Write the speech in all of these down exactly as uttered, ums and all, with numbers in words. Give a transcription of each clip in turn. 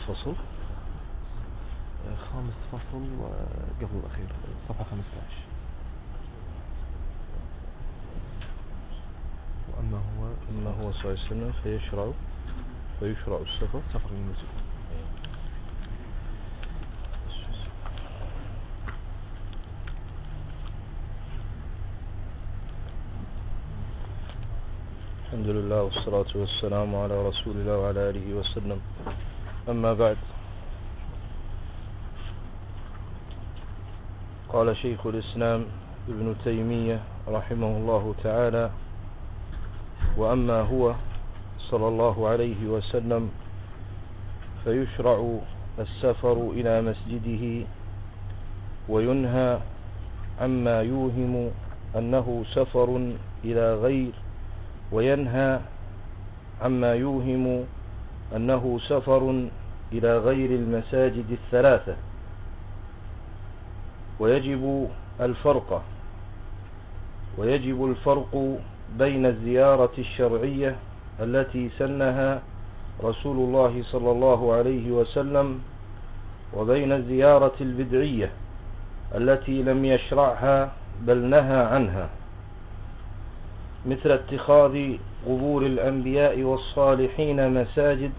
فصل خامس فصل قبل الأخير صفحة خمسة عشر. وأما هو أما هو صلى الله عليه وسلم فيشرع فيشرع السفر سفر المسجد. الحمد لله والصلاة والسلام على رسول الله وعلى آله وسلم. أما بعد، قال شيخ الإسلام ابن تيمية رحمه الله تعالى: وأما هو صلى الله عليه وسلم فيشرع السفر إلى مسجده، وينهى عما يوهم أنه سفر إلى غير وينهى عما يوهم أنه سفر إلى غير المساجد الثلاثة. ويجب الفرق ويجب الفرق بين الزيارة الشرعية التي سنها رسول الله صلى الله عليه وسلم وبين الزيارة البدعية التي لم يشرعها بل نهى عنها، مثل اتخاذ قبور الأنبياء والصالحين مساجد،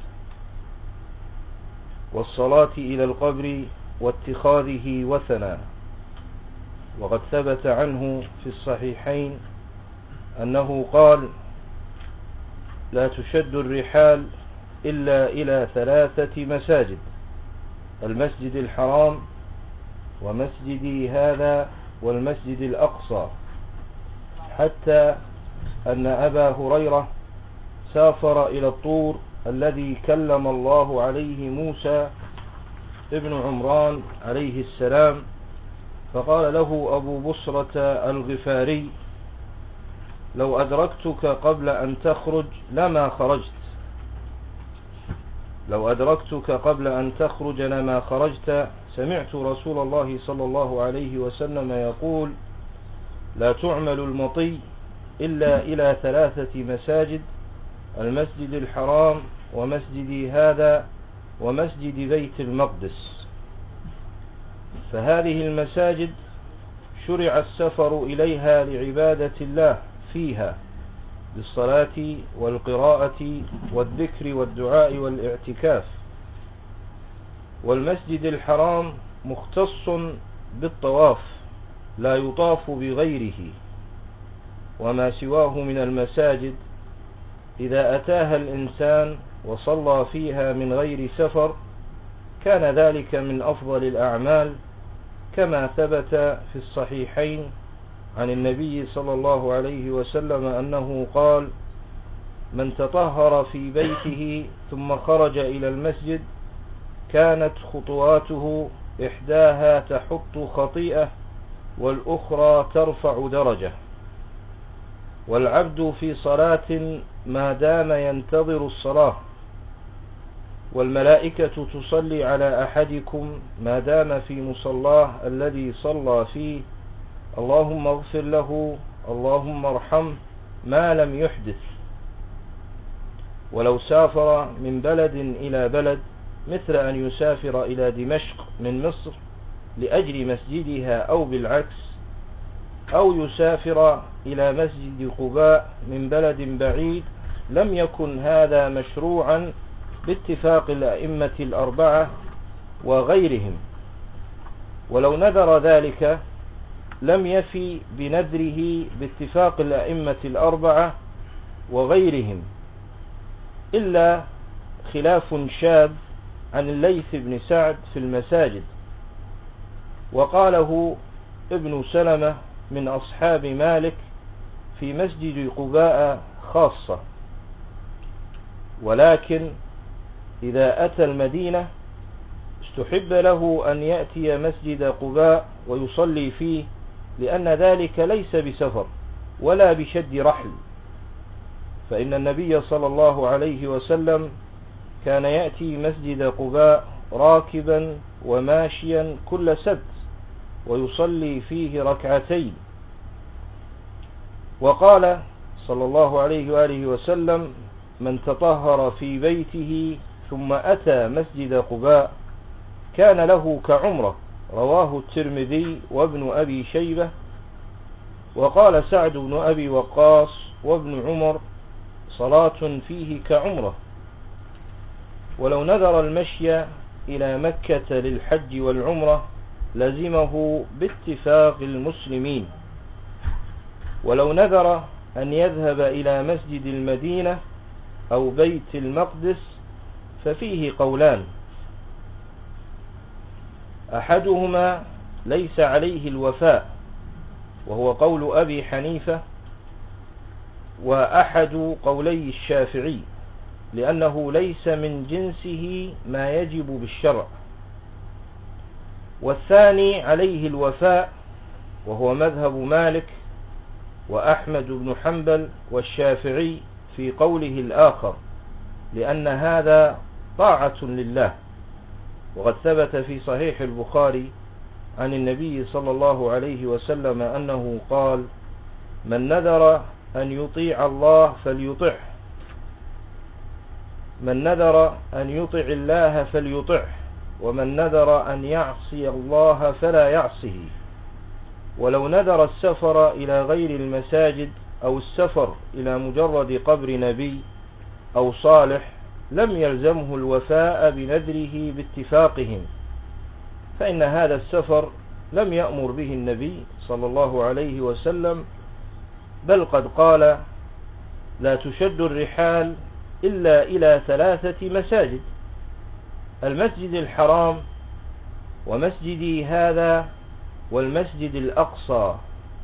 والصلاة إلى القبر واتخاذه وثنا. وقد ثبت عنه في الصحيحين أنه قال: لا تشد الرحال إلا إلى ثلاثة مساجد: المسجد الحرام، ومسجدي هذا، والمسجد الأقصى. حتى أن أبا هريرة سافر إلى الطور الذي كلم الله عليه موسى ابن عمران عليه السلام، فقال له أبو بصرة الغفاري: لو أدركتك قبل أن تخرج لما خرجت لو أدركتك قبل أن تخرج لما خرجت سمعت رسول الله صلى الله عليه وسلم يقول: لا تعمل المطي إلا إلى ثلاثة مساجد: المسجد الحرام، ومسجدي هذا، ومسجد بيت المقدس. فهذه المساجد شرع السفر إليها لعبادة الله فيها بالصلاة والقراءة والذكر والدعاء والاعتكاف. والمسجد الحرام مختص بالطواف لا يطاف بغيره، وما سواه من المساجد إذا أتاها الإنسان وصلى فيها من غير سفر كان ذلك من أفضل الأعمال، كما ثبت في الصحيحين عن النبي صلى الله عليه وسلم أنه قال: من تطهر في بيته ثم خرج إلى المسجد كانت خطواته إحداها تحط خطيئة والأخرى ترفع درجة. والعبد في صلاة ما دام ينتظر الصلاة، والملائكة تصلي على أحدكم ما دام في مصلاه الذي صلى فيه: اللهم اغفر له، اللهم ارحمه، ما لم يحدث. ولو سافر من بلد إلى بلد، مثل أن يسافر إلى دمشق من مصر لأجل مسجدها أو بالعكس، أو يسافر إلى مسجد قباء من بلد بعيد، لم يكن هذا مشروعا باتفاق الأئمة الأربعة وغيرهم. ولو نذر ذلك لم يفي بنذره باتفاق الأئمة الأربعة وغيرهم، إلا خلاف شاذ عن الليث بن سعد في المساجد، وقاله ابن سلمة من أصحاب مالك في مسجد قباء خاصة. ولكن إذا أتى المدينة استحب له أن يأتي مسجد قباء ويصلي فيه، لأن ذلك ليس بسفر ولا بشد رحل، فإن النبي صلى الله عليه وسلم كان يأتي مسجد قباء راكبا وماشيا كل سبت ويصلي فيه ركعتين. وقال صلى الله عليه وآله وسلم: من تطهر في بيته ثم أتى مسجد قباء كان له كعمرة، رواه الترمذي وابن أبي شيبة. وقال سعد بن أبي وقاص وابن عمر: صلاة فيه كعمرة. ولو نذر المشي إلى مكة للحج والعمرة لزمه باتفاق المسلمين. ولو نذر أن يذهب إلى مسجد المدينة أو بيت المقدس ففيه قولان: أحدهما ليس عليه الوفاء وهو قول أبي حنيفة، وأحد قولي الشافعي لأنه ليس من جنسه ما يجب بالشرع، والثاني عليه الوفاء وهو مذهب مالك وأحمد بن حنبل والشافعي في قوله الآخر، لأن هذا طاعة لله. وقد ثبت في صحيح البخاري عن النبي صلى الله عليه وسلم أنه قال: من نذر أن يطيع الله فليطعه، من نذر أن يطع الله فليطعه، ومن نذر أن يعصي الله فلا يعصه. ولو نذر السفر إلى غير المساجد أو السفر إلى مجرد قبر نبي أو صالح لم يلزمه الوفاء بنذره باتفاقهم، فإن هذا السفر لم يأمر به النبي صلى الله عليه وسلم، بل قد قال: لا تشد الرحال إلا إلى ثلاثة مساجد: المسجد الحرام ومسجدي هذا والمسجد الأقصى.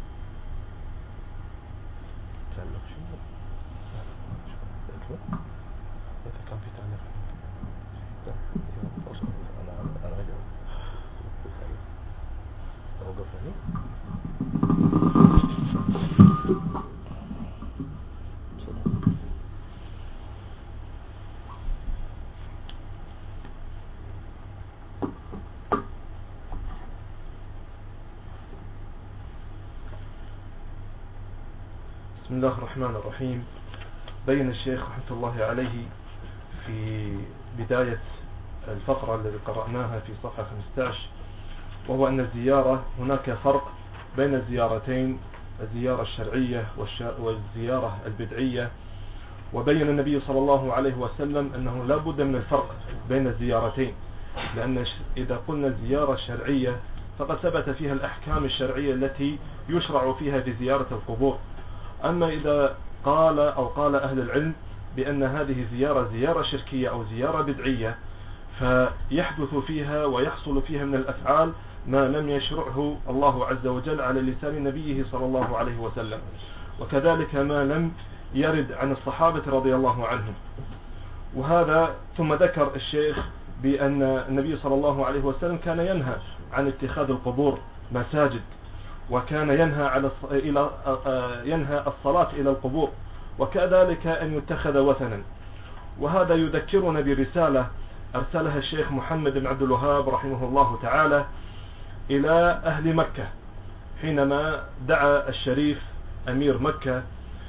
بسم الله الرحمن الرحيم. بين الشيخ رحمة الله عليه في بداية الفقرة التي قرأناها في صفحة خمسة عشر، وهو أن الزيارة هناك فرق بين الزيارتين: الزيارة الشرعية والزيارة البدعية. وبين النبي صلى الله عليه وسلم أنه لا بد من الفرق بين الزيارتين، لأن إذا قلنا الزيارة الشرعية فقد ثبت فيها الأحكام الشرعية التي يشرع فيها في زيارة القبور. أما إذا قال أو قال أهل العلم بأن هذه زيارة زيارة شركية أو زيارة بدعية، فيحدث فيها ويحصل فيها من الأفعال ما لم يشرعه الله عز وجل على لسان نبيه صلى الله عليه وسلم، وكذلك ما لم يرد عن الصحابة رضي الله عنهم. وهذا ثم ذكر الشيخ بأن النبي صلى الله عليه وسلم كان ينهى عن اتخاذ القبور مساجد، وكان ينهى على إلى ينهى الصلاة إلى القبور، وكذلك أن يتخذ وثنا. وهذا يذكرنا برسالة أرسلها الشيخ محمد بن عبد الوهاب رحمه الله تعالى إلى أهل مكة حينما دعا الشريف أمير مكة،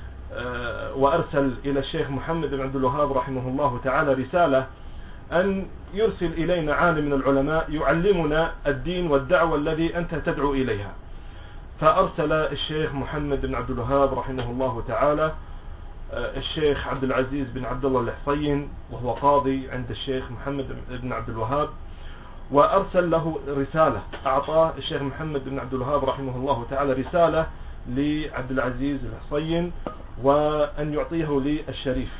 وأرسل إلى الشيخ محمد بن عبد الوهاب رحمه الله تعالى رسالة أن يرسل إلينا عالم من العلماء يعلمنا الدين والدعوة الذي أنت تدعو إليها. فأرسل الشيخ محمد بن عبد الوهاب رحمه الله تعالى الشيخ عبد العزيز بن عبد الله الحصين، وهو قاضي عند الشيخ محمد بن عبد الوهاب، وأرسل له رسالة. أعطاه الشيخ محمد بن عبد الوهاب رحمه الله تعالى رسالة لعبد العزيز الحصين وأن يعطيه للشريف.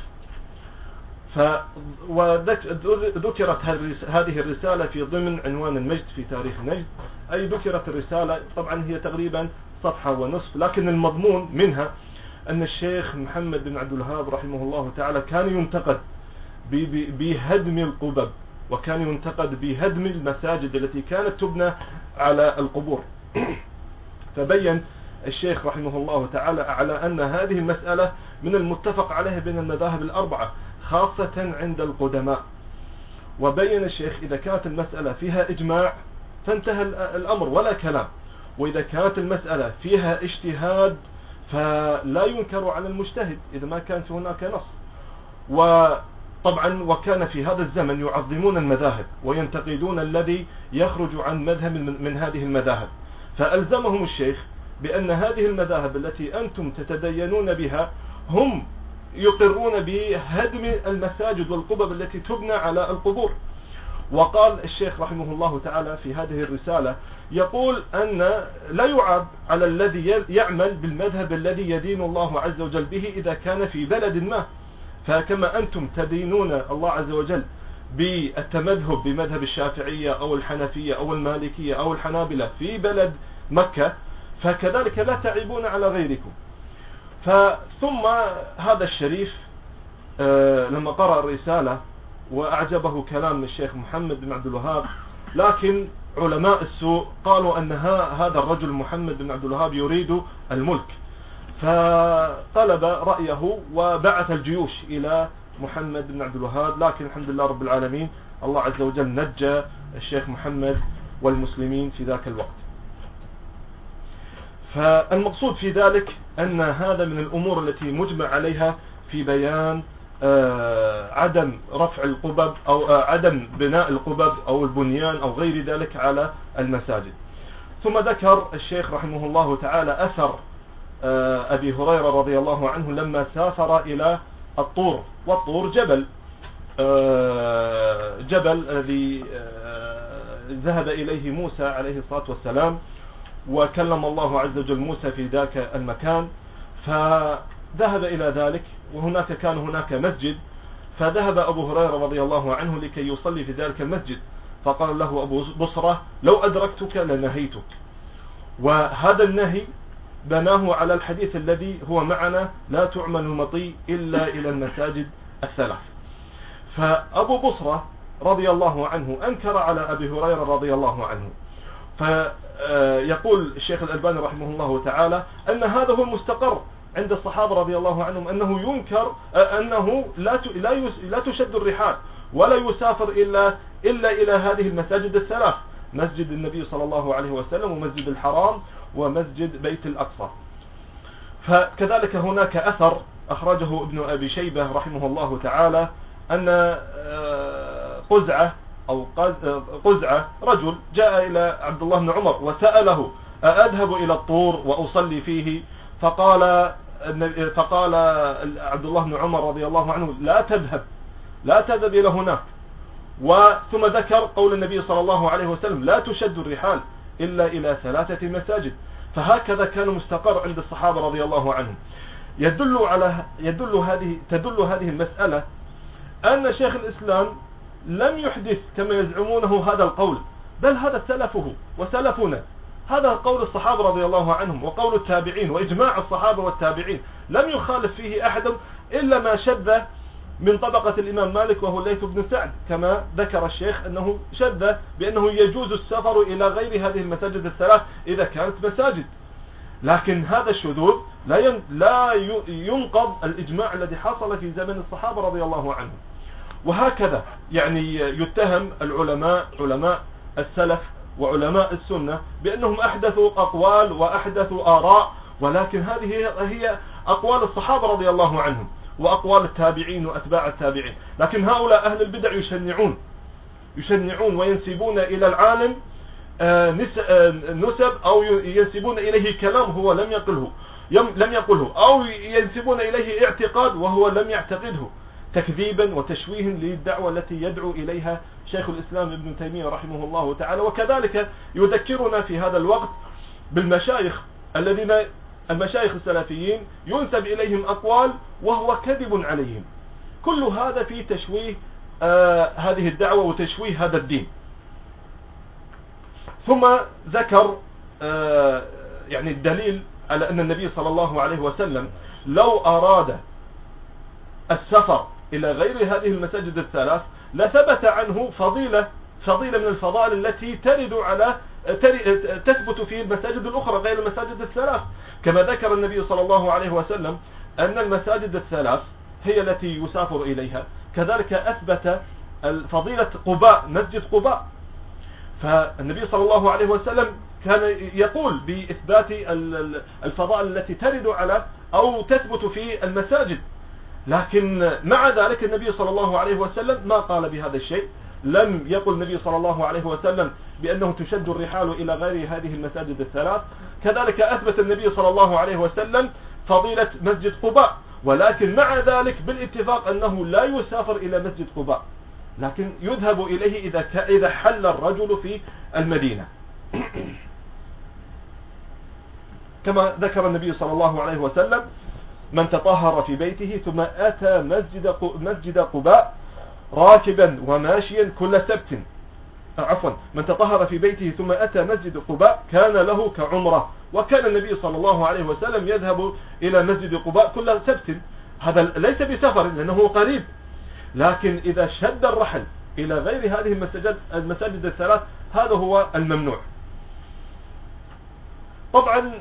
وذكرت هذه الرسالة في ضمن عنوان المجد في تاريخ نجد، أي ذكرت الرسالة، طبعا هي تقريبا صفحة ونصف، لكن المضمون منها أن الشيخ محمد بن عبد الوهاب رحمه الله تعالى كان ينتقد بهدم القبب، وكان ينتقد بهدم المساجد التي كانت تبنى على القبور. فبين الشيخ رحمه الله تعالى على أن هذه المسألة من المتفق عليه بين المذاهب الأربعة خاصة عند القدماء. وبين الشيخ إذا كانت المسألة فيها إجماع فانتهى الأمر ولا كلام، وإذا كانت المسألة فيها اجتهاد فلا ينكر على المجتهد إذا ما كانت هناك نص. طبعا وكان في هذا الزمن يعظمون المذاهب وينتقدون الذي يخرج عن مذهب من هذه المذاهب، فألزمهم الشيخ بأن هذه المذاهب التي أنتم تتدينون بها هم يقرون بهدم المساجد والقبب التي تبنى على القبور. وقال الشيخ رحمه الله تعالى في هذه الرسالة يقول أن لا يعاب على الذي يعمل بالمذهب الذي يدين الله عز وجل به إذا كان في بلد ما، فكما أنتم تدينون الله عز وجل بالتمذهب بمذهب الشافعية أو الحنفية أو المالكية أو الحنابلة في بلد مكة، فكذلك لا تعيبون على غيركم. ثم هذا الشريف لما قرأ الرسالة وأعجبه كلام الشيخ محمد بن عبد الوهاب، لكن علماء السوء قالوا أن هذا الرجل محمد بن عبد الوهاب يريد الملك، فطلب رأيه وبعث الجيوش إلى محمد بن عبد الوهاب، لكن الحمد لله رب العالمين الله عز وجل نجى الشيخ محمد والمسلمين في ذاك الوقت. فالمقصود في ذلك أن هذا من الأمور التي مجمع عليها في بيان عدم رفع القبب أو عدم بناء القبب أو البنيان أو غير ذلك على المساجد. ثم ذكر الشيخ رحمه الله تعالى أثر أبي هريرة رضي الله عنه لما سافر إلى الطور، والطور جبل جبل الذي ذهب إليه موسى عليه الصلاة والسلام، وكلم الله عز وجل موسى في ذاك المكان، فذهب إلى ذلك، وهناك كان هناك مسجد، فذهب أبو هريرة رضي الله عنه لكي يصلي في ذلك المسجد، فقال له أبو بصرة لو أدركتك لنهيتك. وهذا النهي بناه على الحديث الذي هو معنا لا تعمل المطي إلا إلى المساجد الثلاث. فأبو بصرة رضي الله عنه أنكر على أبي هريرة رضي الله عنه، فيقول الشيخ الألباني رحمه الله تعالى أن هذا هو المستقر عند الصحابة رضي الله عنهم، أنه ينكر أنه لا لا تشد الرحال ولا يسافر إلا إلا إلى هذه المساجد الثلاث، مسجد النبي صلى الله عليه وسلم ومسجد الحرام ومسجد بيت الأقصى. فكذلك هناك أثر أخرجه ابن أبي شيبة رحمه الله تعالى أن قزعة أو قزعة رجل جاء إلى عبد الله بن عمر وسأله أذهب إلى الطور وأصلي فيه، فقال فقال عبد الله بن عمر رضي الله عنه لا تذهب لا تذهب إلى هناك. وثم ذكر قول النبي صلى الله عليه وسلم لا تشد الرحال إلا إلى ثلاثة مساجد. فهكذا كان مستقر عند الصحابة رضي الله عنهم. يدل على يدل هذه تدل هذه المسألة أن شيخ الإسلام لم يحدث كما يزعمونه هذا القول، بل هذا سلفه وسلفنا، هذا قول الصحابة رضي الله عنهم وقول التابعين وإجماع الصحابة والتابعين، لم يخالف فيه أحد إلا ما شذ من طبقة الإمام مالك وهو الليث بن سعد، كما ذكر الشيخ أنه شذ بأنه يجوز السفر إلى غير هذه المساجد الثلاث إذا كانت مساجد. لكن هذا الشذوذ لا لا ينقض الإجماع الذي حصل في زمن الصحابة رضي الله عنهم. وهكذا يعني يتهم العلماء علماء السلف وعلماء السنة بأنهم أحدثوا أقوال وأحدثوا آراء، ولكن هذه هي أقوال الصحابة رضي الله عنهم وأقوال التابعين وأتباع التابعين. لكن هؤلاء أهل البدع يشنعون يشنعون وينسبون إلى العالم نسب أو ينسبون إليه كلام هو لم يقله لم يقله أو ينسبون إليه اعتقاد وهو لم يعتقده، تكذيبا وتشويه للدعوة التي يدعو إليها شيخ الإسلام ابن تيمية رحمه الله تعالى. وكذلك يذكرنا في هذا الوقت بالمشايخ الذين المشايخ السلفيين ينسب إليهم أقوال وهو كذب عليهم. كل هذا في تشويه آه هذه الدعوة وتشويه هذا الدين. ثم ذكر آه يعني الدليل على أن النبي صلى الله عليه وسلم لو أراد السفر إلى غير هذه المساجد الثلاث لثبت عنه فضيلة فضيلة من الفضائل التي ترد على تثبت في المساجد الأخرى غير المساجد الثلاث، كما ذكر النبي صلى الله عليه وسلم أن المساجد الثلاث هي التي يسافر إليها. كذلك أثبت فضيلة قباء، مسجد قباء، فالنبي صلى الله عليه وسلم كان يقول بإثبات الفضائل التي ترد على أو تثبت في المساجد. لكن مع ذلك النبي صلى الله عليه وسلم ما قال بهذا الشيء. لم يقل النبي صلى الله عليه وسلم بأنه تشد الرحال إلى غير هذه المساجد الثلاث. كذلك أثبت النبي صلى الله عليه وسلم فضيلة مسجد قباء، ولكن مع ذلك بالاتفاق أنه لا يسافر إلى مسجد قباء، لكن يذهب إليه إذا إذا حل الرجل في المدينة. كما ذكر النبي صلى الله عليه وسلم: من تطهر في بيته ثم أتى مسجد مسجد قباء راكبا وماشيا كل سبت، عفوا من تطهر في بيته ثم أتى مسجد قباء كان له كعمرة. وكان النبي صلى الله عليه وسلم يذهب إلى مسجد قباء كل سبت. هذا ليس بسفر لأنه قريب، لكن إذا شد الرحل إلى غير هذه المساجد المساجد الثلاث هذا هو الممنوع. طبعا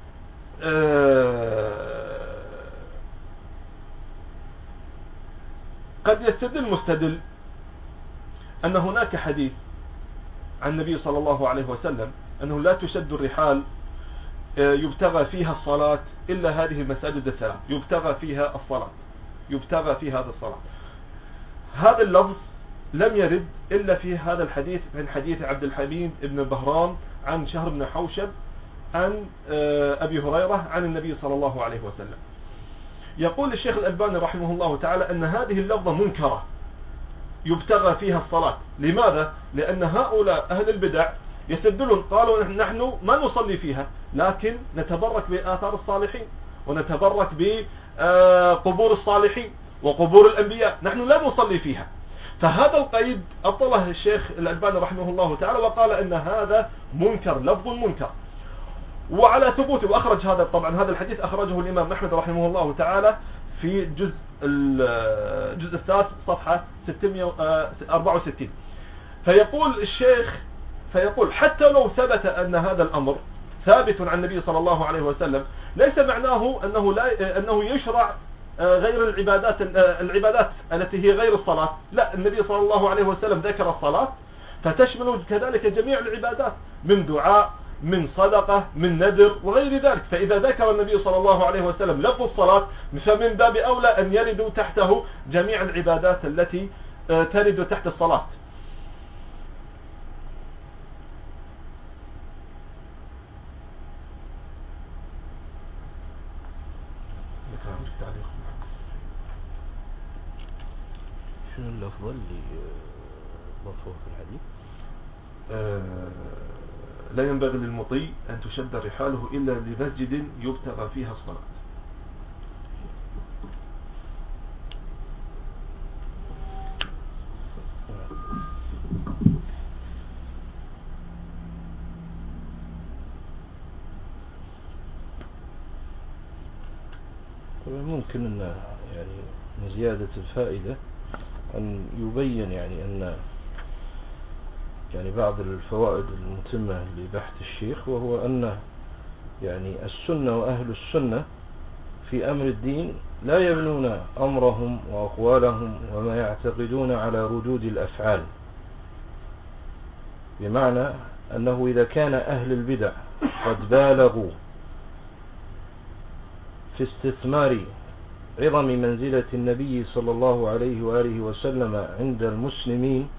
قد يستدل مستدل أن هناك حديث عن النبي صلى الله عليه وسلم أنه لا تشد الرحال يبتغى فيها الصلاة إلا هذه المساجد الثلاث، يبتغى فيها الصلاة، يبتغى في هذا الصلاة. هذا اللفظ لم يرد إلا في هذا الحديث، من حديث عبد الحميد بن بهرام عن شهر بن حوشب عن أبي هريرة عن النبي صلى الله عليه وسلم. يقول الشيخ الألباني رحمه الله تعالى أن هذه اللفظة منكرة يبتغى فيها الصلاة. لماذا؟ لأن هؤلاء أهل البدع يستدلون، قالوا نحن ما نصلي فيها لكن نتبرك بآثار الصالحين ونتبرك بقبور الصالحين وقبور الأنبياء، نحن لا نصلي فيها. فهذا القيد أبطله الشيخ الألباني رحمه الله تعالى وقال أن هذا منكر، لفظ منكر. وعلى ثبوته، وأخرج هذا طبعا هذا الحديث أخرجه الإمام أحمد رحمه الله تعالى في جزء الجزء الثالث صفحة ستمائة وأربعة وستين. فيقول الشيخ فيقول حتى لو ثبت أن هذا الأمر ثابت عن النبي صلى الله عليه وسلم ليس معناه أنه لا أنه يشرع غير العبادات العبادات التي هي غير الصلاة. لا، النبي صلى الله عليه وسلم ذكر الصلاة فتشمل كذلك جميع العبادات من دعاء من صدقة من نذر وغير ذلك. فإذا ذكر النبي صلى الله عليه وسلم لفظ الصلاة فمن باب أولى أن يرد تحته جميع العبادات التي ترد تحت الصلاة. شنو اللفظ اللي ضفوه في الحديث؟ آه لا ينبغي للمطيع أن تشد رحاله إلا لمسجد يبتغى فيها الصلاة. ممكن أن يعني من زيادة الفائدة أن يبين يعني أن يعني بعض الفوائد المتمة لبحث الشيخ، وهو أن يعني السنة وأهل السنة في أمر الدين لا يبنون أمرهم وأقوالهم وما يعتقدون على ردود الأفعال، بمعنى أنه إذا كان أهل البدع قد بالغوا في استثمار عظم منزلة النبي صلى الله عليه وآله وسلم عند المسلمين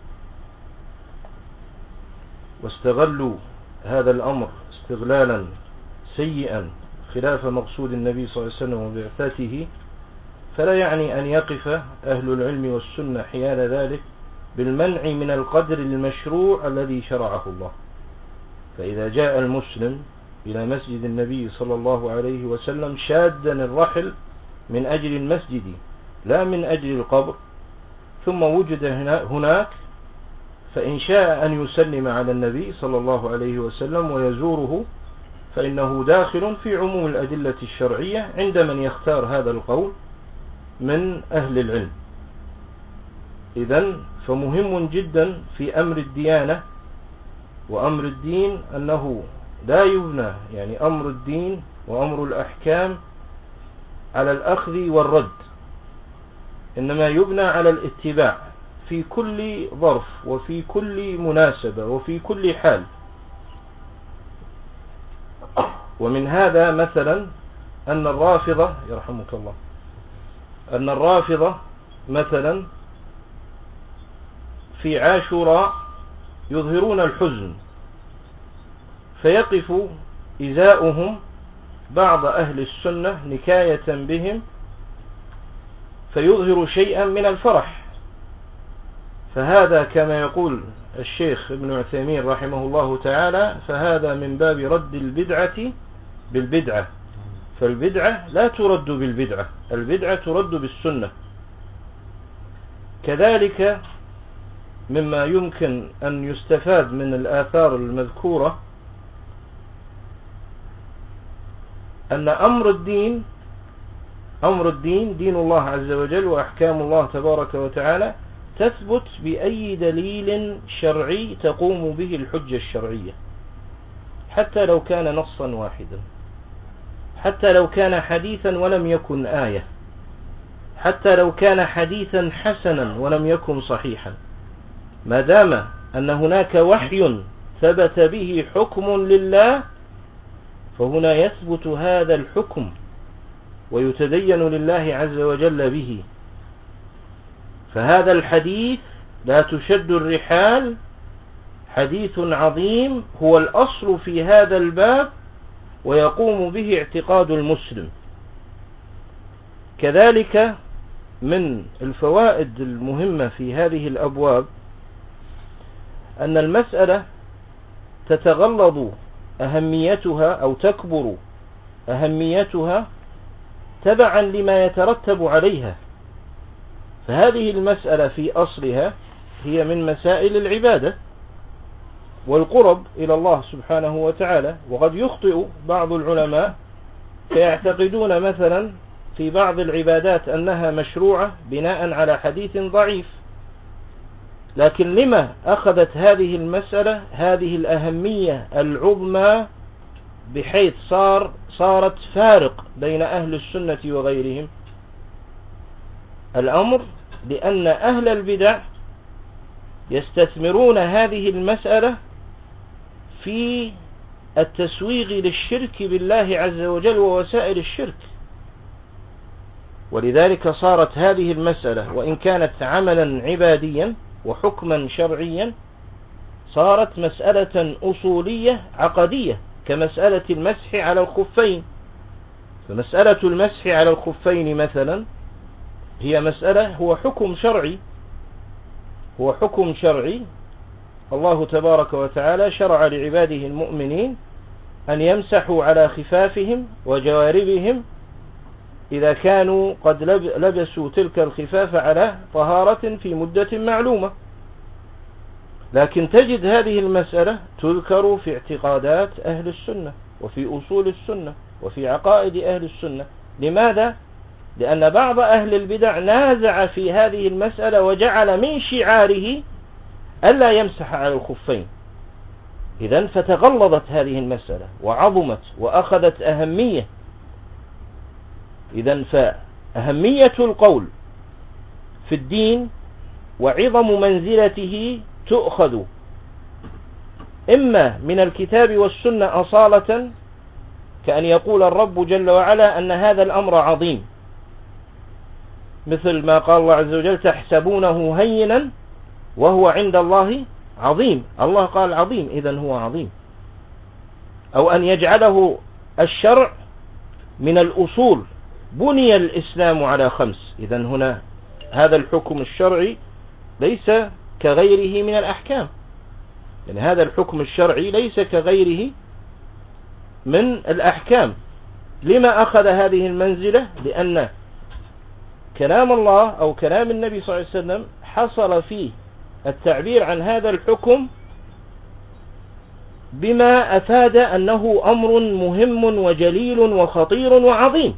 واستغلوا هذا الأمر استغلالا سيئا خلاف مقصود النبي صلى الله عليه وسلم وبعثته، فلا يعني أن يقف أهل العلم والسنة حيال ذلك بالمنع من القدر المشروع الذي شرعه الله. فإذا جاء المسلم إلى مسجد النبي صلى الله عليه وسلم شادا الرحل من أجل المسجد لا من أجل القبر، ثم وجد هناك، فإن شاء أن يسلم على النبي صلى الله عليه وسلم ويزوره فإنه داخل في عموم الأدلة الشرعية عند من يختار هذا القول من أهل العلم. إذن فمهم جدا في أمر الديانة وأمر الدين أنه لا يبنى يعني أمر الدين وأمر الأحكام على الأخذ والرد، إنما يبنى على الاتباع في كل ظرف وفي كل مناسبة وفي كل حال. ومن هذا مثلا أن الرافضة يرحمك الله أن الرافضة مثلا في عاشوراء يظهرون الحزن، فيقف إزاؤهم بعض أهل السنة نكاية بهم فيظهر شيئا من الفرح، فهذا كما يقول الشيخ ابن عثيمين رحمه الله تعالى فهذا من باب رد البدعة بالبدعة، فالبدعة لا ترد بالبدعة، البدعة ترد بالسنة. كذلك مما يمكن أن يستفاد من الآثار المذكورة أن أمر الدين أمر الدين دين الله عز وجل وأحكام الله تبارك وتعالى تثبت بأي دليل شرعي تقوم به الحجة الشرعية، حتى لو كان نصا واحدا، حتى لو كان حديثا ولم يكن آية، حتى لو كان حديثا حسنا ولم يكن صحيحا، ما دام أن هناك وحي ثبت به حكم لله فهنا يثبت هذا الحكم ويتدين لله عز وجل به. فهذا الحديث لا تشد الرحال، حديث عظيم هو الأصل في هذا الباب ويقوم به اعتقاد المسلم. كذلك من الفوائد المهمة في هذه الأبواب أن المسألة تتغلظ أهميتها أو تكبر أهميتها تبعا لما يترتب عليها، فهذه المسألة في أصلها هي من مسائل العبادة والقرب إلى الله سبحانه وتعالى. وقد يخطئ بعض العلماء فيعتقدون مثلا في بعض العبادات أنها مشروعة بناء على حديث ضعيف، لكن لما أخذت هذه المسألة هذه الأهمية العظمى بحيث صار صارت فارق بين أهل السنة وغيرهم؟ الأمر لأن أهل البدع يستثمرون هذه المسألة في التسويغ للشرك بالله عز وجل ووسائل الشرك، ولذلك صارت هذه المسألة وإن كانت عملا عباديا وحكما شرعيا صارت مسألة أصولية عقدية كمسألة المسح على الخفين. فمسألة المسح على الخفين مثلا هي مسألة هو حكم شرعي هو حكم شرعي الله تبارك وتعالى شرع لعباده المؤمنين أن يمسحوا على خفافهم وجواربهم إذا كانوا قد لبسوا تلك الخفاف على طهارة في مدة معلومة. لكن تجد هذه المسألة تذكر في اعتقادات أهل السنة وفي أصول السنة وفي عقائد أهل السنة. لماذا؟ لأن بعض أهل البدع نازع في هذه المسألة وجعل من شعاره ألا يمسح على الخفين. إذن فتغلظت هذه المسألة وعظمت وأخذت أهمية. إذن فأهمية القول في الدين وعظم منزلته تؤخذ إما من الكتاب والسنة أصالة، كأن يقول الرب جل وعلا أن هذا الأمر عظيم، مثل ما قال الله عز وجل تحسبونه هينا وهو عند الله عظيم. الله قال عظيم، إذن هو عظيم. أو أن يجعله الشرع من الأصول، بني الإسلام على خمس، إذن هنا هذا الحكم الشرعي ليس كغيره من الأحكام، يعني هذا الحكم الشرعي ليس كغيره من الأحكام. لما أخذ هذه المنزلة؟ لأن كلام الله أو كلام النبي صلى الله عليه وسلم حصل فيه التعبير عن هذا الحكم بما أفاد أنه أمر مهم وجليل وخطير وعظيم.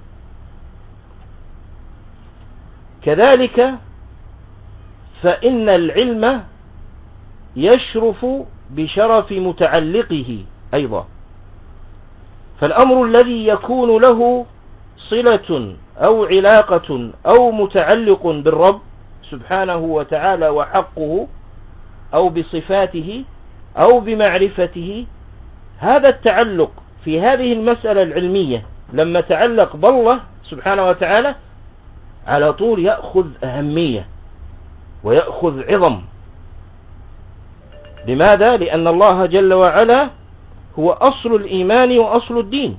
كذلك فإن العلم يشرف بشرف متعلقه أيضا، فالأمر الذي يكون له صلة أو علاقة أو متعلق بالرب سبحانه وتعالى وحقه أو بصفاته أو بمعرفته، هذا التعلق في هذه المسألة العلمية لما تعلق بالله سبحانه وتعالى على طول يأخذ أهمية ويأخذ عظم. لماذا؟ لأن الله جل وعلا هو أصل الإيمان وأصل الدين،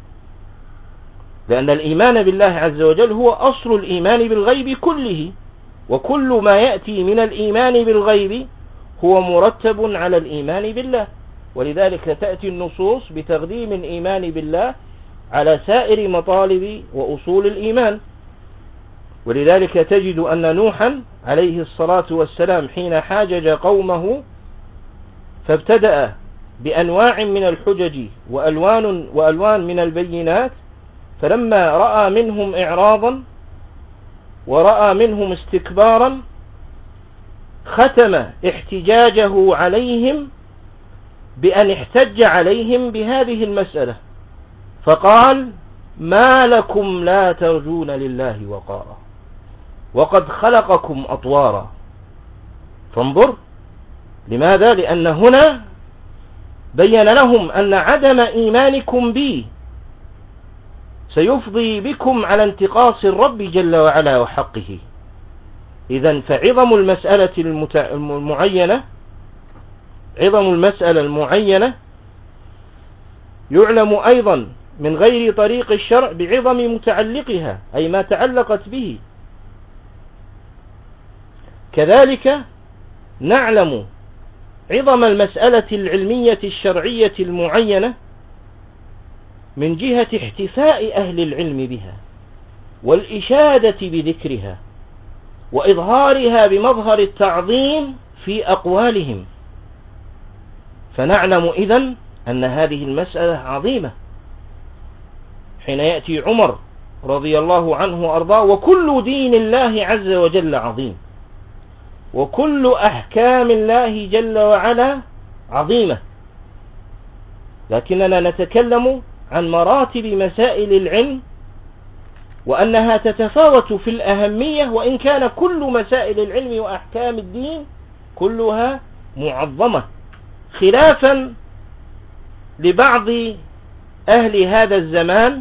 لأن الإيمان بالله عز وجل هو أصل الإيمان بالغيب كله، وكل ما يأتي من الإيمان بالغيب هو مرتب على الإيمان بالله. ولذلك تأتي النصوص بتقديم الإيمان بالله على سائر مطالب وأصول الإيمان. ولذلك تجد أن نوحا عليه الصلاة والسلام حين حاجج قومه فابتدأ بأنواع من الحجج وألوان, وألوان من البينات، فلما رأى منهم إعراضا ورأى منهم استكبارا ختم احتجاجه عليهم بأن احتج عليهم بهذه المسألة فقال: ما لكم لا ترجون لله وقارا وقد خلقكم أطوارا. فانظر، لماذا؟ لأن هنا بين لهم أن عدم إيمانكم بي سيفضي بكم على انتقاص الرب جل وعلا وحقه. إذن فعظم المسألة المعينة عظم المسألة المعينة يعلم أيضا من غير طريق الشرع بعظم متعلقها، أي ما تعلقت به. كذلك نعلم عظم المسألة العلمية الشرعية المعينة من جهة احتفاء أهل العلم بها والإشادة بذكرها وإظهارها بمظهر التعظيم في أقوالهم. فنعلم إذن أن هذه المسألة عظيمة. حين يأتي عمر رضي الله عنه وأرضاه: وكل دين الله عز وجل عظيم، وكل أحكام الله جل وعلا عظيمة، لكننا نتكلم عن مراتب مسائل العلم وأنها تتفاوت في الأهمية، وإن كان كل مسائل العلم وأحكام الدين كلها معظمة، خلافا لبعض أهل هذا الزمان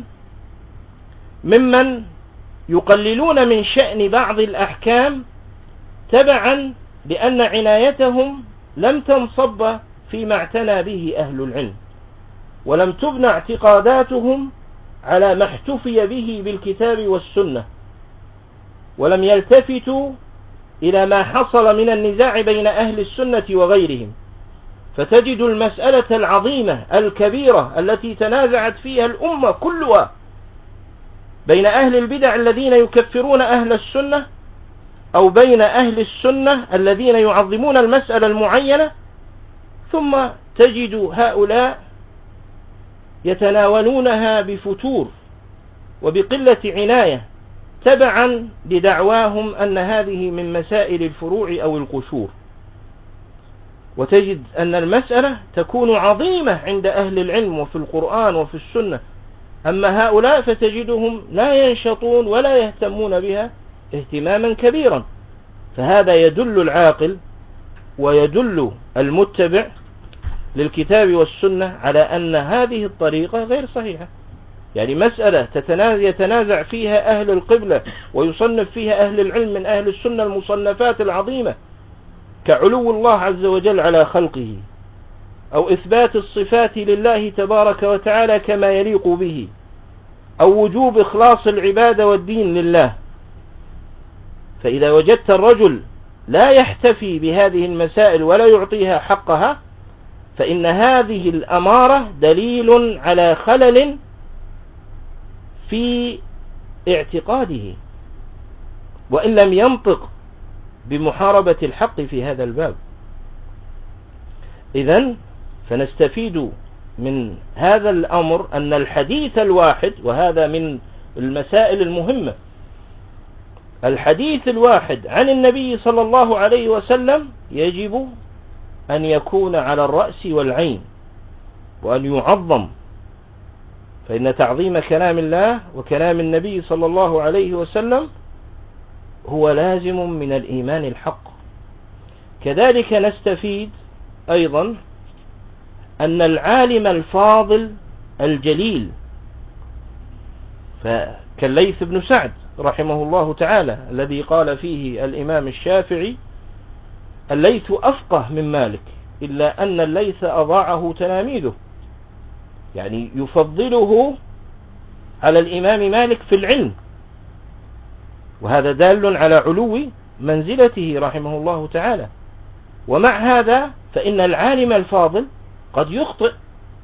ممن يقللون من شأن بعض الأحكام تبعا لأن عنايتهم لم تنصب فيما اعتنى به أهل العلم، ولم تبنى اعتقاداتهم على ما احتفي به بالكتاب والسنة، ولم يلتفتوا إلى ما حصل من النزاع بين أهل السنة وغيرهم. فتجد المسألة العظيمة الكبيرة التي تنازعت فيها الأمة كلها بين أهل البدع الذين يكفرون أهل السنة، أو بين أهل السنة الذين يعظمون المسألة المعينة، ثم تجد هؤلاء يتناولونها بفتور وبقلة عناية تبعا لدعواهم أن هذه من مسائل الفروع أو القشور. وتجد أن المسألة تكون عظيمة عند أهل العلم وفي القرآن وفي السنة، أما هؤلاء فتجدهم لا ينشطون ولا يهتمون بها اهتماما كبيرا. فهذا يدل العاقل ويدل المتبع للكتاب والسنة على أن هذه الطريقة غير صحيحة. يعني مسألة يتنازع فيها أهل القبلة ويصنف فيها أهل العلم من أهل السنة المصنفات العظيمة كعلو الله عز وجل على خلقه، أو إثبات الصفات لله تبارك وتعالى كما يليق به، أو وجوب إخلاص العبادة والدين لله. فإذا وجدت الرجل لا يحتفي بهذه المسائل ولا يعطيها حقها، فإن هذه الأمارة دليل على خلل في اعتقاده، وإن لم ينطق بمحاربة الحق في هذا الباب. إذن فنستفيد من هذا الأمر أن الحديث الواحد، وهذا من المسائل المهمة، الحديث الواحد عن النبي صلى الله عليه وسلم يجب أن يكون على الرأس والعين وأن يعظم، فإن تعظيم كلام الله وكلام النبي صلى الله عليه وسلم هو لازم من الإيمان الحق. كذلك نستفيد أيضا أن العالم الفاضل الجليل فكالليث بن سعد رحمه الله تعالى الذي قال فيه الإمام الشافعي: الليث أفقه من مالك إلا أن الليث أضاعه تلاميذه، يعني يفضله على الإمام مالك في العلم، وهذا دال على علو منزلته رحمه الله تعالى. ومع هذا فإن العالم الفاضل قد يخطئ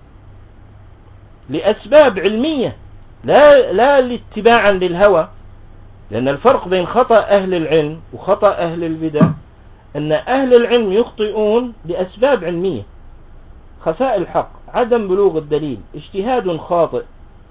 لأسباب علمية لا لا لاتباعا للهوى، لأن الفرق بين خطأ أهل العلم وخطأ أهل البدع أن أهل العلم يخطئون لأسباب علمية: خفاء الحق، عدم بلوغ الدليل، اجتهاد خاطئ،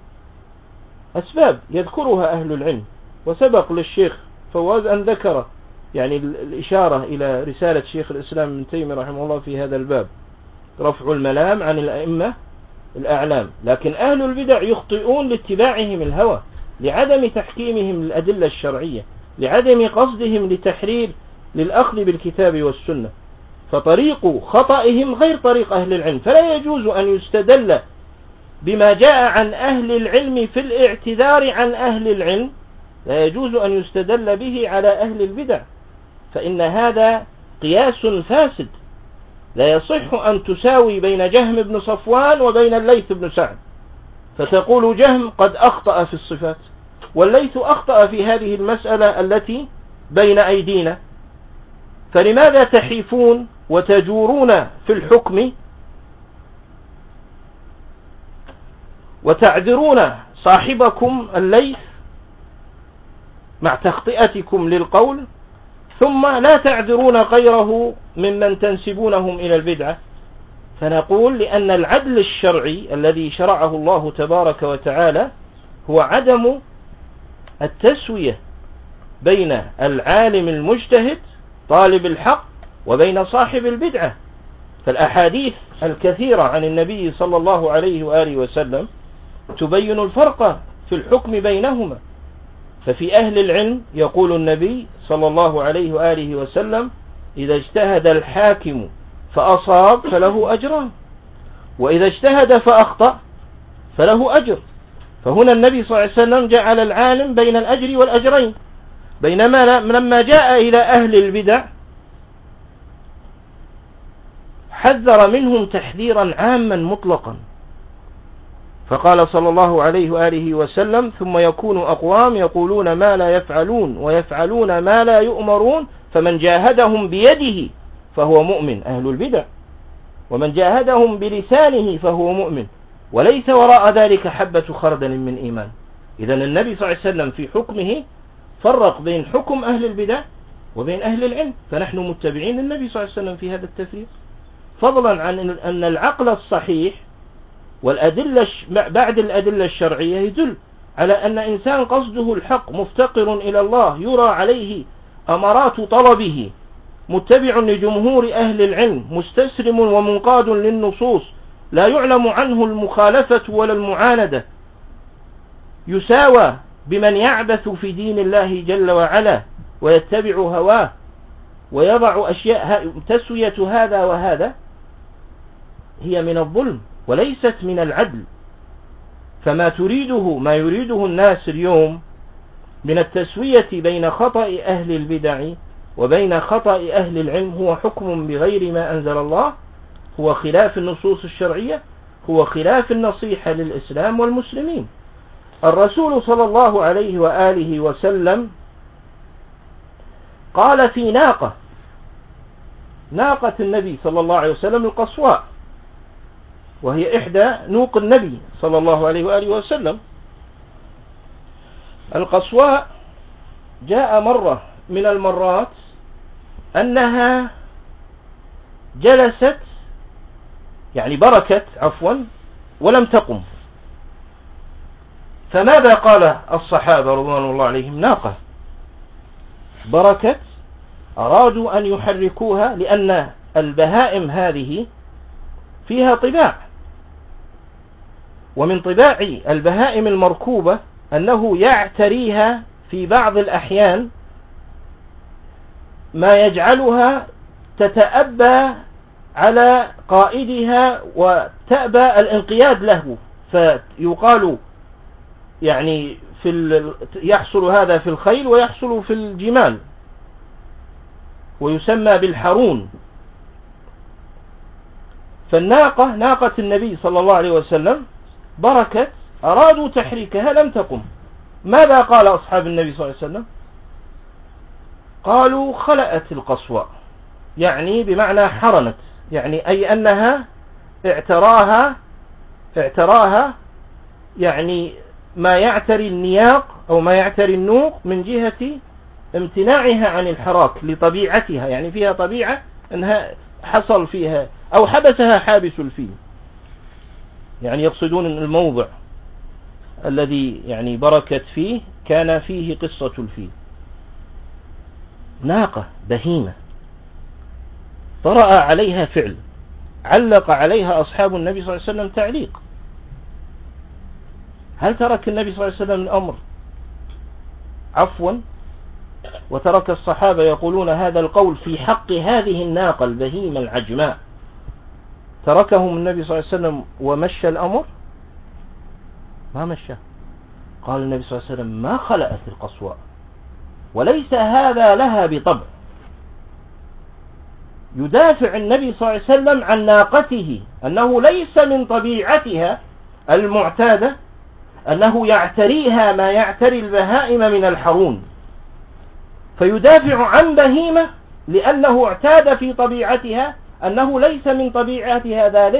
أسباب يذكرها أهل العلم. وسبق للشيخ فواز أن ذكر يعني الإشارة إلى رسالة شيخ الإسلام ابن تيمية رحمه الله في هذا الباب، رفع الملام عن الأئمة الأعلام. لكن أهل البدع يخطئون لاتباعهم الهوى، لعدم تحكيمهم للأدلة الشرعية، لعدم قصدهم لتحرير للأخذ بالكتاب والسنة، فطريق خطئهم غير طريق أهل العلم. فلا يجوز أن يستدل بما جاء عن أهل العلم في الاعتذار عن أهل العلم، لا يجوز أن يستدل به على أهل البدع، فإن هذا قياس فاسد. لا يصح أن تساوي بين جهم بن صفوان وبين الليث بن سعد، فتقول جهم قد أخطأ في الصفات والليث أخطأ في هذه المسألة التي بين أيدينا، فلماذا تحيفون وتجورون في الحكم وتعذرون صاحبكم الليث مع تخطئتكم للقول، ثم لا تعذرون غيره ممن تنسبونهم إلى البدعة؟ فنقول لأن العدل الشرعي الذي شرعه الله تبارك وتعالى هو عدم التسوية بين العالم المجتهد طالب الحق وبين صاحب البدعة. فالأحاديث الكثيرة عن النبي صلى الله عليه وآله وسلم تبين الفرق في الحكم بينهما. ففي أهل العلم يقول النبي صلى الله عليه وآله وسلم: إذا اجتهد الحاكم فأصاب فله أجران، وإذا اجتهد فأخطأ فله أجر. فهنا النبي صلى الله عليه وسلم جعل العالم بين الأجر والأجرين، بينما لما جاء إلى أهل البدع حذر منهم تحذيرا عاما مطلقا، فقال صلى الله عليه وآله وسلم: ثم يكون أقوام يقولون ما لا يفعلون ويفعلون ما لا يؤمرون، فمن جاهدهم بيده فهو مؤمن، أهل البدع، ومن جاهدهم بلسانه فهو مؤمن، وليس وراء ذلك حبة خردل من إيمان. إذن النبي صلى الله عليه وسلم في حكمه فرق بين حكم أهل البدع وبين أهل العلم، فنحن متبعين النبي صلى الله عليه وسلم في هذا التفريق، فضلا عن أن العقل الصحيح والأدلة بعد الأدلة الشرعية يدل على أن إنسان قصده الحق مفتقر إلى الله يرى عليه أمارات طلبه، متبع لجمهور أهل العلم، مستسلم ومنقاد للنصوص، لا يعلم عنه المخالفة ولا المعاندة، يساوى بمن يعبث في دين الله جل وعلا ويتبع هواه ويضع أشياء. تسوية هذا وهذا هي من الظلم وليست من العدل. فما تريده ما يريده الناس اليوم من التسوية بين خطأ أهل البدع وبين خطأ أهل العلم هو حكم بغير ما أنزل الله، هو خلاف النصوص الشرعية، هو خلاف النصيحة للإسلام والمسلمين. الرسول صلى الله عليه وآله وسلم قال في ناقة ناقة النبي صلى الله عليه وسلم القصواء، وهي إحدى نوق النبي صلى الله عليه وآله وسلم. القصواء جاء مرة من المرات أنها جلست يعني بركت عفوا ولم تقم، فماذا قال الصحابة رضوان الله عليهم؟ ناقة بركت، أرادوا أن يحركوها لأن البهائم هذه فيها طباع، ومن طباع البهائم المركوبة أنه يعتريها في بعض الأحيان ما يجعلها تتأبى على قائدها وتأبى الانقياد له، فيقال يعني في يحصل هذا في الخيل ويحصل في الجمال، ويسمى بالحرون. فالناقة ناقة النبي صلى الله عليه وسلم بركت، أرادوا تحريكها لم تقم. ماذا قال أصحاب النبي صلى الله عليه وسلم؟ قالوا خلأت القصواء، يعني بمعنى حرنت، يعني أي أنها اعتراها اعتراها يعني ما يعتري النياق أو ما يعتري النوق من جهة امتناعها عن الحراك لطبيعتها، يعني فيها طبيعة أنها حصل فيها أو حبسها حابس الفيل، يعني يقصدون أن الموضع الذي يعني بركت فيه كان فيه قصة الفيل. ناقة بهيمة طرأ عليها فعل، علق عليها أصحاب النبي صلى الله عليه وسلم تعليق. هل ترك النبي صلى الله عليه وسلم الأمر عفوا وترك الصحابة يقولون هذا القول في حق هذه الناقة البهيمة العجماء؟ تركهم النبي صلى الله عليه وسلم ومشى الأمر؟ ما مشى. قال النبي صلى الله عليه وسلم ما خلأت القصواء، وليس هذا لها بطبع. يدافع النبي صلى الله عليه وسلم عن ناقته أنه ليس من طبيعتها المعتادة أنه يعتريها ما يعتري البهائم من الحرون، فيدافع عن بهيمة لأنه اعتاد في طبيعتها أنه ليس من طبيعتها ذلك،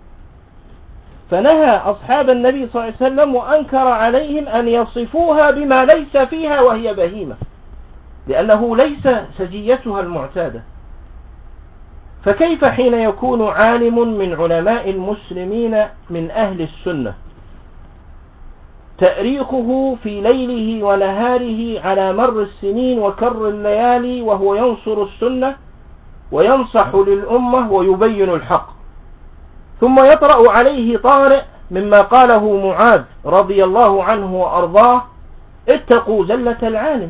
فنهى أصحاب النبي صلى الله عليه وسلم وأنكر عليهم أن يصفوها بما ليس فيها وهي بهيمة، لأنه ليس سجيتها المعتادة. فكيف حين يكون عالم من علماء المسلمين من أهل السنة تأريخه في ليله ونهاره على مر السنين وكر الليالي وهو ينصر السنة وينصح للأمة ويبين الحق، ثم يطرأ عليه طارئ مما قاله معاذ رضي الله عنه وأرضاه: اتقوا زلة العالم،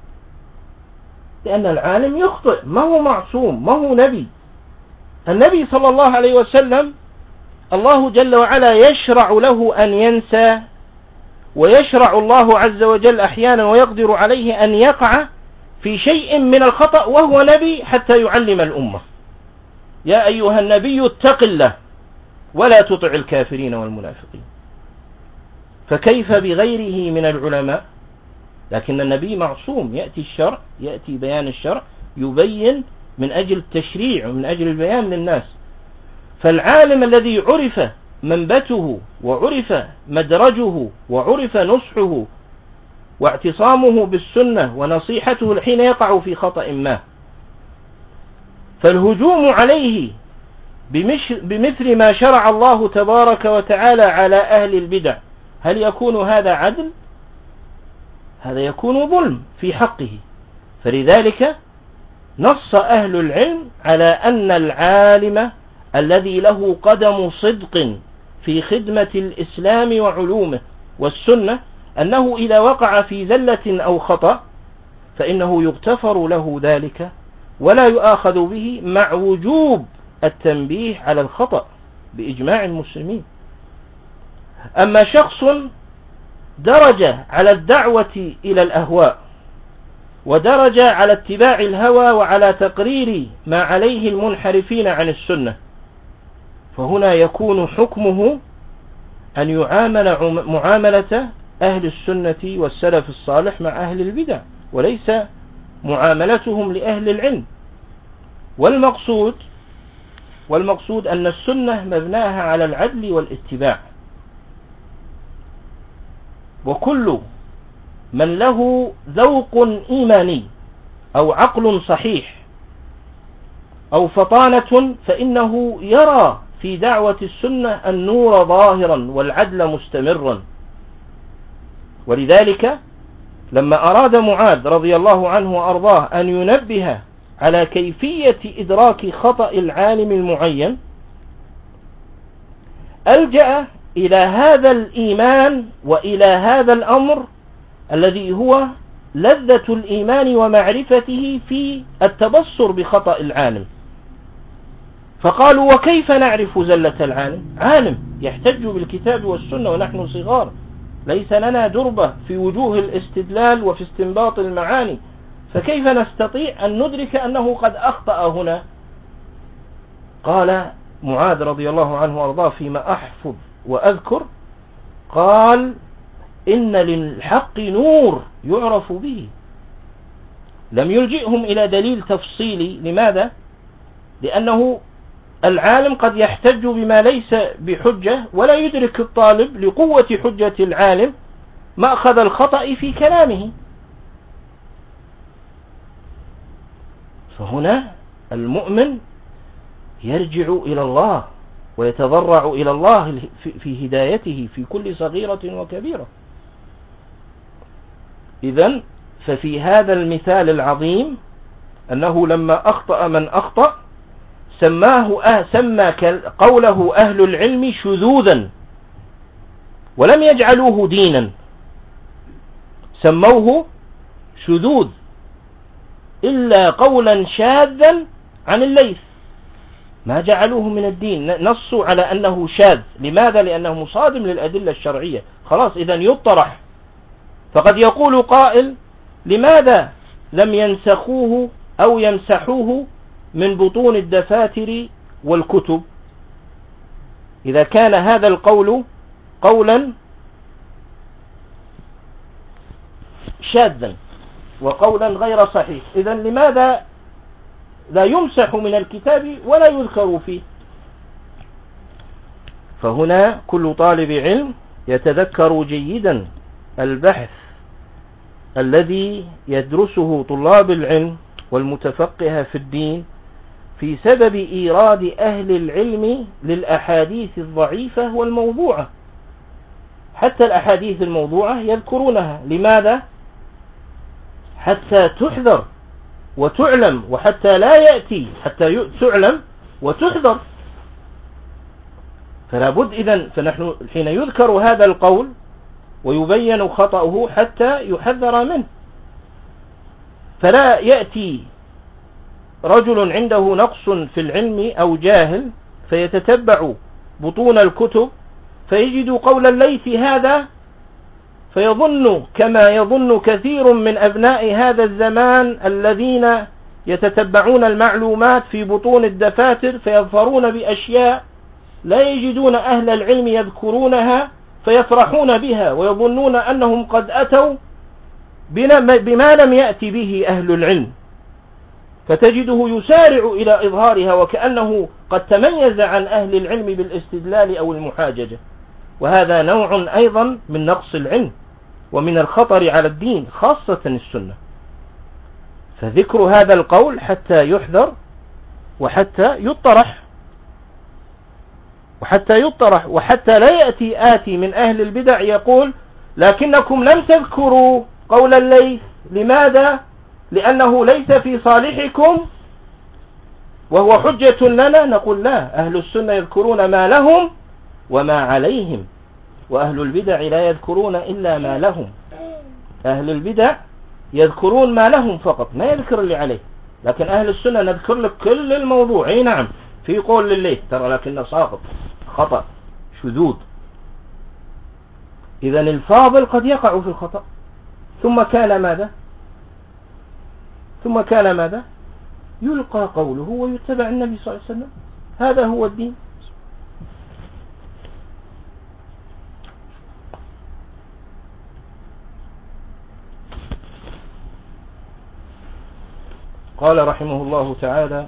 لأن العالم يخطئ، ما هو معصوم، ما هو نبي. النبي صلى الله عليه وسلم الله جل وعلا يشرع له أن ينسى، ويشرع الله عز وجل أحيانا ويقدر عليه أن يقع في شيء من الخطأ وهو نبي حتى يعلم الأمة. يا أيها النبي اتق الله ولا تطع الكافرين والمنافقين. فكيف بغيره من العلماء؟ لكن النبي معصوم، يأتي الشرع، يأتي بيان الشرع يبين من أجل التشريع ومن أجل البيان للناس. فالعالم الذي عرف منبته وعرف مدرجه وعرف نصحه واعتصامه بالسنة ونصيحته حين يقع في خطأ ما، فالهجوم عليه بمثل ما شرع الله تبارك وتعالى على أهل البدع، هل يكون هذا عدل؟ هذا يكون ظلم في حقه. فلذلك نص أهل العلم على أن العالم الذي له قدم صدق في خدمة الإسلام وعلومه والسنة أنه إذا وقع في زلة أو خطأ فإنه يغتفر له ذلك ولا يؤاخذ به، مع وجوب التنبيه على الخطأ بإجماع المسلمين. أما شخص درج على الدعوة إلى الأهواء ودرج على اتباع الهوى وعلى تقرير ما عليه المنحرفين عن السنة، فهنا يكون حكمه أن يعامل معاملة أهل السنة والسلف الصالح مع أهل البدع، وليس معاملتهم لأهل العلم. والمقصود والمقصود أن السنة مبناها على العدل والاتباع، وكل من له ذوق إيماني أو عقل صحيح أو فطانة فإنه يرى في دعوة السنة النور ظاهرا والعدل مستمرا. ولذلك لما أراد معاذ رضي الله عنه وأرضاه أن ينبه على كيفية إدراك خطأ العالم المعين ألجأ إلى هذا الإيمان وإلى هذا الأمر الذي هو لذة الإيمان ومعرفته في التبصر بخطأ العالم. فقالوا: وكيف نعرف زلة العالم؟ عالم يحتج بالكتاب والسنة ونحن صغار، ليس لنا دربة في وجوه الاستدلال وفي استنباط المعاني، فكيف نستطيع أن ندرك أنه قد أخطأ هنا؟ قال معاذ رضي الله عنه وارضاه فيما أحفظ وأذكر، قال إن للحق نور يعرف به. لم يلجئهم إلى دليل تفصيلي. لماذا؟ لأنه العالم قد يحتج بما ليس بحجة، ولا يدرك الطالب لقوة حجة العالم مأخذ الخطأ في كلامه. فهنا المؤمن يرجع إلى الله ويتضرع إلى الله في هدايته في كل صغيرة وكبيرة. إذن ففي هذا المثال العظيم أنه لما أخطأ من أخطأ سماه أه سمى قوله أهل العلم شذوذا، ولم يجعلوه دينا، سموه شذوذ إلا قولا شاذا عن الليث، ما جعلوه من الدين، نصوا على أنه شاذ. لماذا؟ لأنه مصادم للأدلة الشرعية. خلاص إذن يطرح. فقد يقول قائل لماذا لم ينسخوه أو يمسحوه من بطون الدفاتر والكتب إذا كان هذا القول قولا شاذا وقولا غير صحيح؟ إذن لماذا لا يمسح من الكتاب ولا يذكر فيه؟ فهنا كل طالب علم يتذكر جيدا البحث الذي يدرسه طلاب العلم والمتفقه في الدين في سبب إيراد أهل العلم للأحاديث الضعيفة والموضوعة. حتى الأحاديث الموضوعة يذكرونها. لماذا؟ حتى تحذر وتعلم، وحتى لا يأتي حتى تعلم وتحذر. فلا بد إذن، فنحن حين يذكر هذا القول ويبين خطأه حتى يحذر منه. فلا يأتي رجل عنده نقص في العلم أو جاهل فيتتبع بطون الكتب فيجد قول الليث هذا، فيظن كما يظن كثير من أبناء هذا الزمان الذين يتتبعون المعلومات في بطون الدفاتر فيظفرون بأشياء لا يجدون أهل العلم يذكرونها فيفرحون بها، ويظنون أنهم قد أتوا بما لم يأتي به أهل العلم، فتجده يسارع إلى إظهارها وكأنه قد تميز عن أهل العلم بالاستدلال أو المحاججة. وهذا نوع أيضا من نقص العلم ومن الخطر على الدين خاصة السنة. فذكر هذا القول حتى يحذر وحتى يطرح وحتى يطرح وحتى لا يأتي آتي من أهل البدع يقول لكنكم لم تذكروا قول الليث. لماذا؟ لأنه ليس في صالحكم وهو حجة لنا. نقول لا، أهل السنة يذكرون ما لهم وما عليهم، وأهل البدع لا يذكرون إلا ما لهم. أهل البدع يذكرون ما لهم فقط، ما يذكر اللي عليه. لكن أهل السنة نذكر لك كل الموضوع. أي نعم، في قول لليث ترى لكنه ساقط، خطأ، شذوذ. إذن الفاضل قد يقع في الخطأ. ثم كان ماذا؟ ثم كان ماذا؟ يلقى قوله ويتبع النبي صلى الله عليه وسلم. هذا هو الدين. قال رحمه الله تعالى: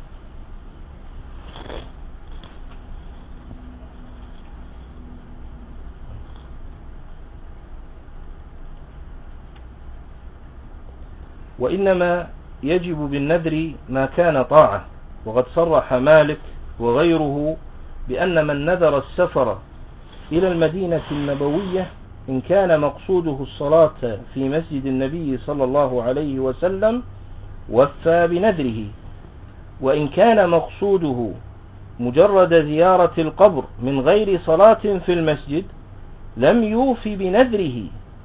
وإنما يجب بالنذر ما كان طاعة. وقد صرح مالك وغيره بأن من نذر السفر إلى المدينة النبوية إن كان مقصوده الصلاة في مسجد النبي صلى الله عليه وسلم وفى بنذره، وإن كان مقصوده مجرد زيارة القبر من غير صلاة في المسجد لم يوفي بنذره.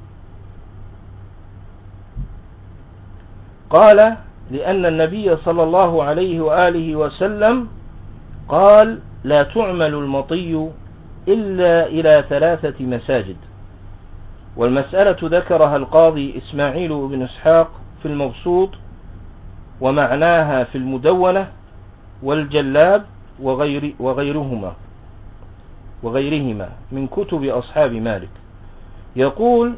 قال: لأن النبي صلى الله عليه وآله وسلم قال: لا تعمل المطي إلا إلى ثلاثة مساجد. والمسألة ذكرها القاضي إسماعيل بن إسحاق في المبسوط، ومعناها في المدونة والجلاب وغير وغيرهما وغيرهما من كتب أصحاب مالك. يقول: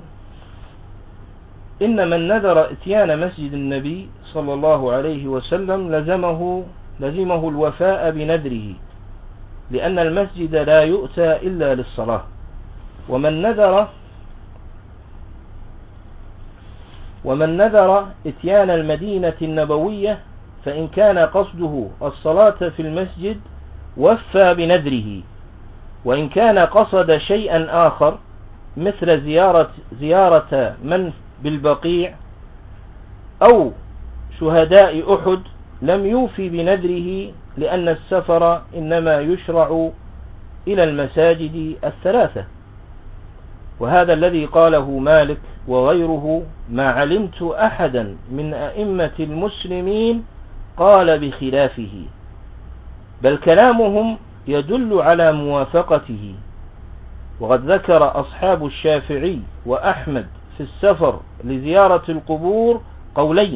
إن من نذر إتيان مسجد النبي صلى الله عليه وسلم لزمه, لزمه الوفاء بنذره، لأن المسجد لا يؤتى إلا للصلاة. ومن نذر ومن نذر إتيان المدينة النبوية فإن كان قصده الصلاة في المسجد وفى بنذره، وإن كان قصد شيئا آخر مثل زيارة, زيارة من بالبقيع أو شهداء أحد لم يوفي بنذره، لأن السفر إنما يشرع إلى المساجد الثلاثة. وهذا الذي قاله مالك وغيره ما علمت أحدا من أئمة المسلمين قال بخلافه، بل كلامهم يدل على موافقته. وقد ذكر أصحاب الشافعي وأحمد في السفر لزيارة القبور قولين: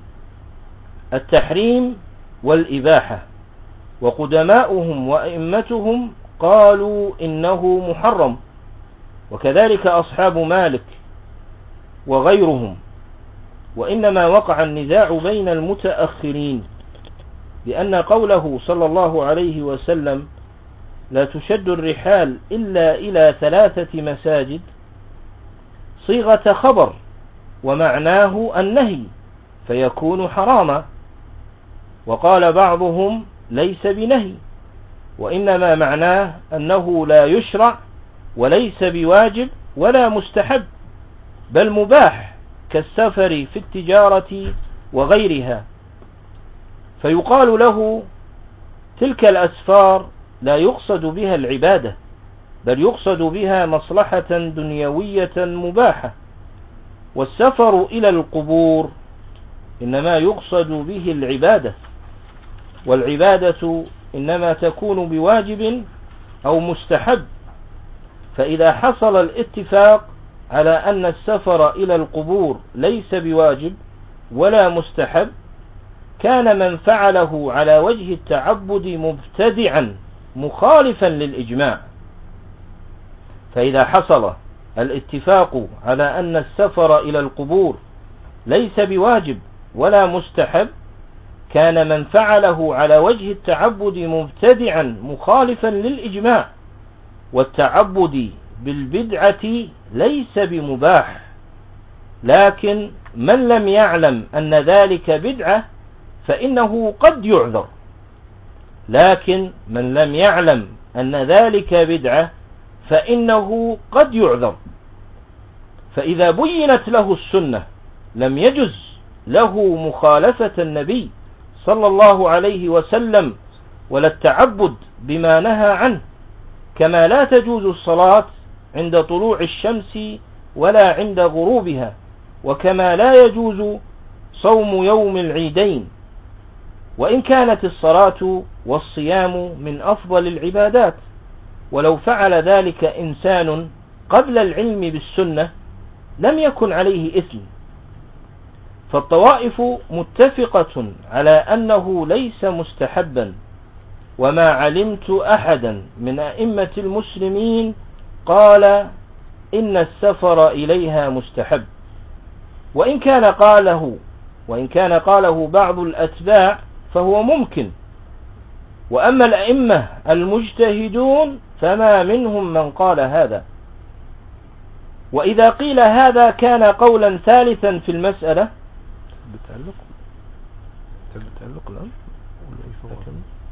التحريم والإباحة، وقدماؤهم وأئمتهم قالوا إنه محرم، وكذلك أصحاب مالك وغيرهم. وإنما وقع النزاع بين المتأخرين، لأن قوله صلى الله عليه وسلم لا تشد الرحال إلا إلى ثلاثة مساجد صيغة خبر، ومعناه النهي فيكون حراما. وقال بعضهم ليس بنهي، وإنما معناه أنه لا يشرع وليس بواجب ولا مستحب، بل مباح كالسفر في التجارة وغيرها. فيقال له تلك الأسفار لا يقصد بها العبادة، بل يقصد بها مصلحة دنيوية مباحة. والسفر إلى القبور إنما يقصد به العبادة، والعبادة إنما تكون بواجب أو مستحب. فإذا حصل الاتفاق على أن السفر إلى القبور ليس بواجب ولا مستحب، كان من فعله على وجه التعبد مبتدعا مخالفا للإجماع. فإذا حصل الاتفاق على أن السفر إلى القبور ليس بواجب ولا مستحب، كان من فعله على وجه التعبد مبتدعا مخالفا للإجماع. والتعبد بالبدعة ليس بمباح، لكن من لم يعلم أن ذلك بدعة فإنه قد يعذر، لكن من لم يعلم أن ذلك بدعة فإنه قد يعذر. فإذا بينت له السنة لم يجز له مخالفة النبي صلى الله عليه وسلم ولا التعبد بما نهى عنه، كما لا تجوز الصلاة عند طلوع الشمس ولا عند غروبها، وكما لا يجوز صوم يوم العيدين، وإن كانت الصلاة والصيام من أفضل العبادات. ولو فعل ذلك إنسان قبل العلم بالسنة لم يكن عليه إثم. فالطوائف متفقة على أنه ليس مستحبا، وما علمت أحدا من أئمة المسلمين قال إن السفر إليها مستحب، وإن كان قاله وإن كان قاله بعض الأتباع فهو ممكن. وأما الأئمة المجتهدون فما منهم من قال هذا. وإذا قيل هذا كان قولا ثالثا في المسألة. بتعلق بتعلق الآن ولا أي فوق؟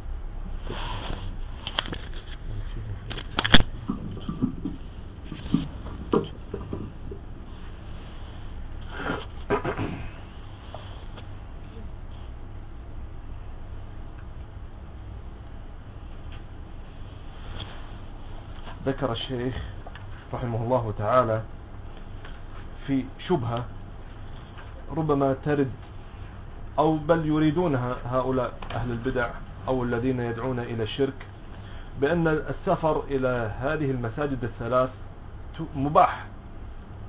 ذكر الشيخ رحمه الله تعالى في شبهة ربما ترد أو بل يريدونها هؤلاء أهل البدع أو الذين يدعون إلى الشرك، بأن السفر إلى هذه المساجد الثلاث مباح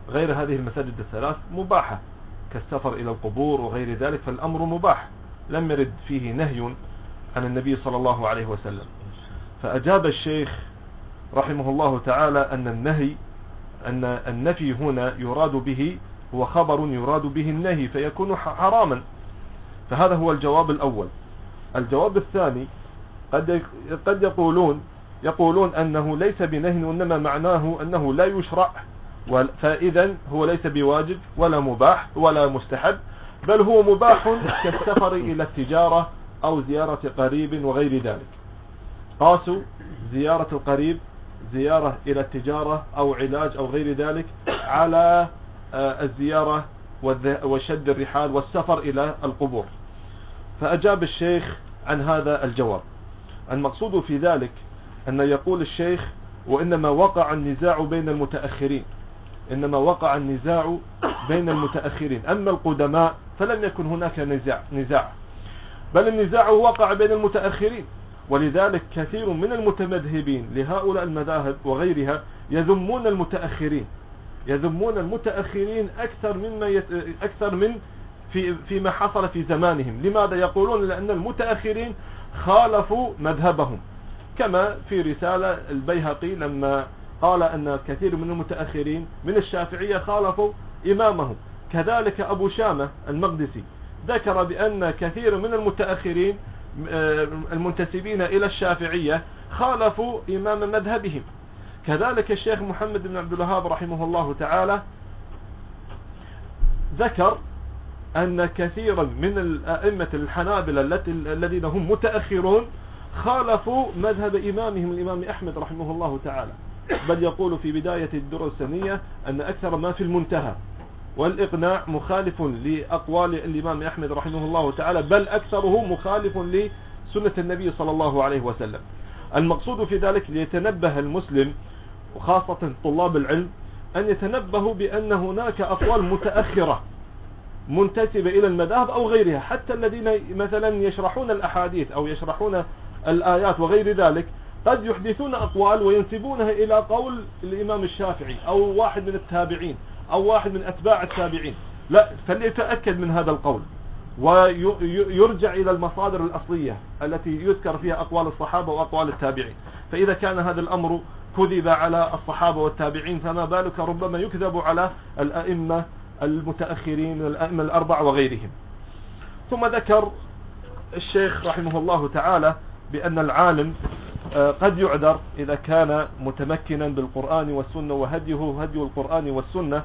غير هذه المساجد الثلاث مباحة كالسفر إلى القبور وغير ذلك، فالأمر مباح لم يرد فيه نهي عن النبي صلى الله عليه وسلم. فأجاب الشيخ رحمه الله تعالى أن النهي أن النفي هنا يراد به هو خبر يراد به النهي فيكون حراما. فهذا هو الجواب الأول. الجواب الثاني قد قد يقولون يقولون أنه ليس بنهي وإنما معناه أنه لا يشرع، فإذا هو ليس بواجب ولا مباح ولا مستحب، بل هو مباح كالسفر إلى التجارة أو زيارة قريب وغير ذلك. قاسوا زيارة القريب، زيارة إلى التجارة أو علاج أو غير ذلك، على الزيارة وشد الرحال والسفر إلى القبور. فأجاب الشيخ عن هذا الجواب. المقصود في ذلك أن يقول الشيخ وإنما وقع النزاع بين المتأخرين، إنما وقع النزاع بين المتأخرين، أما القدماء فلم يكن هناك نزاع, نزاع بل النزاع وقع بين المتأخرين. ولذلك كثير من المتمذهبين لهؤلاء المذاهب وغيرها يذمون المتأخرين يذمون المتأخرين أكثر مما يت... أكثر من في فيما حصل في زمانهم. لماذا؟ يقولون لأن المتأخرين خالفوا مذهبهم، كما في رسالة البيهقي لما قال أن كثير من المتأخرين من الشافعية خالفوا إمامهم. كذلك أبو شامة المقدسي ذكر بأن كثير من المتأخرين المنتسبين إلى الشافعية خالفوا إمام مذهبهم. كذلك الشيخ محمد بن عبد الوهاب رحمه الله تعالى ذكر أن كثيرا من الأئمة الحنابلة الذين هم متأخرون خالفوا مذهب إمامهم الإمام أحمد رحمه الله تعالى، بل يقول في بداية الدرر السنية أن أكثر ما في المنتهى والإقناع مخالف لأقوال الإمام أحمد رحمه الله تعالى، بل أكثره مخالف لسنة النبي صلى الله عليه وسلم. المقصود في ذلك ليتنبه المسلم وخاصة طلاب العلم أن يتنبهوا بأن هناك أقوال متأخرة منتسبة إلى المذاهب أو غيرها، حتى الذين مثلا يشرحون الأحاديث أو يشرحون الآيات وغير ذلك قد يحدثون أقوال وينسبونها إلى قول الإمام الشافعي أو واحد من التابعين أو واحد من أتباع التابعين. لا، فليتأكد من هذا القول ويرجع إلى المصادر الأصلية التي يذكر فيها أقوال الصحابة وأقوال التابعين. فإذا كان هذا الأمر كذب على الصحابة والتابعين فما بالك ربما يكذب على الأئمة المتأخرين الأئمة الأربع وغيرهم. ثم ذكر الشيخ رحمه الله تعالى بأن العالم قد يعذر إذا كان متمكنا بالقرآن والسنة وهديه هدي القرآن والسنة.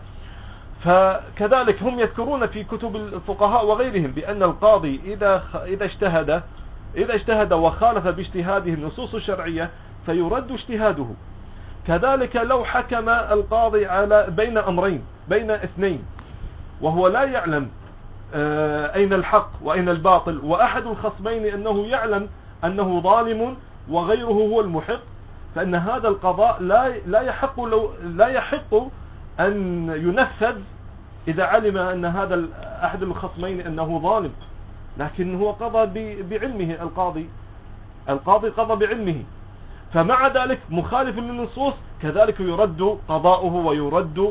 فكذلك هم يذكرون في كتب الفقهاء وغيرهم بأن القاضي إذا إذا اجتهد إذا اجتهد وخالف باجتهاده النصوص الشرعية فيرد اجتهاده. كذلك لو حكم القاضي على بين أمرين بين اثنين وهو لا يعلم أين الحق وأين الباطل، وأحد الخصمين أنه يعلم أنه ظالم وغيره هو المحق، فإن هذا القضاء لا لا يحق لو لا يحق أن ينفذ إذا علم أن هذا أحد الخصمين أنه ظالم، لكن هو قضى بعلمه. القاضي القاضي قضى بعلمه، فمع ذلك مخالف للنصوص كذلك يرد قضاؤه ويرد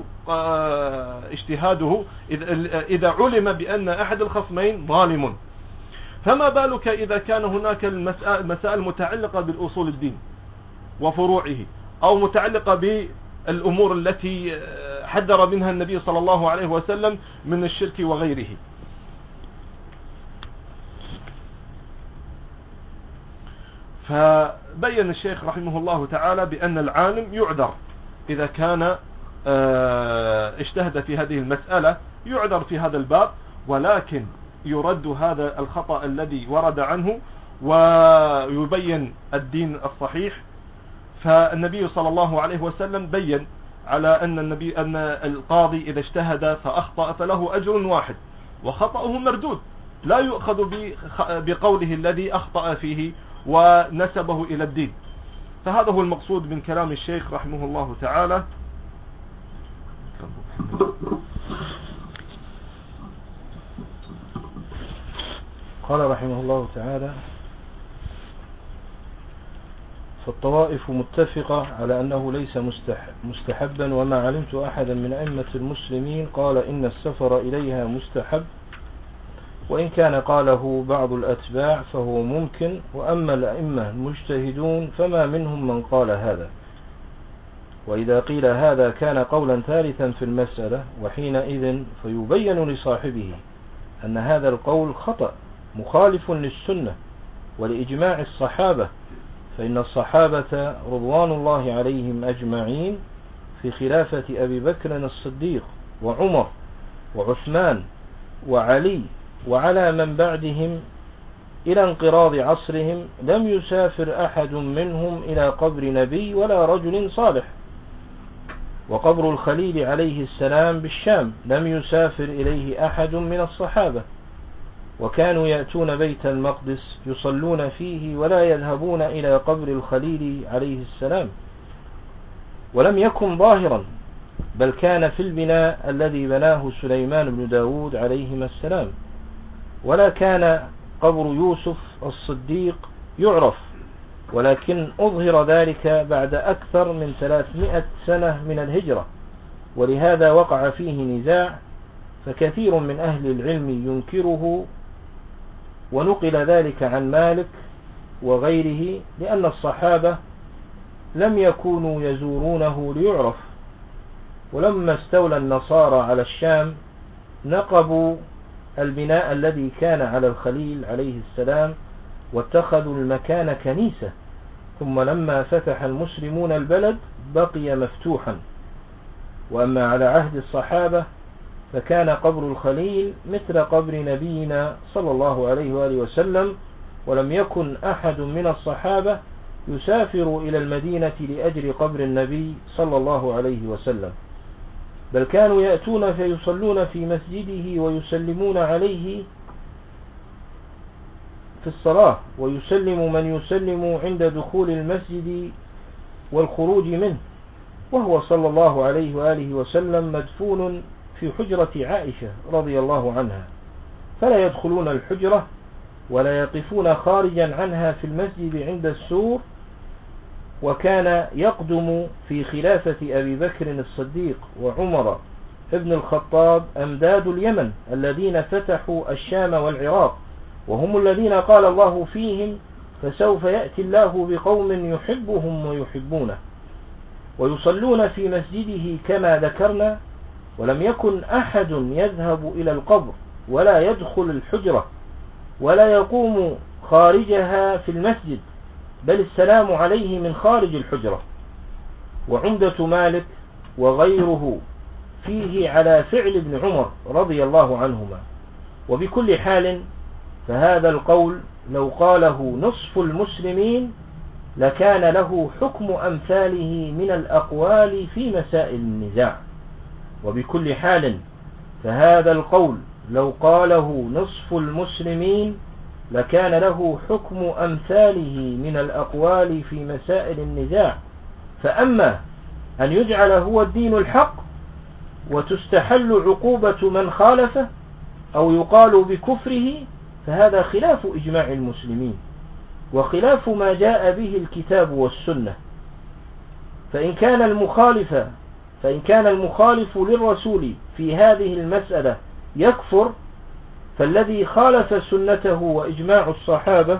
اجتهاده إذا علم بأن أحد الخصمين ظالم. فما بالك إذا كان هناك المسائل متعلقة بالأصول الدين وفروعه أو متعلقة بالأمور التي حذر منها النبي صلى الله عليه وسلم من الشرك وغيره. فبين الشيخ رحمه الله تعالى بأن العالم يعذر إذا كان اجتهد في هذه المسألة، يعذر في هذا الباب، ولكن يرد هذا الخطأ الذي ورد عنه ويبين الدين الصحيح. فالنبي صلى الله عليه وسلم بين على أن النبي أن القاضي إذا اجتهد فأخطأ فله أجر واحد وخطأه مردود، لا يؤخذ بقوله الذي أخطأ فيه ونسبه إلى الدين. فهذا هو المقصود من كلام الشيخ رحمه الله تعالى. قال رحمه الله تعالى: فالطوائف متفقة على أنه ليس مستحبا، وما علمت أحدا من أئمة المسلمين قال إن السفر إليها مستحب، وإن كان قاله بعض الأتباع فهو ممكن، وأما الأئمة المجتهدون فما منهم من قال هذا. وإذا قيل هذا كان قولا ثالثا في المسألة، وحينئذ فيبين لصاحبه أن هذا القول خطأ مخالف للسنة ولإجماع الصحابة، فإن الصحابة رضوان الله عليهم أجمعين في خلافة أبي بكر الصديق وعمر وعثمان وعلي وعلى من بعدهم إلى انقراض عصرهم لم يسافر أحد منهم إلى قبر نبي ولا رجل صالح. وقبر الخليل عليه السلام بالشام لم يسافر إليه أحد من الصحابة، وكانوا يأتون بيت المقدس يصلون فيه ولا يذهبون إلى قبر الخليل عليه السلام، ولم يكن ظاهرا، بل كان في البناء الذي بناه سليمان بن داود عليهما السلام. ولا كان قبر يوسف الصديق يعرف، ولكن أظهر ذلك بعد أكثر من ثلاثمائة سنة من الهجرة، ولهذا وقع فيه نزاع، فكثير من أهل العلم ينكره، ونقل ذلك عن مالك وغيره، لأن الصحابة لم يكونوا يزورونه ليعرف. ولما استولى النصارى على الشام نقبوا البناء الذي كان على الخليل عليه السلام واتخذوا المكان كنيسة، ثم لما فتح المسلمون البلد بقي مفتوحا. وأما على عهد الصحابة فكان قبر الخليل مثل قبر نبينا صلى الله عليه وآله وسلم، ولم يكن أحد من الصحابة يسافر إلى المدينة لأجل قبر النبي صلى الله عليه وسلم، بل كانوا يأتون فيصلون في مسجده ويسلمون عليه في الصلاة، ويسلم من يسلم عند دخول المسجد والخروج منه، وهو صلى الله عليه وآله وسلم مدفون في حجرة عائشة رضي الله عنها، فلا يدخلون الحجرة ولا يقفون خارجا عنها في المسجد عند السور. وكان يقدم في خلافة أبي بكر الصديق وعمر ابن الخطاب أمداد اليمن الذين فتحوا الشام والعراق، وهم الذين قال الله فيهم فسوف يأتي الله بقوم يحبهم ويحبونه، ويصلون في مسجده كما ذكرنا. ولم يكن أحد يذهب إلى القبر ولا يدخل الحجرة ولا يقوم خارجها في المسجد، بل السلام عليه من خارج الحجرة. وعمدة مالك وغيره فيه على فعل ابن عمر رضي الله عنهما. وبكل حال فهذا القول لو قاله نصف المسلمين لكان له حكم أمثاله من الأقوال في مسائل النزاع. وبكل حال فهذا القول لو قاله نصف المسلمين لكان له حكم أمثاله من الأقوال في مسائل النزاع. فأما أن يجعل هو الدين الحق وتستحل عقوبة من خالفه أو يقال بكفره، فهذا خلاف إجماع المسلمين وخلاف ما جاء به الكتاب والسنة. فإن كان المخالف فإن كان المخالف للرسول في هذه المسألة يكفر، فالذي خالف سنته وإجماع الصحابة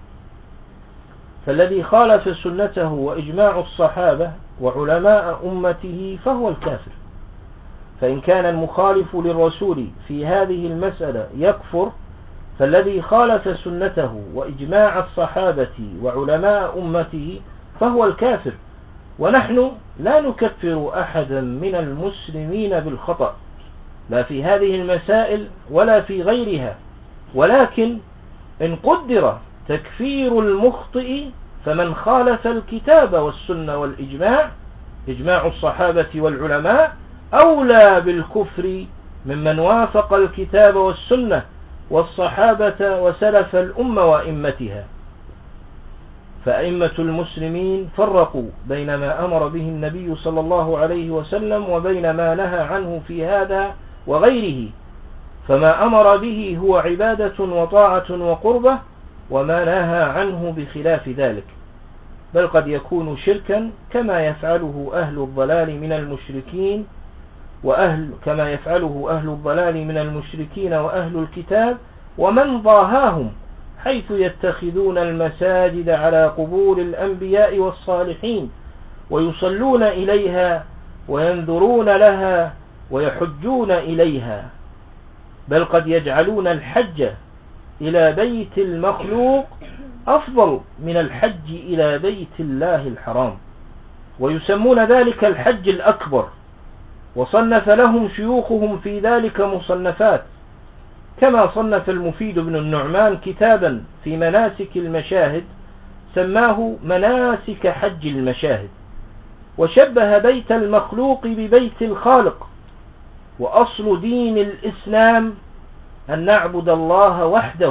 فالذي خالف سنته وإجماع الصحابة وعلماء أمته فهو الكافر. فإن كان المخالف للرسول في هذه المسألة يكفر، فالذي خالف سنته وإجماع الصحابة وعلماء أمته فهو الكافر. ونحن لا نكفر أحدا من المسلمين بالخطأ، لا في هذه المسائل ولا في غيرها، ولكن إن قدر تكفير المخطئ فمن خالف الكتاب والسنة والإجماع إجماع الصحابة والعلماء أولى بالكفر ممن وافق الكتاب والسنة والصحابة وسلف الأمة وأئمتها. فأئمة المسلمين فرقوا بين ما أمر به النبي صلى الله عليه وسلم وبين ما نهى عنه في هذا وغيره، فما أمر به هو عبادة وطاعة وقربة، وما نهى عنه بخلاف ذلك. بل قد يكون شركا كما يفعله أهل الضلال من المشركين وأهل كما يفعله أهل الضلال من المشركين وأهل الكتاب ومن ضاهاهم، حيث يتخذون المساجد على قبور الأنبياء والصالحين ويصلون إليها وينذرون لها ويحجون إليها، بل قد يجعلون الحج إلى بيت المخلوق أفضل من الحج إلى بيت الله الحرام، ويسمون ذلك الحج الأكبر، وصنف لهم شيوخهم في ذلك مصنفات، كما صنف المفيد بن النعمان كتابا في مناسك المشاهد سماه مناسك حج المشاهد، وشبه بيت المخلوق ببيت الخالق. وأصل دين الإسلام أن نعبد الله وحده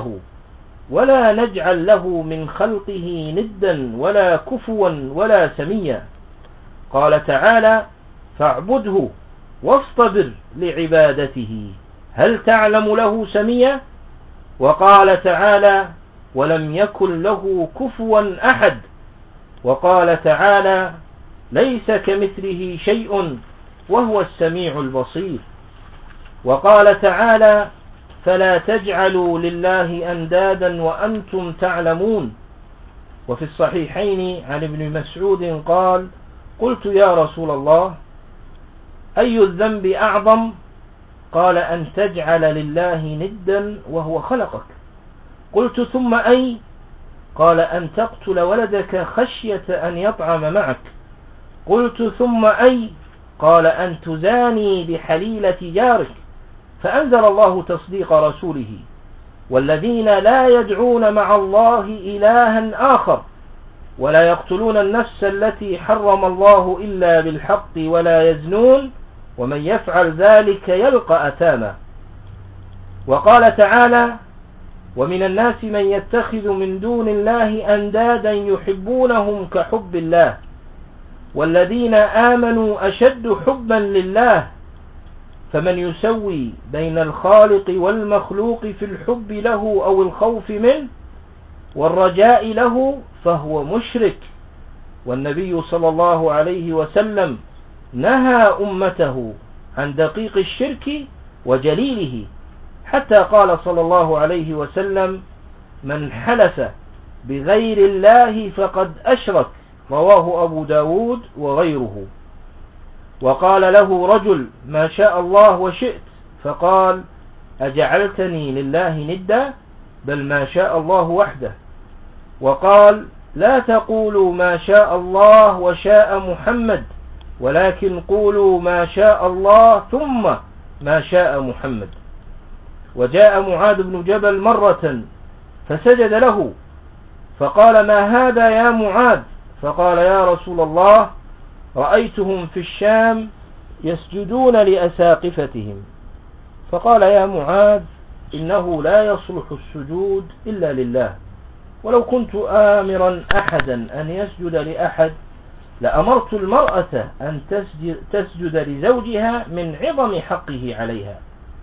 ولا نجعل له من خلقه ندا ولا كفوا ولا سميا. قال تعالى: فاعبده واصطبر لعبادته هل تعلم له سميا. وقال تعالى: ولم يكن له كفوا أحد. وقال تعالى: ليس كمثله شيء وهو السميع البصير. وقال تعالى: فلا تجعلوا لله أندادا وأنتم تعلمون. وفي الصحيحين عن ابن مسعود قال: قلت يا رسول الله أي الذنب أعظم؟ قال: أن تجعل لله ندا وهو خلقك. قلت ثم أي؟ قال: أن تقتل ولدك خشية أن يطعم معك. قلت ثم أي؟ قال: أن تزاني بحليلة جارك. فأنزل الله تصديق رسوله: والذين لا يدعون مع الله إلها آخر ولا يقتلون النفس التي حرم الله إلا بالحق ولا يزنون ومن يفعل ذلك يلقى أثاما. وقال تعالى: ومن الناس من يتخذ من دون الله أندادا يحبونهم كحب الله والذين آمنوا أشد حبا لله فمن يسوي بين الخالق والمخلوق في الحب له أو الخوف منه والرجاء له فهو مشرك. والنبي صلى الله عليه وسلم نهى أمته عن دقيق الشرك وجليله، حتى قال صلى الله عليه وسلم: من حلف بغير الله فقد أشرك. رواه أبو داود وغيره. وقال له رجل: ما شاء الله وشئت. فقال: أجعلتني لله ندا؟ بل ما شاء الله وحده. وقال: لا تقولوا ما شاء الله وشاء محمد ولكن قولوا ما شاء الله ثم ما شاء محمد. وجاء معاذ بن جبل مرة فسجد له فقال: ما هذا يا معاذ؟ فقال: يا رسول الله رأيتهم في الشام يسجدون لأساقفتهم. فقال: يا معاذ إنه لا يصلح السجود إلا لله، ولو كنت آمرا أحدا أن يسجد لأحد لأمرت المرأة أن تسجد, تسجد لزوجها من عظم حقه عليها.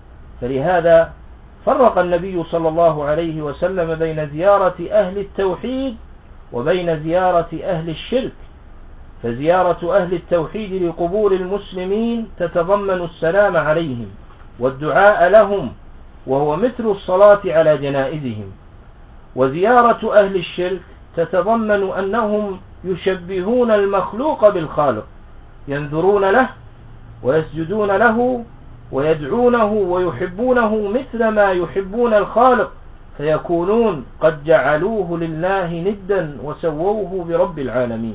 فلهذا فرق النبي صلى الله عليه وسلم بين زيارة أهل التوحيد وبين زيارة أهل الشرك. فزيارة أهل التوحيد لقبور المسلمين تتضمن السلام عليهم والدعاء لهم، وهو مثل الصلاة على جنائزهم. وزيارة أهل الشرك تتضمن أنهم يشبهون المخلوق بالخالق، ينذرون له ويسجدون له ويدعونه ويحبونه مثل ما يحبون الخالق، فيكونون قد جعلوه لله ندا وسووه برب العالمين.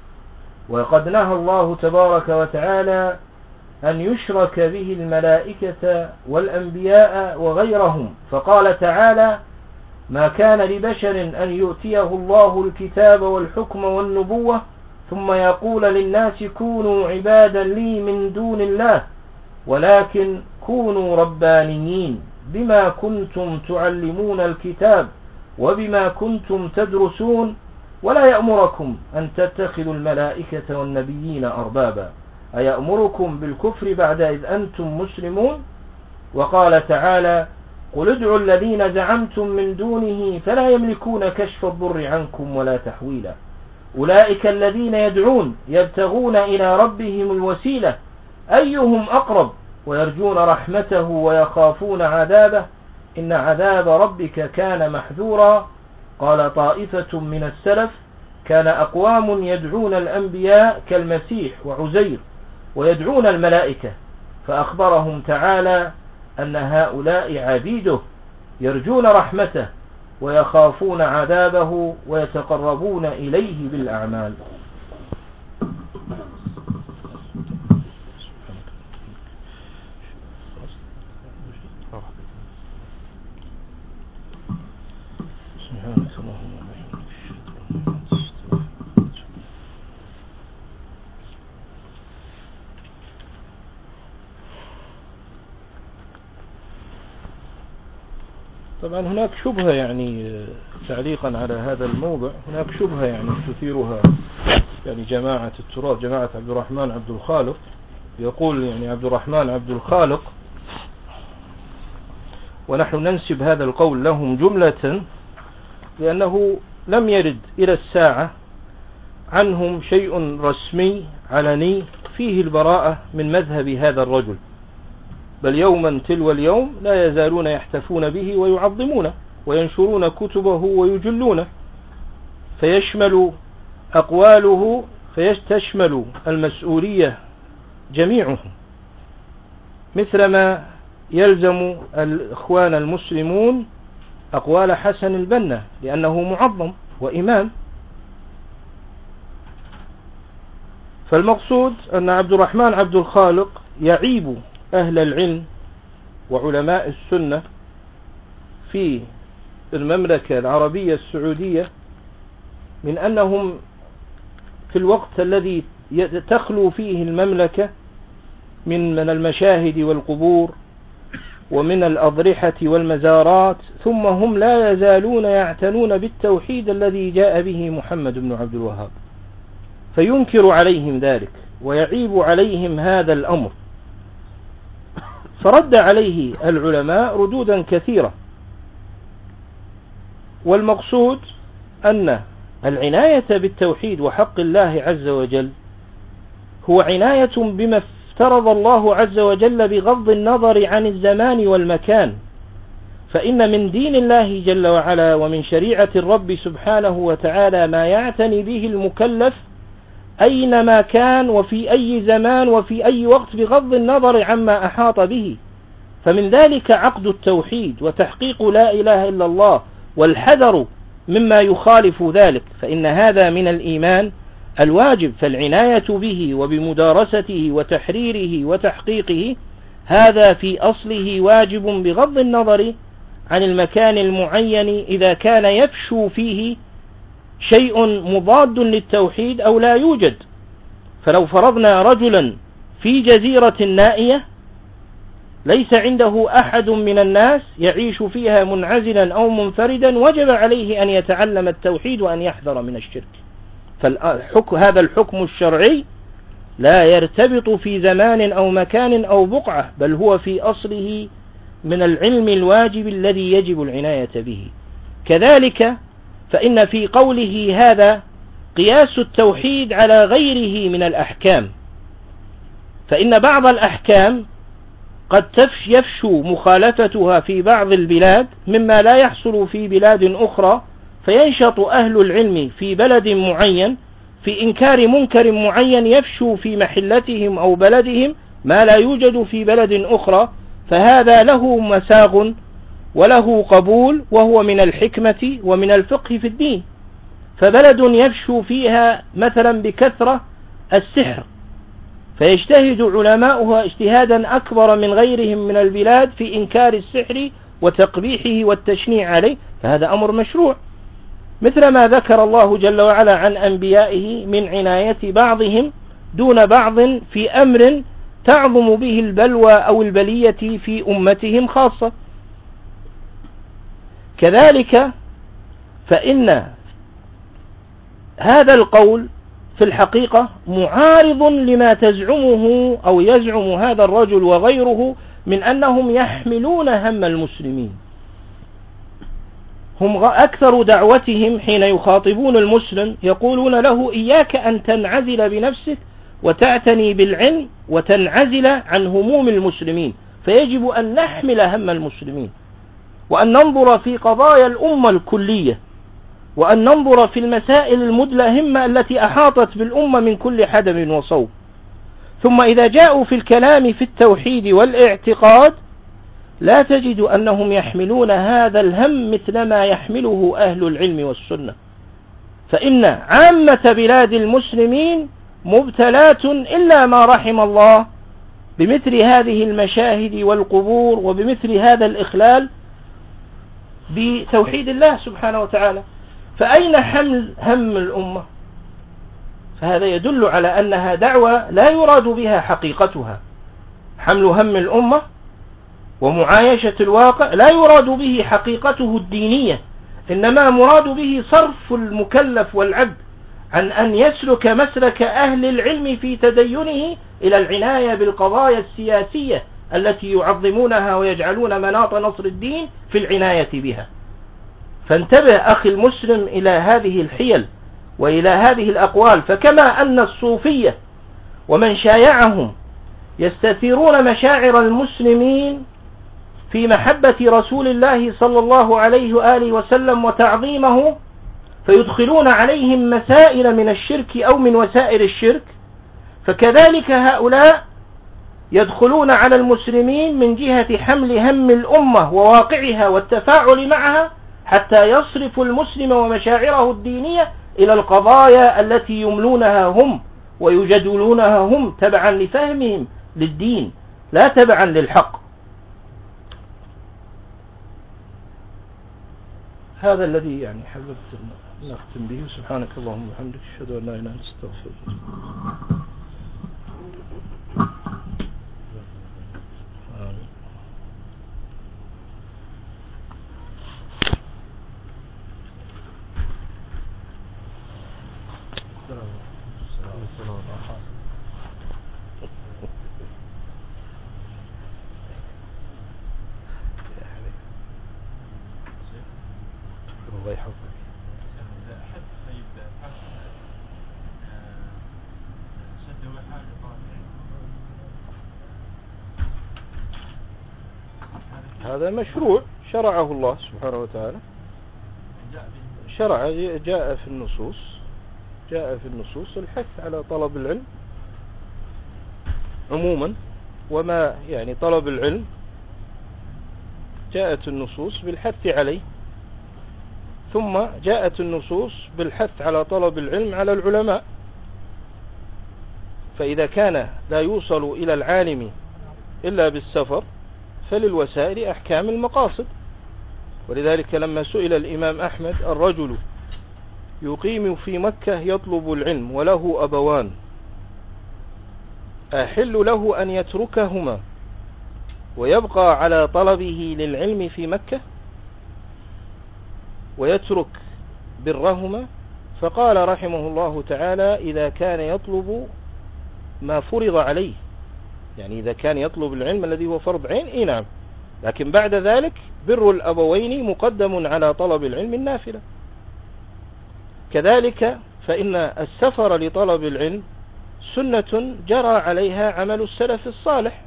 وقد نهى الله تبارك وتعالى أن يشرك به الملائكة والأنبياء وغيرهم، فقال تعالى: ما كان لبشر أن يؤتيه الله الكتاب والحكم والنبوة ثم يقول للناس كونوا عبادا لي من دون الله ولكن كونوا ربانيين بما كنتم تعلمون الكتاب وبما كنتم تدرسون ولا يأمركم أن تتخذوا الملائكة والنبيين أربابا أيأمركم بالكفر بعد إذ أنتم مسلمون. وقال تعالى: قل ادعوا الذين زعمتم من دونه فلا يملكون كشف الضر عنكم ولا تحويلا. أولئك الذين يدعون يبتغون إلى ربهم الوسيلة أيهم أقرب ويرجون رحمته ويخافون عذابه إن عذاب ربك كان محذورا. قال طائفة من السلف كان أقوام يدعون الأنبياء كالمسيح وعزير ويدعون الملائكة، فأخبرهم تعالى أن هؤلاء عبيده يرجون رحمته ويخافون عذابه ويتقربون إليه بالأعمال. طبعا هناك شبهة يعني تعليقا على هذا الموضع، هناك شبهة يعني تثيرها يعني جماعة التراث، جماعة عبد الرحمن عبد الخالق. يقول يعني عبد الرحمن عبد الخالق، ونحن ننسب هذا القول لهم جملة لأنه لم يرد إلى الساعة عنهم شيء رسمي علني فيه البراءة من مذهب هذا الرجل، بل يوما تلو اليوم لا يزالون يحتفون به ويعظمونه وينشرون كتبه ويجلونه، فيشمل أقواله فيشتشمل المسؤولية جميعهم، مثلما يلزم الإخوان المسلمون أقوال حسن البنا لأنه معظم وإمام. فالمقصود أن عبد الرحمن عبد الخالق يعيب أهل العلم وعلماء السنة في المملكة العربية السعودية من أنهم في الوقت الذي تخلو فيه المملكة من من المشاهد والقبور ومن الأضرحة والمزارات، ثم هم لا يزالون يعتنون بالتوحيد الذي جاء به محمد بن عبد الوهاب، فينكر عليهم ذلك ويعيب عليهم هذا الأمر. فرد عليه العلماء ردودا كثيرة، والمقصود أن العناية بالتوحيد وحق الله عز وجل هو عناية بما افترض الله عز وجل بغض النظر عن الزمان والمكان، فإن من دين الله جل وعلا ومن شريعة الرب سبحانه وتعالى ما يعتني به المكلف أينما كان وفي أي زمان وفي أي وقت بغض النظر عما أحاط به، فمن ذلك عقد التوحيد وتحقيق لا إله إلا الله والحذر مما يخالف ذلك، فإن هذا من الإيمان الواجب، فالعناية به وبمدارسته وتحريره وتحقيقه هذا في أصله واجب بغض النظر عن المكان المعين إذا كان يفشو فيه شيء مضاد للتوحيد أو لا يوجد. فلو فرضنا رجلا في جزيرة نائية ليس عنده أحد من الناس يعيش فيها منعزلا أو منفردا، وجب عليه أن يتعلم التوحيد وأن يحذر من الشرك. فهذا الحكم الشرعي لا يرتبط في زمان أو مكان أو بقعة، بل هو في أصله من العلم الواجب الذي يجب العناية به. كذلك فإن في قوله هذا قياس التوحيد على غيره من الأحكام، فإن بعض الأحكام قد يفشو مخالفتها في بعض البلاد مما لا يحصل في بلاد أخرى، فينشط أهل العلم في بلد معين في إنكار منكر معين يفشو في محلتهم أو بلدهم ما لا يوجد في بلد أخرى، فهذا له مساغ وله قبول، وهو من الحكمة ومن الفقه في الدين. فبلد يفشو فيها مثلا بكثرة السحر، فيجتهد علماؤها اجتهادا أكبر من غيرهم من البلاد في إنكار السحر وتقبيحه والتشنيع عليه، فهذا أمر مشروع، مثل ما ذكر الله جل وعلا عن أنبيائه من عناية بعضهم دون بعض في أمر تعظم به البلوى أو البلية في أمتهم خاصة. كذلك فإن هذا القول في الحقيقة معارض لما تزعمه أو يزعم هذا الرجل وغيره من أنهم يحملون هم المسلمين. هم أكثر دعوتهم حين يخاطبون المسلم يقولون له إياك أن تنعزل بنفسك وتعتني بالعلم وتنعزل عن هموم المسلمين، فيجب أن نحمل هم المسلمين وأن ننظر في قضايا الأمة الكلية وأن ننظر في المسائل المدلهمة التي أحاطت بالأمة من كل حدب وصوب. ثم إذا جاءوا في الكلام في التوحيد والاعتقاد لا تجد أنهم يحملون هذا الهم مثل ما يحمله أهل العلم والسنة، فإن عامة بلاد المسلمين مبتلات إلا ما رحم الله بمثل هذه المشاهد والقبور وبمثل هذا الإخلال بتوحيد الله سبحانه وتعالى. فأين حمل هم الأمة؟ فهذا يدل على أنها دعوة لا يراد بها حقيقتها. حمل هم الأمة ومعايشة الواقع لا يراد به حقيقته الدينية، إنما مراد به صرف المكلف والعبد عن أن يسلك مسلك أهل العلم في تدينه إلى العناية بالقضايا السياسية التي يعظمونها ويجعلون مناط نصر الدين في العناية بها. فانتبه أخي المسلم إلى هذه الحيل وإلى هذه الأقوال. فكما أن الصوفية ومن شايعهم يستثيرون مشاعر المسلمين في محبة رسول الله صلى الله عليه وآله وسلم وتعظيمه، فيدخلون عليهم مسائل من الشرك أو من وسائل الشرك، فكذلك هؤلاء يدخلون على المسلمين من جهة حمل هم الأمة وواقعها والتفاعل معها حتى يصرف المسلم ومشاعره الدينية إلى القضايا التي يملونها هم ويجدلونها هم تبعا لفهمهم للدين لا تبعا للحق. هذا الذي يعني حببت نختم به. سبحانك اللهم وبحمدك، أشهد أن لا إله إلا أنت، أستغفرك. الله يحفظك. هذا مشروع شرعه الله سبحانه وتعالى، شرع جاء في النصوص جاء في النصوص الحث على طلب العلم عموما، وما يعني طلب العلم جاءت النصوص بالحث عليه، ثم جاءت النصوص بالحث على طلب العلم على العلماء. فإذا كان لا يوصل إلى العالم إلا بالسفر فللوسائل أحكام المقاصد. ولذلك لما سئل الإمام أحمد: الرجل يقيم في مكة يطلب العلم وله أبوان، أحل له أن يتركهما ويبقى على طلبه للعلم في مكة ويترك برهما؟ فقال رحمه الله تعالى: إذا كان يطلب ما فرض عليه، يعني إذا كان يطلب العلم الذي هو فرض عين، إيه نعم، لكن بعد ذلك بر الأبوين مقدم على طلب العلم النافلة. كذلك فإن السفر لطلب العلم سنة جرى عليها عمل السلف الصالح.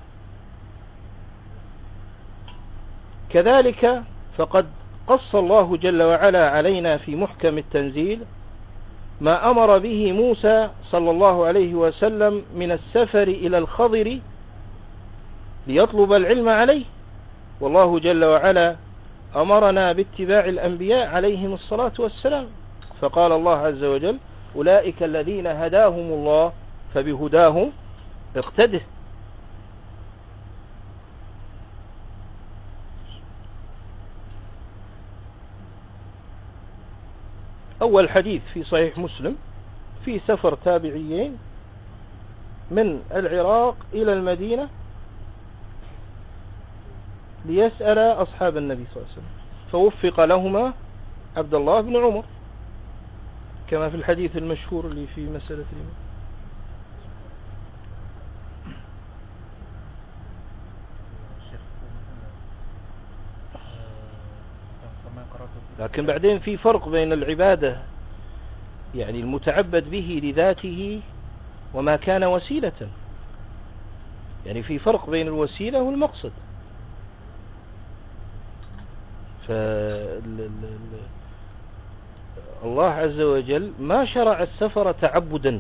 كذلك فقد قص الله جل وعلا علينا في محكم التنزيل ما أمر به موسى صلى الله عليه وسلم من السفر إلى الخضر ليطلب العلم عليه، والله جل وعلا أمرنا باتباع الأنبياء عليهم الصلاة والسلام، فقال الله عز وجل: أولئك الذين هداهم الله فبهداهم اقتده. أول حديث في صحيح مسلم في سفر تابعيين من العراق إلى المدينة ليسأل أصحاب النبي صلى الله عليه وسلم، فوفق لهما عبد الله بن عمر كما في الحديث المشهور اللي في مسألة الإمام. لكن بعدين في فرق بين العبادة يعني المتعبد به لذاته وما كان وسيلة. يعني في فرق بين الوسيلة والمقصد. فالله عز وجل ما شرع السفر تعبدا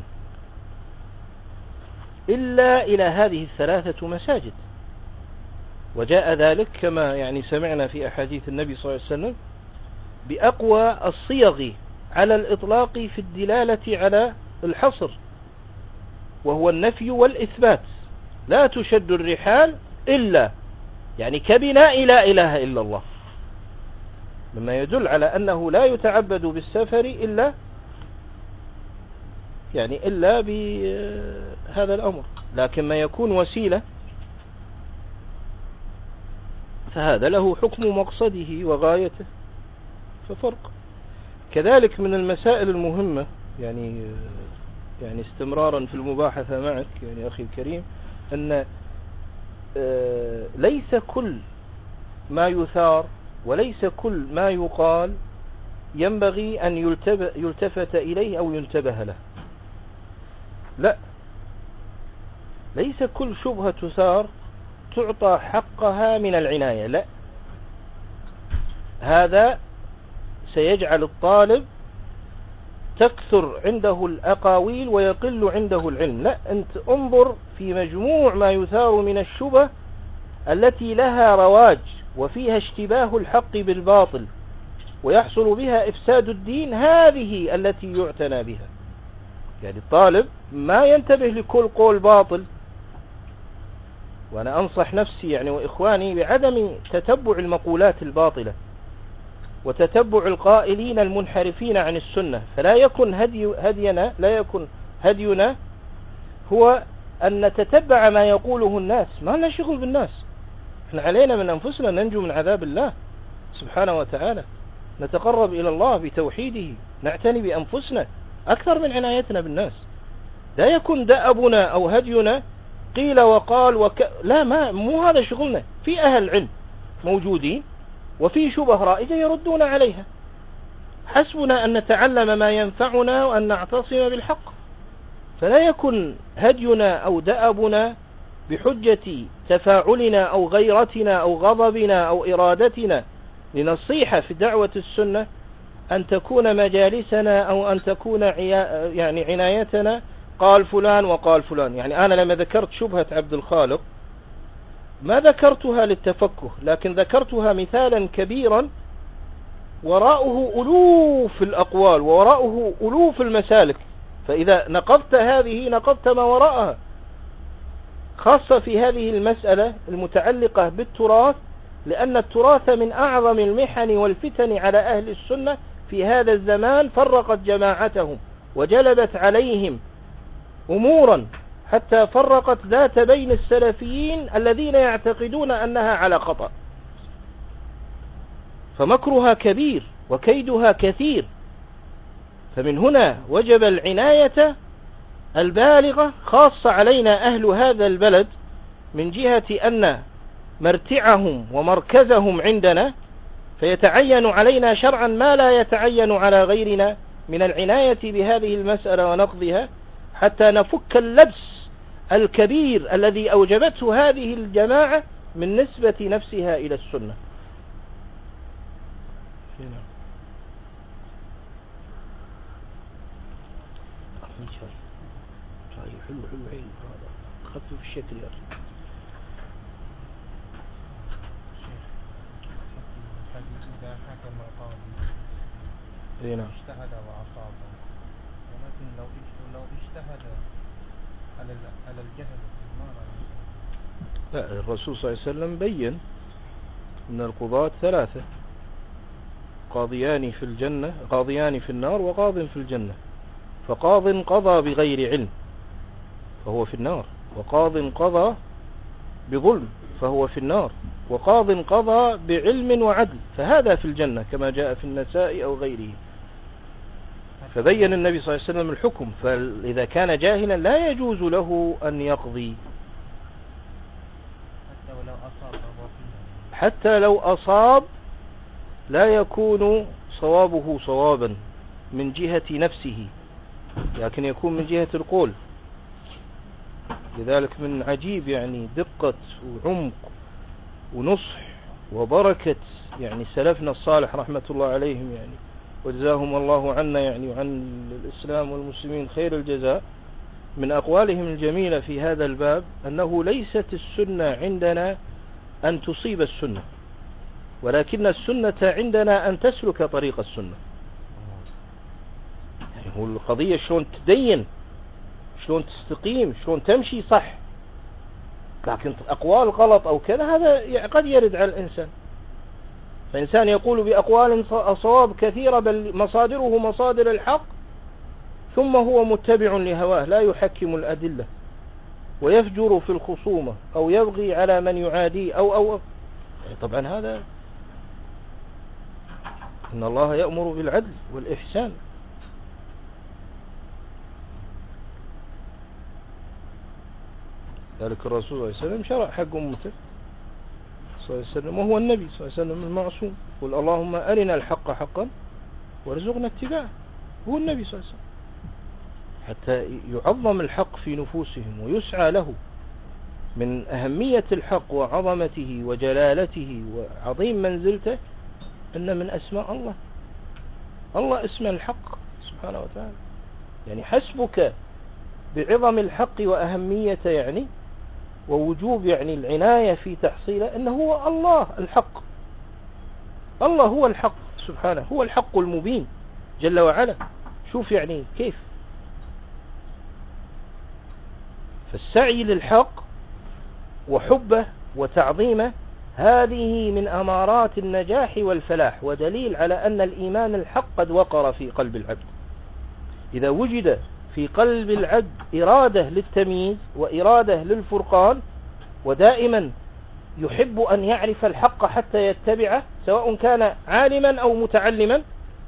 إلا إلى هذه الثلاثة مساجد، وجاء ذلك كما يعني سمعنا في أحاديث النبي صلى الله عليه وسلم بأقوى الصيغ على الإطلاق في الدلالة على الحصر، وهو النفي والإثبات. لا تشد الرحال إلا يعني كبناء لا إله إلا الله، مما يدل على أنه لا يتعبد بالسفر إلا يعني إلا بهذا الأمر. لكن ما يكون وسيلة فهذا له حكم مقصده وغايته، ففرق. كذلك من المسائل المهمة يعني يعني استمرارا في المباحثة معك يعني أخي الكريم، أن ليس كل ما يثار وليس كل ما يقال ينبغي أن يلتفت إليه أو ينتبه له. لا، ليس كل شبهة تثار تعطى حقها من العناية، لا، هذا سيجعل الطالب تكثر عنده الأقاويل ويقل عنده العلم. لا، أنت انظر في مجموع ما يثار من الشبه التي لها رواج وفيها اشتباه الحق بالباطل ويحصل بها إفساد الدين، هذه التي يعتنى بها. يعني الطالب ما ينتبه لكل قول باطل. وأنا أنصح نفسي يعني وإخواني بعدم تتبع المقولات الباطلة وتتبع القائلين المنحرفين عن السنة. فلا يكن هدي هدينا لا يكن هدينا هو أن نتتبع ما يقوله الناس، ما لنا شغل بالناس. احنا علينا من أنفسنا ننجو من عذاب الله سبحانه وتعالى، نتقرب إلى الله بتوحيده، نعتني بأنفسنا أكثر من عنايتنا بالناس. لا يكن دأبنا أو هدينا قيل وقال وك... لا، ما مو هذا شغلنا. في أهل علم موجودين وفي شبه رائجة يردون عليها، حسبنا أن نتعلم ما ينفعنا وأن نعتصم بالحق. فلا يكن هدينا أو دأبنا بحجة تفاعلنا أو غيرتنا أو غضبنا أو إرادتنا لنصيحة في دعوة السنة أن تكون مجالسنا أو أن تكون عيا... يعني عنايتنا قال فلان وقال فلان. يعني أنا لما ذكرت شبهة عبد الخالق ما ذكرتها للتفكه، لكن ذكرتها مثالا كبيرا وراءه ألوف الأقوال وراءه ألوف المسالك، فإذا نقضت هذه نقضت ما وراءها، خاصة في هذه المسألة المتعلقة بالتراث، لأن التراث من أعظم المحن والفتن على أهل السنة في هذا الزمان. فرقت جماعتهم وجلبت عليهم أمورا حتى فرقت ذات بين السلفيين الذين يعتقدون أنها على خطأ. فمكرها كبير وكيدها كثير. فمن هنا وجب العناية البالغة خاصة علينا أهل هذا البلد من جهة أن مرتعهم ومركزهم عندنا، فيتعين علينا شرعا ما لا يتعين على غيرنا من العناية بهذه المسألة ونقضها، حتى نفك اللبس الكبير الذي أوجبته هذه الجماعة من نسبة نفسها إلى السنة. حلو حلو حلو هذا خفف الشكل يا أخي. إذا حكم القاضي هنا اجتهد وأصاب، ولكن لو لو اجتهد على على الجهل ما رأيه؟ لا، الرسول صلى الله عليه وسلم بين أن القضاة ثلاثة: قاضيان في الجنة قاضيان في النار وقاض في الجنة. فقاض قضى بغير علم فهو في النار، وقاض قضى بظلم فهو في النار، وقاض قضى بعلم وعدل فهذا في الجنة كما جاء في النساء أو غيره. فبين النبي صلى الله عليه وسلم الحكم. فإذا كان جاهلا لا يجوز له أن يقضي حتى ولو أصاب، حتى لو أصاب لا يكون صوابه صوابا من جهة نفسه، لكن يكون من جهة القول. لذلك من عجيب يعني دقة وعمق ونصح وبركة يعني سلفنا الصالح رحمة الله عليهم، يعني وجزاهم الله عنا يعني وعن الإسلام والمسلمين خير الجزاء، من أقوالهم الجميلة في هذا الباب أنه ليست السنة عندنا أن تصيب السنة، ولكن السنة عندنا أن تسلك طريق السنة. يعني هو القضية شلون تدين، شلون تستقيم، شلون تمشي صح، لكن أقوال غلط أو كذا هذا قد يرد على الإنسان. فإنسان يقول بأقوال صواب كثيرة بل مصادره مصادر الحق، ثم هو متبع لهواه لا يحكم الأدلة ويفجر في الخصومة أو يبغي على من يعاديه أو أو طبعا هذا إن الله يأمر بالعدل والإحسان. ذلك الرسول صلى الله عليه وسلم شرع حق أمته صلى الله عليه وسلم، وهو النبي صلى الله عليه وسلم المعصوم. قل اللهم أرنا الحق حقا وارزقنا اتباعه، هو النبي صلى الله عليه وسلم، حتى يعظم الحق في نفوسهم ويسعى له. من أهمية الحق وعظمته وجلالته وعظيم منزلته أن من أسماء الله الله اسم الحق سبحانه وتعالى. يعني حسبك بعظم الحق وأهميته يعني ووجوب يعني العناية في تحصيله أنه هو الله الحق. الله هو الحق سبحانه، هو الحق المبين جل وعلا. شوف يعني كيف. فالسعي للحق وحبه وتعظيمه هذه من أمارات النجاح والفلاح، ودليل على أن الإيمان الحق قد وقر في قلب العبد. إذا وجد في قلب العبد إرادة للتمييز وإرادة للفرقان، ودائما يحب أن يعرف الحق حتى يتبعه سواء كان عالما أو متعلما،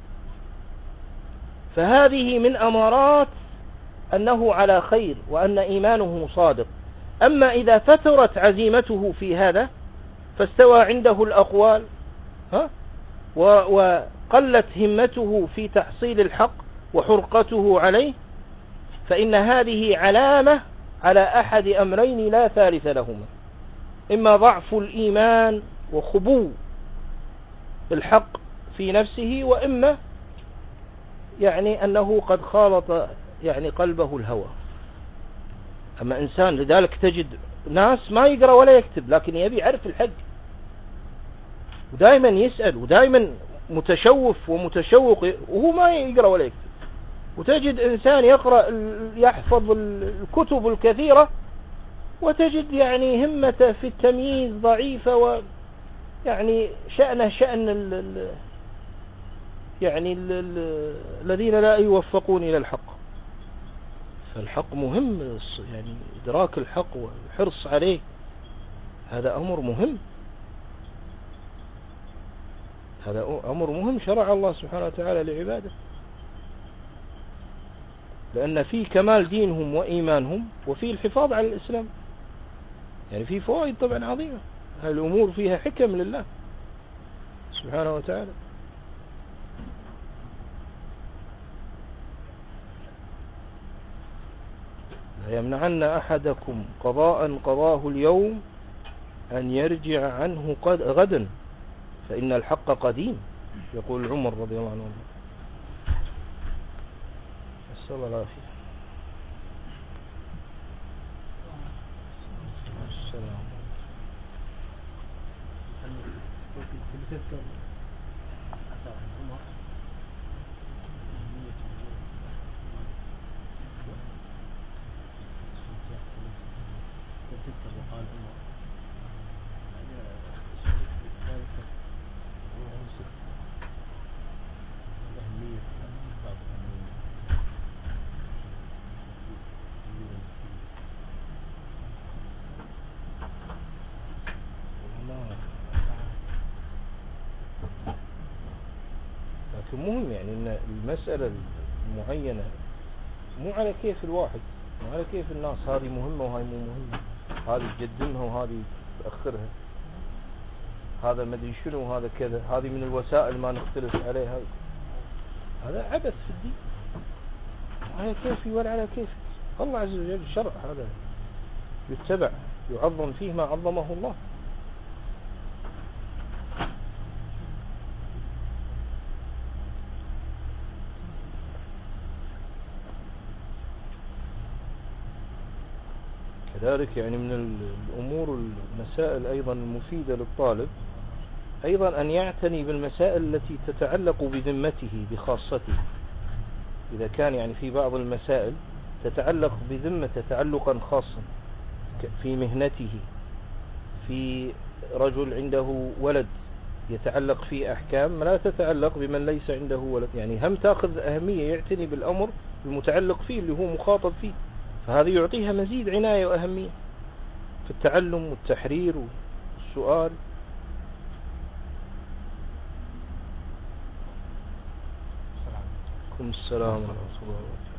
فهذه من أمارات أنه على خير وأن إيمانه صادق. أما إذا فترت عزيمته في هذا فاستوى عنده الأقوال ها وقلت همته في تحصيل الحق وحرقته عليه، فإن هذه علامة على أحد أمرين لا ثالث لهما: إما ضعف الإيمان وخبو الحق في نفسه، وإما يعني أنه قد خالط يعني قلبه الهوى. أما إنسان، لذلك تجد ناس ما يقرأ ولا يكتب لكن يبي يعرف الحق، ودائما يسأل ودائما متشوف ومتشوق وهو ما يقرأ ولا يكتب. وتجد إنسان يقرأ يحفظ الكتب الكثيرة وتجد يعني همته في التمييز ضعيفة، ويعني شأنه شأن ال ال يعني ال ال الذين لا يوفقون إلى الحق. فالحق مهم، يعني إدراك الحق والحرص عليه هذا أمر مهم، هذا أمر مهم شرع الله سبحانه وتعالى لعباده، لأن فيه كمال دينهم وإيمانهم وفيه الحفاظ على الإسلام. يعني فيه فوائد طبعا عظيمة، هذه الأمور فيها حكم لله سبحانه وتعالى. لا يمنعن أحدكم قضاء قضاه اليوم أن يرجع عنه غدا فإن الحق قديم، يقول عمر رضي الله عنه. نسأل الله العافية. السلام. تذكر أثر عن عمر تذكر وقال عمر ذلك أهمية بعض الأمرين لكن مهم يعني ان المسألة المعينة مو على كيف الواحد، مو على كيف الناس، هذه مهمة وهاي مو مهمة، هذه تقدمها وهذه تأخرها. هذا مدري شنو، هذا كذا، هذه من الوسائل ما نختلف عليها. هذا عبث في الدين، على كيفي ولا على كيفك. الله عز وجل شرع هذا يتبع، يعظم فيه ما عظمه الله. كذلك يعني من الأمور والمسائل أيضا المفيدة للطالب أيضا أن يعتني بالمسائل التي تتعلق بذمته بخاصته. إذا كان يعني في بعض المسائل تتعلق بذمته تعلقا خاصا، في مهنته، في رجل عنده ولد يتعلق فيه أحكام لا تتعلق بمن ليس عنده ولد، يعني هم تأخذ أهمية، يعتني بالأمر المتعلق فيه اللي هو مخاطب فيه، فهذا يعطيها مزيد عناية وأهمية في التعلم والتحرير والسؤال. عليكم السلام ورحمة الله وبركاته.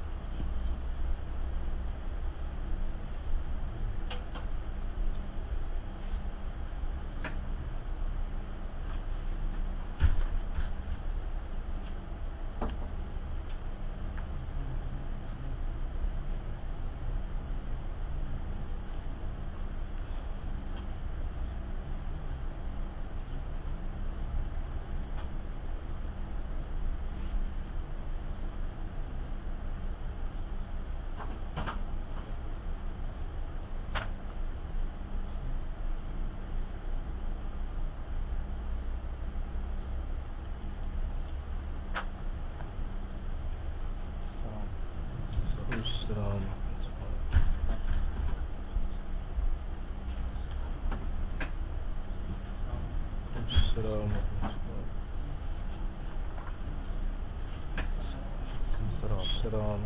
السلام السلام السلام.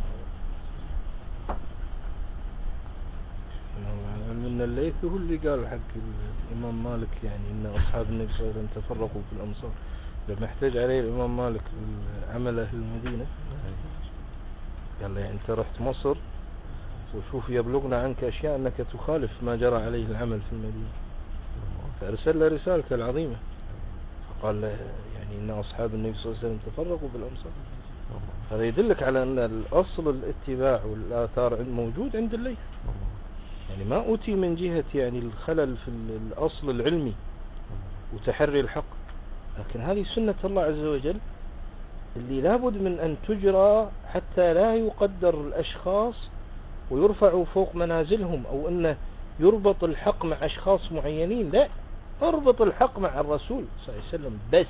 من الليث هو اللي قال حق الإمام مالك يعني إن أصحاب النبي صلى الله عليه وسلم تفرقوا في الأمصار، لما احتج عليه الإمام مالك عمل أهل المدينة قال له يعني أنت رحت مصر وشوف يبلغنا عنك أشياء أنك تخالف ما جرى عليه العمل في المدينة، فأرسل له رسالته العظيمة فقال له يعني إن أصحاب النبي صلى الله عليه وسلم تفرقوا في الأمصار. هذا يدلك على أن الأصل الاتباع والآثار موجود عند الليث، يعني ما أوتي من جهة يعني الخلل في الأصل العلمي وتحري الحق، لكن هذه سنة الله عز وجل اللي لابد من أن تجرى حتى لا يقدر الأشخاص ويرفعوا فوق منازلهم، أو أنه يربط الحق مع أشخاص معينين. لا، اربط الحق مع الرسول صلى الله عليه وسلم بس،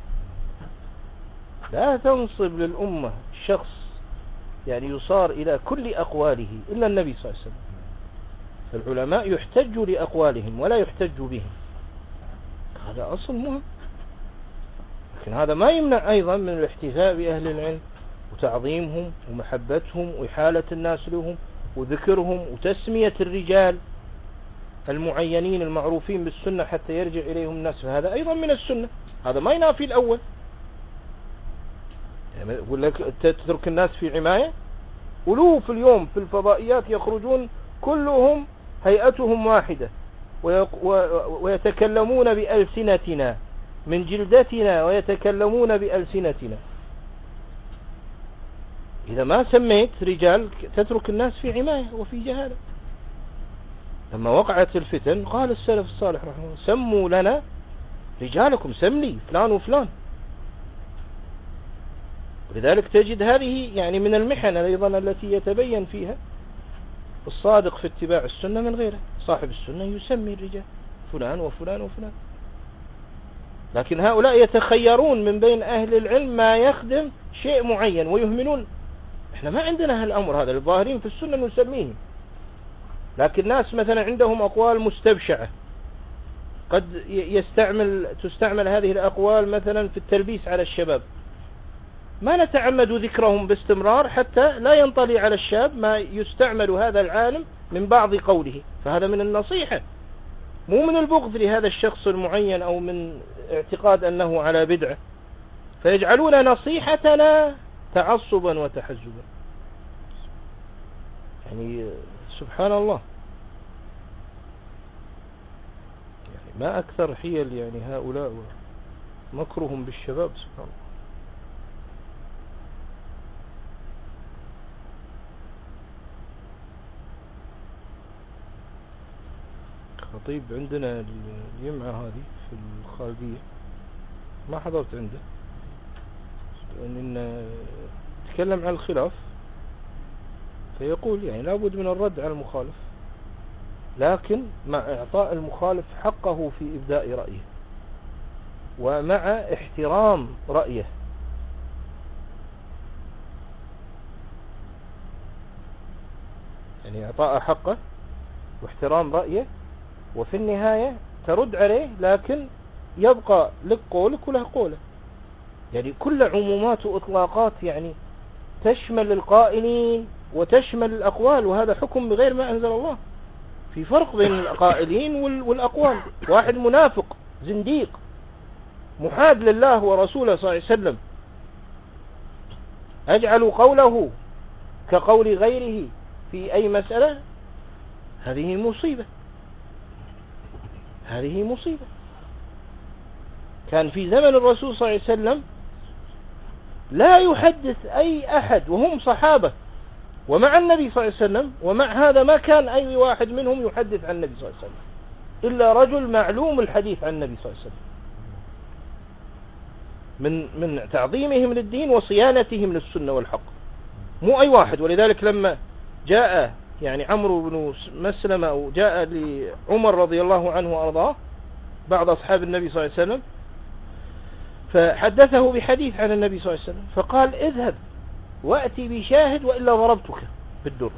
لا تنصب للأمة شخص يعني يصار إلى كل أقواله إلا النبي صلى الله عليه وسلم. فالعلماء يحتج لأقوالهم ولا يحتج بهم، هذا أصل مهم. لكن هذا ما يمنع أيضا من الاحتفاء بأهل العلم وتعظيمهم ومحبتهم وإحالة الناس لهم وذكرهم وتسمية الرجال المعينين المعروفين بالسنة حتى يرجع إليهم الناس، فهذا أيضا من السنة، هذا ما ينافي الأول. يعني يقول لك تترك الناس في عماية، ألوف اليوم في الفضائيات يخرجون كلهم هيئتهم واحدة ويتكلمون بألسنتنا من جلدتنا ويتكلمون بألسنتنا. إذا ما سميت رجال تترك الناس في عماية وفي جهالة. لما وقعت الفتن قال السلف الصالح رحمه الله سموا لنا رجالكم، سم لي فلان وفلان. ولذلك تجد هذه يعني من المحن أيضا التي يتبين فيها الصادق في اتباع السنة من غيره. صاحب السنة يسمي الرجال فلان وفلان وفلان، لكن هؤلاء يتخيرون من بين أهل العلم ما يخدم شيء معين ويهملون. احنا ما عندنا هالأمر هذا، الظاهرين في السنة نسميهم، لكن ناس مثلا عندهم أقوال مستبشعة قد يستعمل تستعمل هذه الأقوال مثلا في التلبيس على الشباب، ما نتعمد ذكرهم باستمرار حتى لا ينطلي على الشاب ما يستعمل هذا العالم من بعض قوله، فهذا من النصيحة مو من البغض لهذا الشخص المعين أو من اعتقاد أنه على بدعة، فيجعلون نصيحتنا تعصبا وتحزبا. يعني سبحان الله، يعني ما أكثر حيل يعني هؤلاء مكرهم بالشباب سبحان الله. خطيب عندنا الجمعة هذه في الخالدية ما حضرت عنده، لأن تكلم عن الخلاف، فيقول يعني لابد من الرد على المخالف، لكن مع إعطاء المخالف حقه في إبداء رأيه ومع احترام رأيه. يعني إعطاء حقه واحترام رأيه، وفي النهاية ترد عليه، لكن يبقى لك قولك وله قوله. يعني كل عمومات وإطلاقات يعني تشمل القائلين وتشمل الأقوال، وهذا حكم بغير ما أنزل الله. في فرق بين القائلين والأقوال. واحد منافق زنديق محاد لله ورسوله صلى الله عليه وسلم أجعل قوله كقول غيره في أي مسألة، هذه مصيبة، هذه مصيبة. كان في زمن الرسول صلى الله عليه وسلم لا يحدث أي أحد وهم صحابة ومع النبي صلى الله عليه وسلم، ومع هذا ما كان أي واحد منهم يحدث عن النبي صلى الله عليه وسلم إلا رجل معلوم الحديث عن النبي صلى الله عليه وسلم، من من تعظيمهم للدين وصيانتهم للسنة والحق، مو أي واحد. ولذلك لما جاء يعني عمرو بن مسلمة أو جاء لعمر رضي الله عنه وأرضاه بعض أصحاب النبي صلى الله عليه وسلم، فحدثه بحديث عن النبي صلى الله عليه وسلم، فقال اذهب وأتي بشاهد وإلا ضربتك بالدر،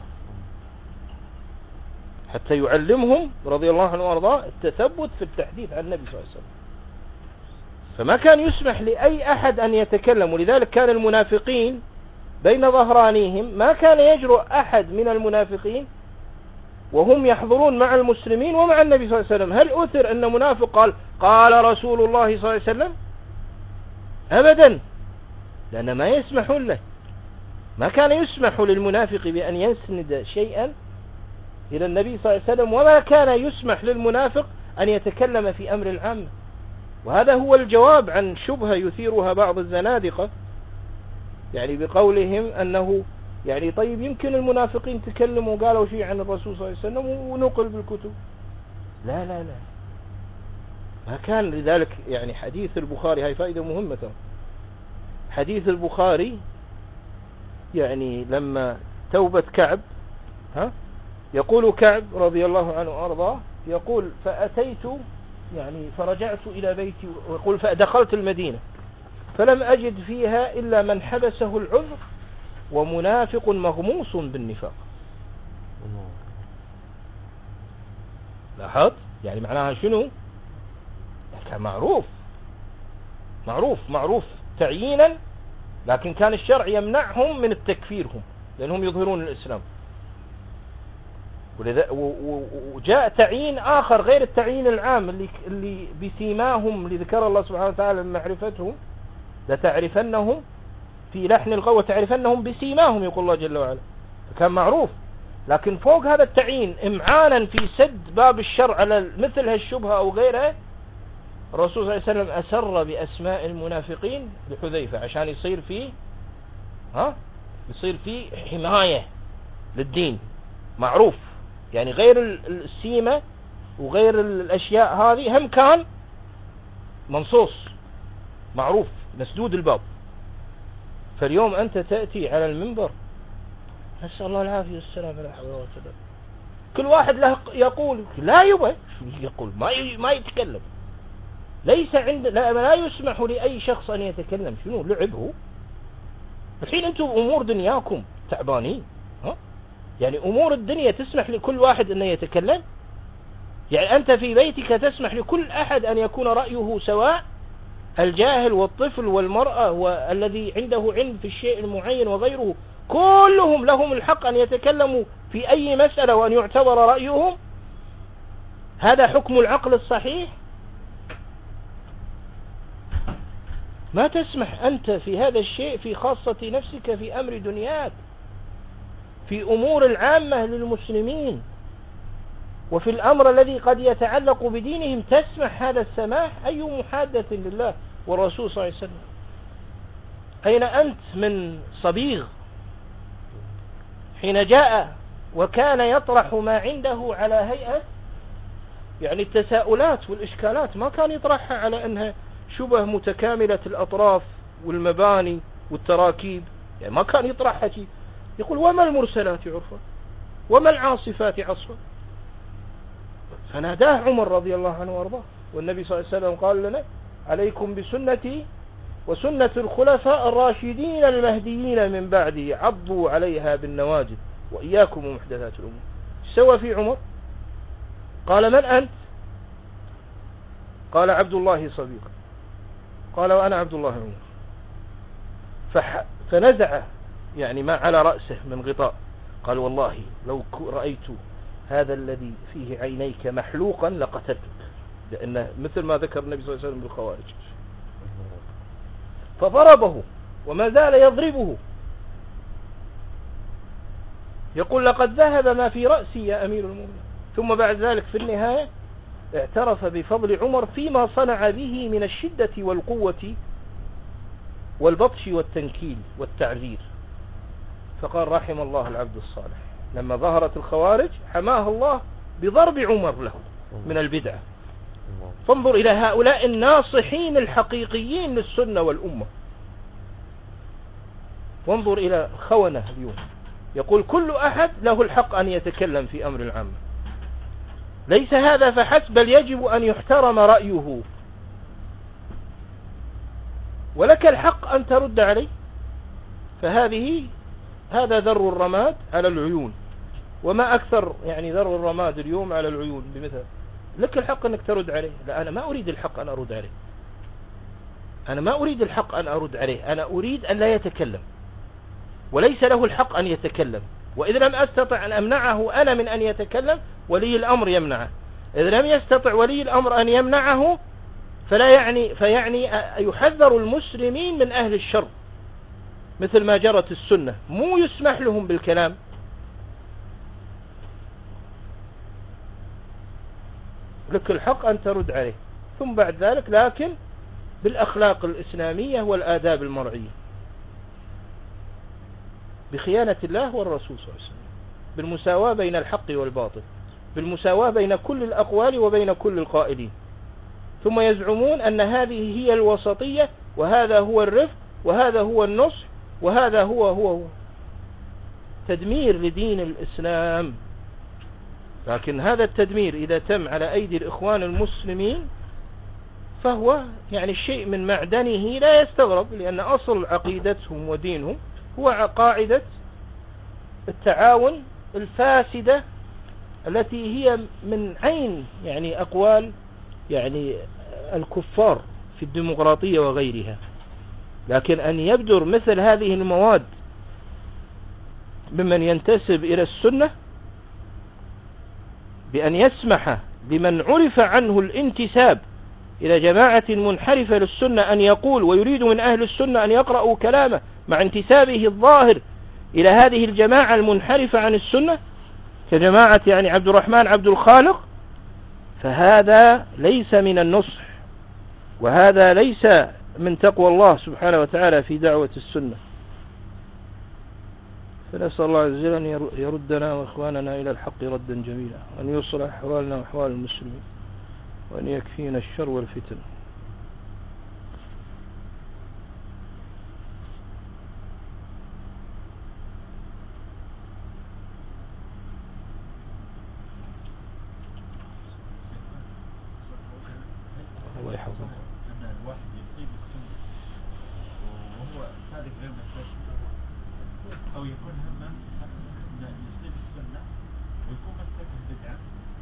حتى يعلمهم رضي الله عنه وأرضاه التثبت في التحديث عن النبي صلى الله عليه وسلم. فما كان يسمح لأي أحد أن يتكلم. ولذلك كان المنافقين بين ظهرانيهم، ما كان يجرؤ أحد من المنافقين وهم يحضرون مع المسلمين ومع النبي صلى الله عليه وسلم. هل أثر أن منافق قال قال رسول الله صلى الله عليه وسلم؟ أبدا، لأن ما يسمحون له. ما كان يسمح للمنافق بأن يسند شيئا إلى النبي صلى الله عليه وسلم، وما كان يسمح للمنافق أن يتكلم في أمر العامة. وهذا هو الجواب عن شبهة يثيرها بعض الزنادقة، يعني بقولهم أنه يعني طيب يمكن المنافقين تكلموا وقالوا شيء عن الرسول صلى الله عليه وسلم ونقل بالكتب. لا لا لا، ما كان. لذلك يعني حديث البخاري، هاي فائدة مهمة، حديث البخاري يعني لما توبة كعب، ها يقول كعب رضي الله عنه وأرضاه، يقول فأتيت يعني فرجعت إلى بيتي، ويقول فدخلت المدينة فلم أجد فيها إلا من حبسه العذر ومنافق مغموس بالنفاق. لاحظ يعني معناها شنو؟ كان معروف معروف معروف تعيينا، لكن كان الشرع يمنعهم من التكفيرهم لأنهم يظهرون الإسلام. وجاء تعيين آخر غير التعيين العام اللي اللي بسيماهم اللي ذكر الله سبحانه وتعالى من معرفتهم، لتعرفنهم في لحن القول وتعرفنهم بسيماهم، يقول الله جل وعلا. فكان معروف. لكن فوق هذا التعيين إمعانا في سد باب الشرع على مثل هالشبهة أو غيرها، الرسول صلى الله عليه وسلم أسر بأسماء المنافقين لحذيفة عشان يصير فيه ها يصير فيه حماية للدين، معروف. يعني غير السيمة وغير الأشياء هذه هم كان منصوص معروف مسدود الباب. فاليوم أنت تأتي على المنبر، نسأل الله العافية والسلام، لا حول ولا قوة إلا بالله، كل واحد له يقول، لا يبغى يقول ما ما يتكلم. ليس عند لا, لا يسمح لأي شخص أن يتكلم. شنو لعب هو؟ الحين أنتم أمور دنياكم تعبانين، ها؟ يعني أمور الدنيا تسمح لكل واحد أن يتكلم؟ يعني أنت في بيتك تسمح لكل أحد أن يكون رأيه سواء، الجاهل والطفل والمرأة والذي عنده علم في الشيء المعين وغيره، كلهم لهم الحق أن يتكلموا في أي مسألة وأن يعتبر رأيهم. هذا حكم العقل الصحيح. ما تسمح أنت في هذا الشيء في خاصة نفسك، في أمر دنياك، في أمور العامة للمسلمين. وفي الأمر الذي قد يتعلق بدينهم تسمح هذا السماح؟ أي محادة لله والرسول صلى الله عليه وسلم؟ أين أنت من صبيغ حين جاء وكان يطرح ما عنده على هيئة يعني التساؤلات والإشكالات، ما كان يطرحها على أنها شبه متكاملة الأطراف والمباني والتراكيب، يعني ما كان يطرحها شيء. يقول وما المرسلات عرفا وما العاصفات عصفا. فناداه عمر رضي الله عنه وارضاه، والنبي صلى الله عليه وسلم قال لنا عليكم بسنتي وسنة الخلفاء الراشدين المهديين من بعدي عضوا عليها بالنواجذ وإياكم ومحدثات الأمور. سوى في عمر؟ قال من أنت؟ قال عبد الله صديق. قال وأنا عبد الله عمر. فح فنزع يعني ما على رأسه من غطاء، قال والله لو رأيت هذا الذي فيه عينيك محلوقا لقتلتك، لأنه مثل ما ذكر النبي صلى الله عليه وسلم بالخوارج. فضربه وما زال يضربه، يقول لقد ذهب ما في رأسي يا أمير المؤمنين. ثم بعد ذلك في النهاية اعترف بفضل عمر فيما صنع به من الشدة والقوة والبطش والتنكيل والتعذير، فقال رحم الله العبد الصالح. لما ظهرت الخوارج حماه الله بضرب عمر له من البدعة. فانظر إلى هؤلاء الناصحين الحقيقيين للسنة والأمة، وانظر إلى خونة اليوم يقول كل أحد له الحق أن يتكلم في أمر العامة. ليس هذا فحسب، بل يجب أن يحترم رأيه، ولك الحق أن ترد عليه. فهذه هذا ذر الرماد على العيون، وما أكثر يعني ذر الرماد اليوم على العيون بمثل. لك الحق أنك ترد عليه. لا، أنا ما أريد الحق أن أرد عليه، أنا ما أريد الحق أن أرد عليه، أنا أريد أن لا يتكلم، وليس له الحق أن يتكلم. وإذا لم أستطع أن أمنعه أنا من أن يتكلم، ولي الأمر يمنعه. إذا لم يستطع ولي الأمر أن يمنعه فلا يعني فيعني يحذر المسلمين من أهل الشر، مثل ما جرت السنة، مو يسمح لهم بالكلام. لك الحق أن ترد عليه، ثم بعد ذلك لكن بالأخلاق الإسلامية والآداب المرعية، بخيانة الله والرسول صلى الله عليه وسلم، بالمساواة بين الحق والباطل، بالمساواة بين كل الأقوال وبين كل القائلين. ثم يزعمون أن هذه هي الوسطية، وهذا هو الرفق، وهذا هو النصح، وهذا هو هو, هو. تدمير لدين الإسلام. لكن هذا التدمير إذا تم على أيدي الإخوان المسلمين فهو يعني شيء من معدنه لا يستغرب، لأن أصل عقيدتهم ودينهم هو قاعدة التعاون الفاسدة التي هي من عين يعني أقوال يعني الكفار في الديمقراطية وغيرها. لكن أن يبدر مثل هذه المواد ممن ينتسب إلى السنة بأن يسمح لمن عرف عنه الانتساب إلى جماعة منحرفة للسنة أن يقول، ويريد من أهل السنة أن يقرأوا كلامه مع انتسابه الظاهر إلى هذه الجماعة المنحرفة عن السنة كجماعة يعني عبد الرحمن عبد الخالق، فهذا ليس من النصح، وهذا ليس من تقوى الله سبحانه وتعالى في دعوة السنة. فنسأل الله عز وجل أن يردنا وإخواننا إلى الحق ردا جميلا، وأن يصلح أحوالنا وأحوال المسلمين، وأن يكفينا الشر والفتن. الله يحفظك. أن الواحد يصيب السنة وهو صادق غير مستشفى، أو يكون همه أن يصيب السنة ويكون مستشفى بدعة.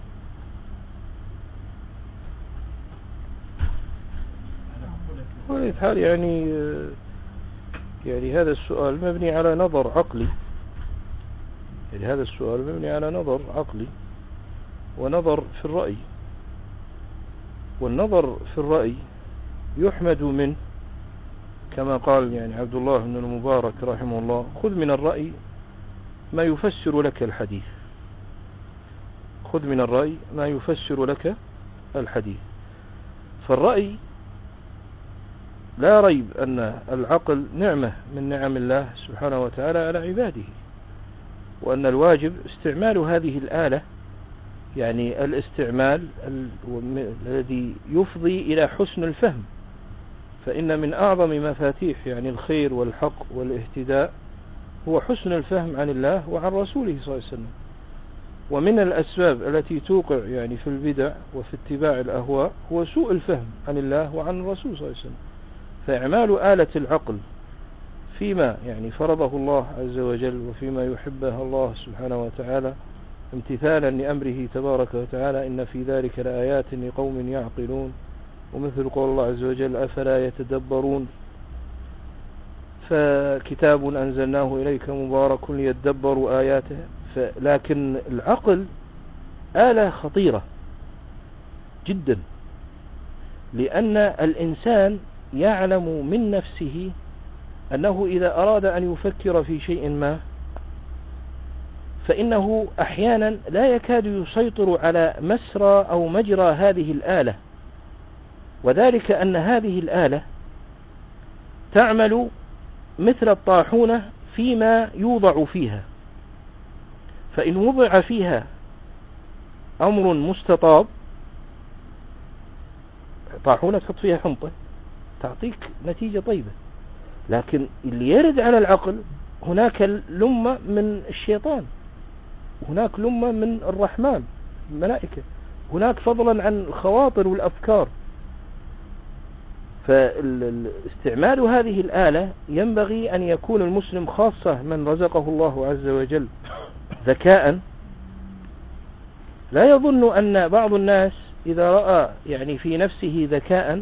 وفي حال يعني يعني هذا السؤال مبني على نظر عقلي، يعني هذا السؤال مبني على نظر عقلي ونظر في الرأي، والنظر في الرأي يحمد منه كما قال يعني عبد الله بن المبارك رحمه الله: خذ من الرأي ما يفسر لك الحديث، خذ من الرأي ما يفسر لك الحديث. فالرأي لا ريب أن العقل نعمة من نعم الله سبحانه وتعالى على عباده، وأن الواجب استعمال هذه الآلة، يعني الاستعمال الذي يفضي إلى حسن الفهم. فإن من أعظم مفاتيح يعني الخير والحق والاهتداء هو حسن الفهم عن الله وعن رسوله صلى الله عليه وسلم. ومن الأسباب التي توقع يعني في البدع وفي اتباع الأهواء هو سوء الفهم عن الله وعن الرسول صلى الله عليه وسلم. فإعمال آلة العقل فيما يعني فرضه الله عز وجل وفيما يحبه الله سبحانه وتعالى امتثالا لأمره تبارك وتعالى، إن في ذلك لآيات لقوم يعقلون، ومثل قول الله عز وجل أفلا يتدبرون، فكتاب أنزلناه إليك مبارك ليتدبروا آياته. لكن العقل آلة خطيرة جدا، لأن الإنسان يعلم من نفسه أنه إذا أراد أن يفكر في شيء ما فإنه أحيانا لا يكاد يسيطر على مسرى أو مجرى هذه الآلة، وذلك أن هذه الآلة تعمل مثل الطاحونة فيما يوضع فيها. فإن وضع فيها أمر مستطاب، طاحونة تحط فيها حنطة تعطيك نتيجة طيبة، لكن اللي يرد على العقل هناك لمة من الشيطان، هناك لمة من الرحمن الملائكة، هناك فضلا عن الخواطر والأفكار. فاستعمال هذه الآلة ينبغي أن يكون المسلم، خاصة من رزقه الله عز وجل ذكاء، لا يظن أن بعض الناس إذا رأى يعني في نفسه ذكاء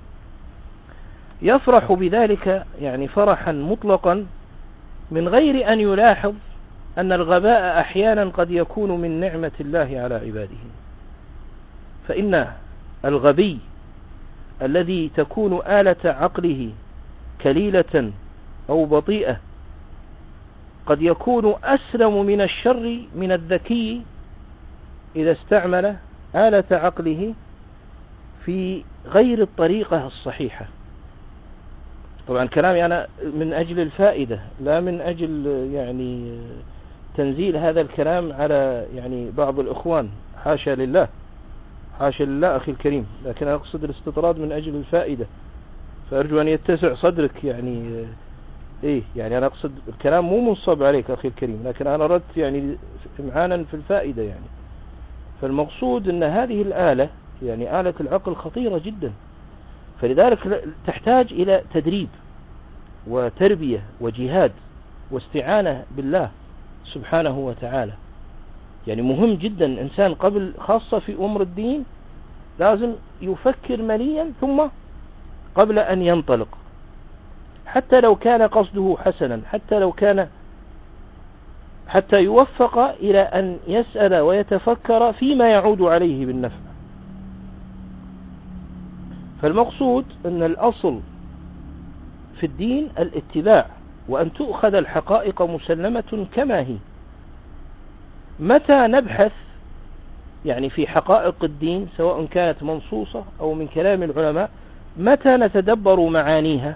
يفرح بذلك يعني فرحا مطلقا من غير أن يلاحظ أن الغباء أحيانا قد يكون من نعمة الله على عباده. فإن الغبي الذي تكون آلة عقله كليلة أو بطيئة قد يكون أسلم من الشر من الذكي إذا استعمل آلة عقله في غير الطريقة الصحيحة. طبعا كلامي أنا من أجل الفائدة، لا من أجل يعني تنزيل هذا الكلام على يعني بعض الإخوان، حاشا لله حاشا لله أخي الكريم، لكن أقصد الاستطراد من أجل الفائدة، فأرجو أن يتسع صدرك. يعني إيه يعني أنا أقصد الكلام مو منصب عليك أخي الكريم، لكن أنا أردت يعني إمعانا في الفائدة. يعني فالمقصود أن هذه الآلة يعني آلة العقل خطيرة جدا، فلذلك تحتاج إلى تدريب وتربية وجهاد واستعانة بالله سبحانه وتعالى. يعني مهم جدا الإنسان قبل، خاصة في أمر الدين، لازم يفكر مليا ثم قبل أن ينطلق، حتى لو كان قصده حسنا، حتى لو كان حتى يوفق إلى أن يسأل ويتفكر فيما يعود عليه بالنفع. فالمقصود أن الأصل في الدين الاتباع، وأن تؤخذ الحقائق مسلمة كما هي. متى نبحث يعني في حقائق الدين سواء كانت منصوصة أو من كلام العلماء، متى نتدبر معانيها؟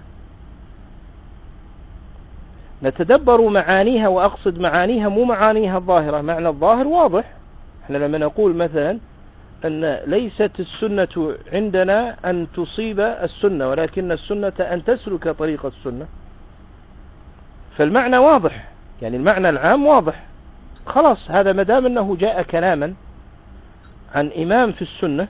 نتدبر معانيها، وأقصد معانيها مو معانيها الظاهرة. معنى الظاهر واضح، احنا لما نقول مثلا أن ليست السنة عندنا أن تصيب السنة، ولكن السنة أن تسلك طريق السنة، فالمعنى واضح، يعني المعنى العام واضح. خلاص هذا مدام أنه جاء كلاما عن إمام في السنة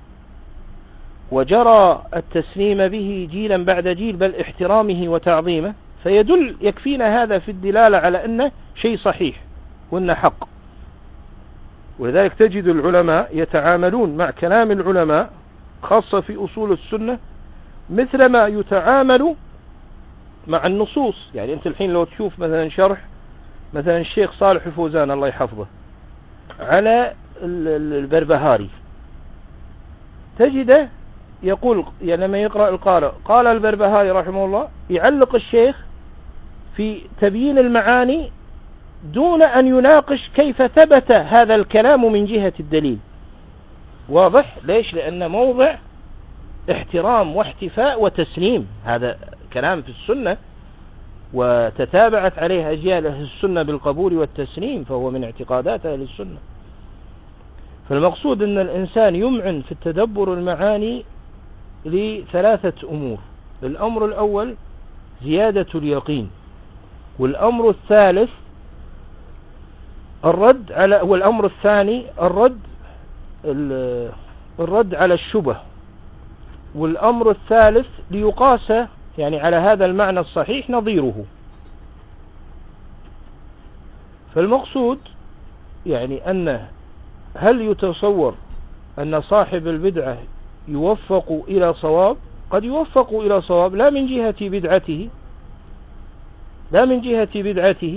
وجرى التسليم به جيلا بعد جيل، بل احترامه وتعظيمه، فيدل يكفينا هذا في الدلالة على أنه شيء صحيح وأنه حق. ولذلك تجد العلماء يتعاملون مع كلام العلماء خاصة في أصول السنة مثل ما يتعامل مع النصوص. يعني أنت الحين لو تشوف مثلا شرح مثلا الشيخ صالح الفوزان الله يحفظه على البربهاري، تجده يقول يعني لما يقرأ القارئ قال البربهاري رحمه الله، يعلق الشيخ في تبيين المعاني دون أن يناقش كيف ثبت هذا الكلام من جهة الدليل. واضح؟ ليش؟ لأن موضع احترام واحتفاء وتسليم، هذا كلام في السنة وتتابعت عليه أجيال أهل السنة بالقبول والتسليم، فهو من اعتقادات أهل السنة. فالمقصود أن الإنسان يمعن في التدبر المعاني لثلاثة أمور. الأمر الأول زيادة اليقين، والأمر الثالث الرد على والأمر الثاني الرد الرد على الشبه، والأمر الثالث ليقاس يعني على هذا المعنى الصحيح نظيره. فالمقصود يعني أن هل يتصور أن صاحب البدعة يوفق إلى صواب؟ قد يوفق إلى صواب لا من جهة بدعته لا من جهة بدعته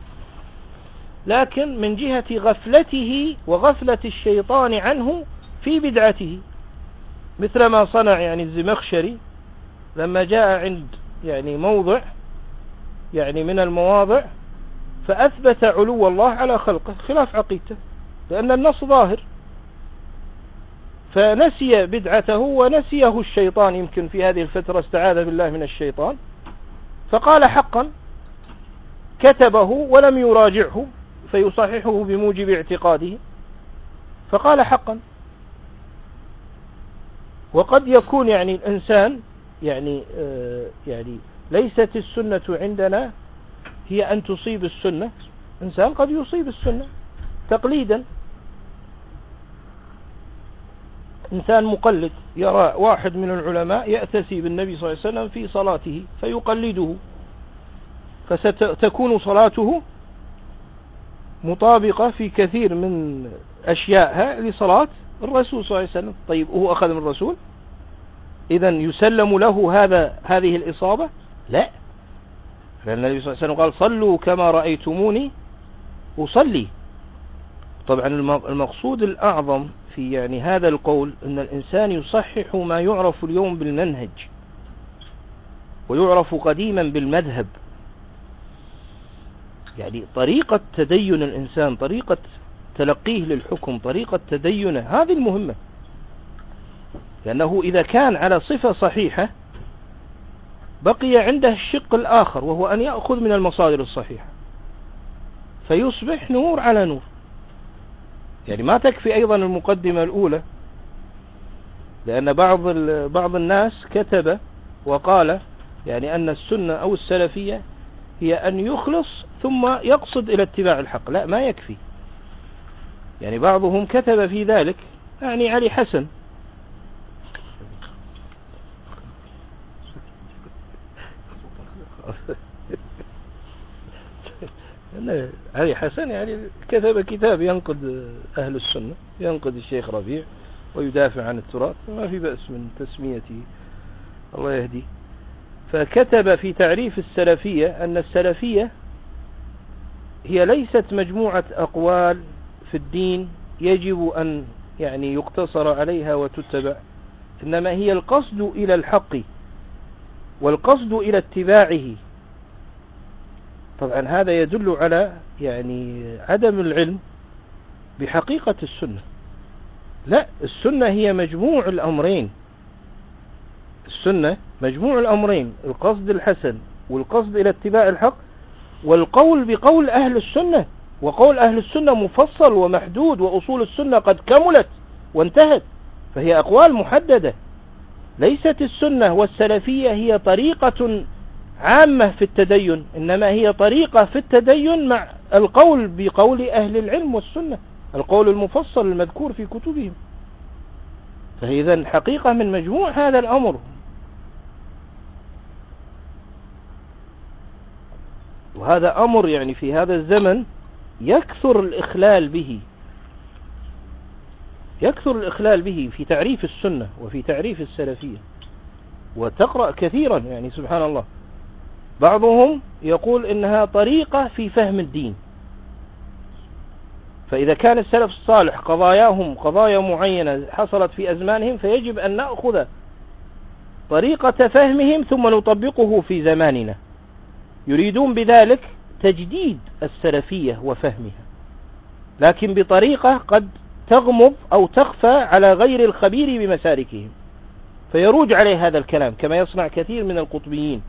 لكن من جهة غفلته وغفلة الشيطان عنه في بدعته، مثل ما صنع يعني الزمخشري لما جاء عند يعني موضع يعني من المواضع فأثبت علو الله على خلقه خلاف عقيدته، لأن النص ظاهر، فنسي بدعته ونسيه الشيطان. يمكن في هذه الفترة استعاذ بالله من الشيطان، فقال حقا، كتبه ولم يراجعه فيصححه بموجب اعتقاده، فقال حقا. وقد يكون يعني الإنسان يعني آه يعني ليست السنة عندنا هي أن تصيب السنة، إنسان قد يصيب السنة تقليدا. إنسان مقلد يرى واحد من العلماء يأتسي بالنبي صلى الله عليه وسلم في صلاته فيقلده، فستكون صلاته مطابقة في كثير من أشيائها لصلاة الرسول صلى الله عليه وسلم. طيب هو أخذ من الرسول؟ إذن يسلم له هذا هذه الإصابة؟ لا، لأن النبي صلى الله عليه وسلم قال صلوا كما رأيتموني أصلي. طبعا المقصود الأعظم في يعني هذا القول أن الإنسان يصحح ما يعرف اليوم بالمنهج ويعرف قديما بالمذهب، يعني طريقة تدين الإنسان، طريقة تلقيه للحكم، طريقة تدينه، هذه المهمة. لأنه إذا كان على صفة صحيحة بقي عنده الشق الآخر، وهو أن يأخذ من المصادر الصحيحة فيصبح نور على نور. يعني ما تكفي أيضا المقدمة الأولى، لأن بعض بعض الناس كتب وقال يعني أن السنة أو السلفية هي أن يخلص ثم يقصد إلى اتباع الحق. لا، ما يكفي. يعني بعضهم كتب في ذلك، يعني علي حسن علي حسن يعني كتب كتاب ينقد أهل السنة، ينقد الشيخ ربيع ويدافع عن التراث، ما في بأس من تسميته، الله يهدي. فكتب في تعريف السلفية أن السلفية هي ليست مجموعة أقوال في الدين يجب أن يعني يقتصر عليها وتتبع، إنما هي القصد إلى الحق والقصد إلى اتباعه. طبعا هذا يدل على يعني عدم العلم بحقيقة السنة. لا، السنة هي مجموع الأمرين، السنة مجموع الأمرين، القصد الحسن والقصد إلى اتباع الحق، والقول بقول أهل السنة. وقول أهل السنة مفصل ومحدود، وأصول السنة قد كملت وانتهت، فهي أقوال محددة. ليست السنة والسلفية هي طريقة عامة في التدين، إنما هي طريقة في التدين مع القول بقول أهل العلم والسنة، القول المفصل المذكور في كتبهم. فإذا حقيقة من مجموع هذا الأمر. وهذا أمر يعني في هذا الزمن يكثر الإخلال به، يكثر الإخلال به في تعريف السنة وفي تعريف السلفية. وتقرأ كثيرا يعني سبحان الله، بعضهم يقول إنها طريقة في فهم الدين. فإذا كان السلف الصالح قضاياهم قضايا معينة حصلت في أزمانهم، فيجب أن نأخذ طريقة فهمهم ثم نطبقه في زماننا. يريدون بذلك تجديد السلفية وفهمها، لكن بطريقة قد تغمض أو تخفى على غير الخبير بمسالكهم، فيروج عليه هذا الكلام كما يصنع كثير من القطبيين،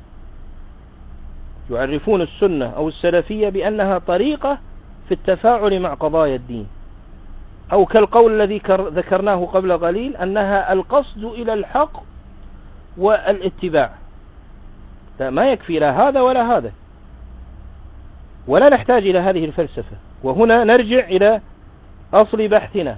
يعرفون السنة أو السلفية بأنها طريقة في التفاعل مع قضايا الدين، أو كالقول الذي ذكرناه قبل قليل أنها القصد إلى الحق والاتباع. لا، ما يكفي لا هذا ولا هذا، ولا نحتاج إلى هذه الفلسفة. وهنا نرجع إلى أصل بحثنا،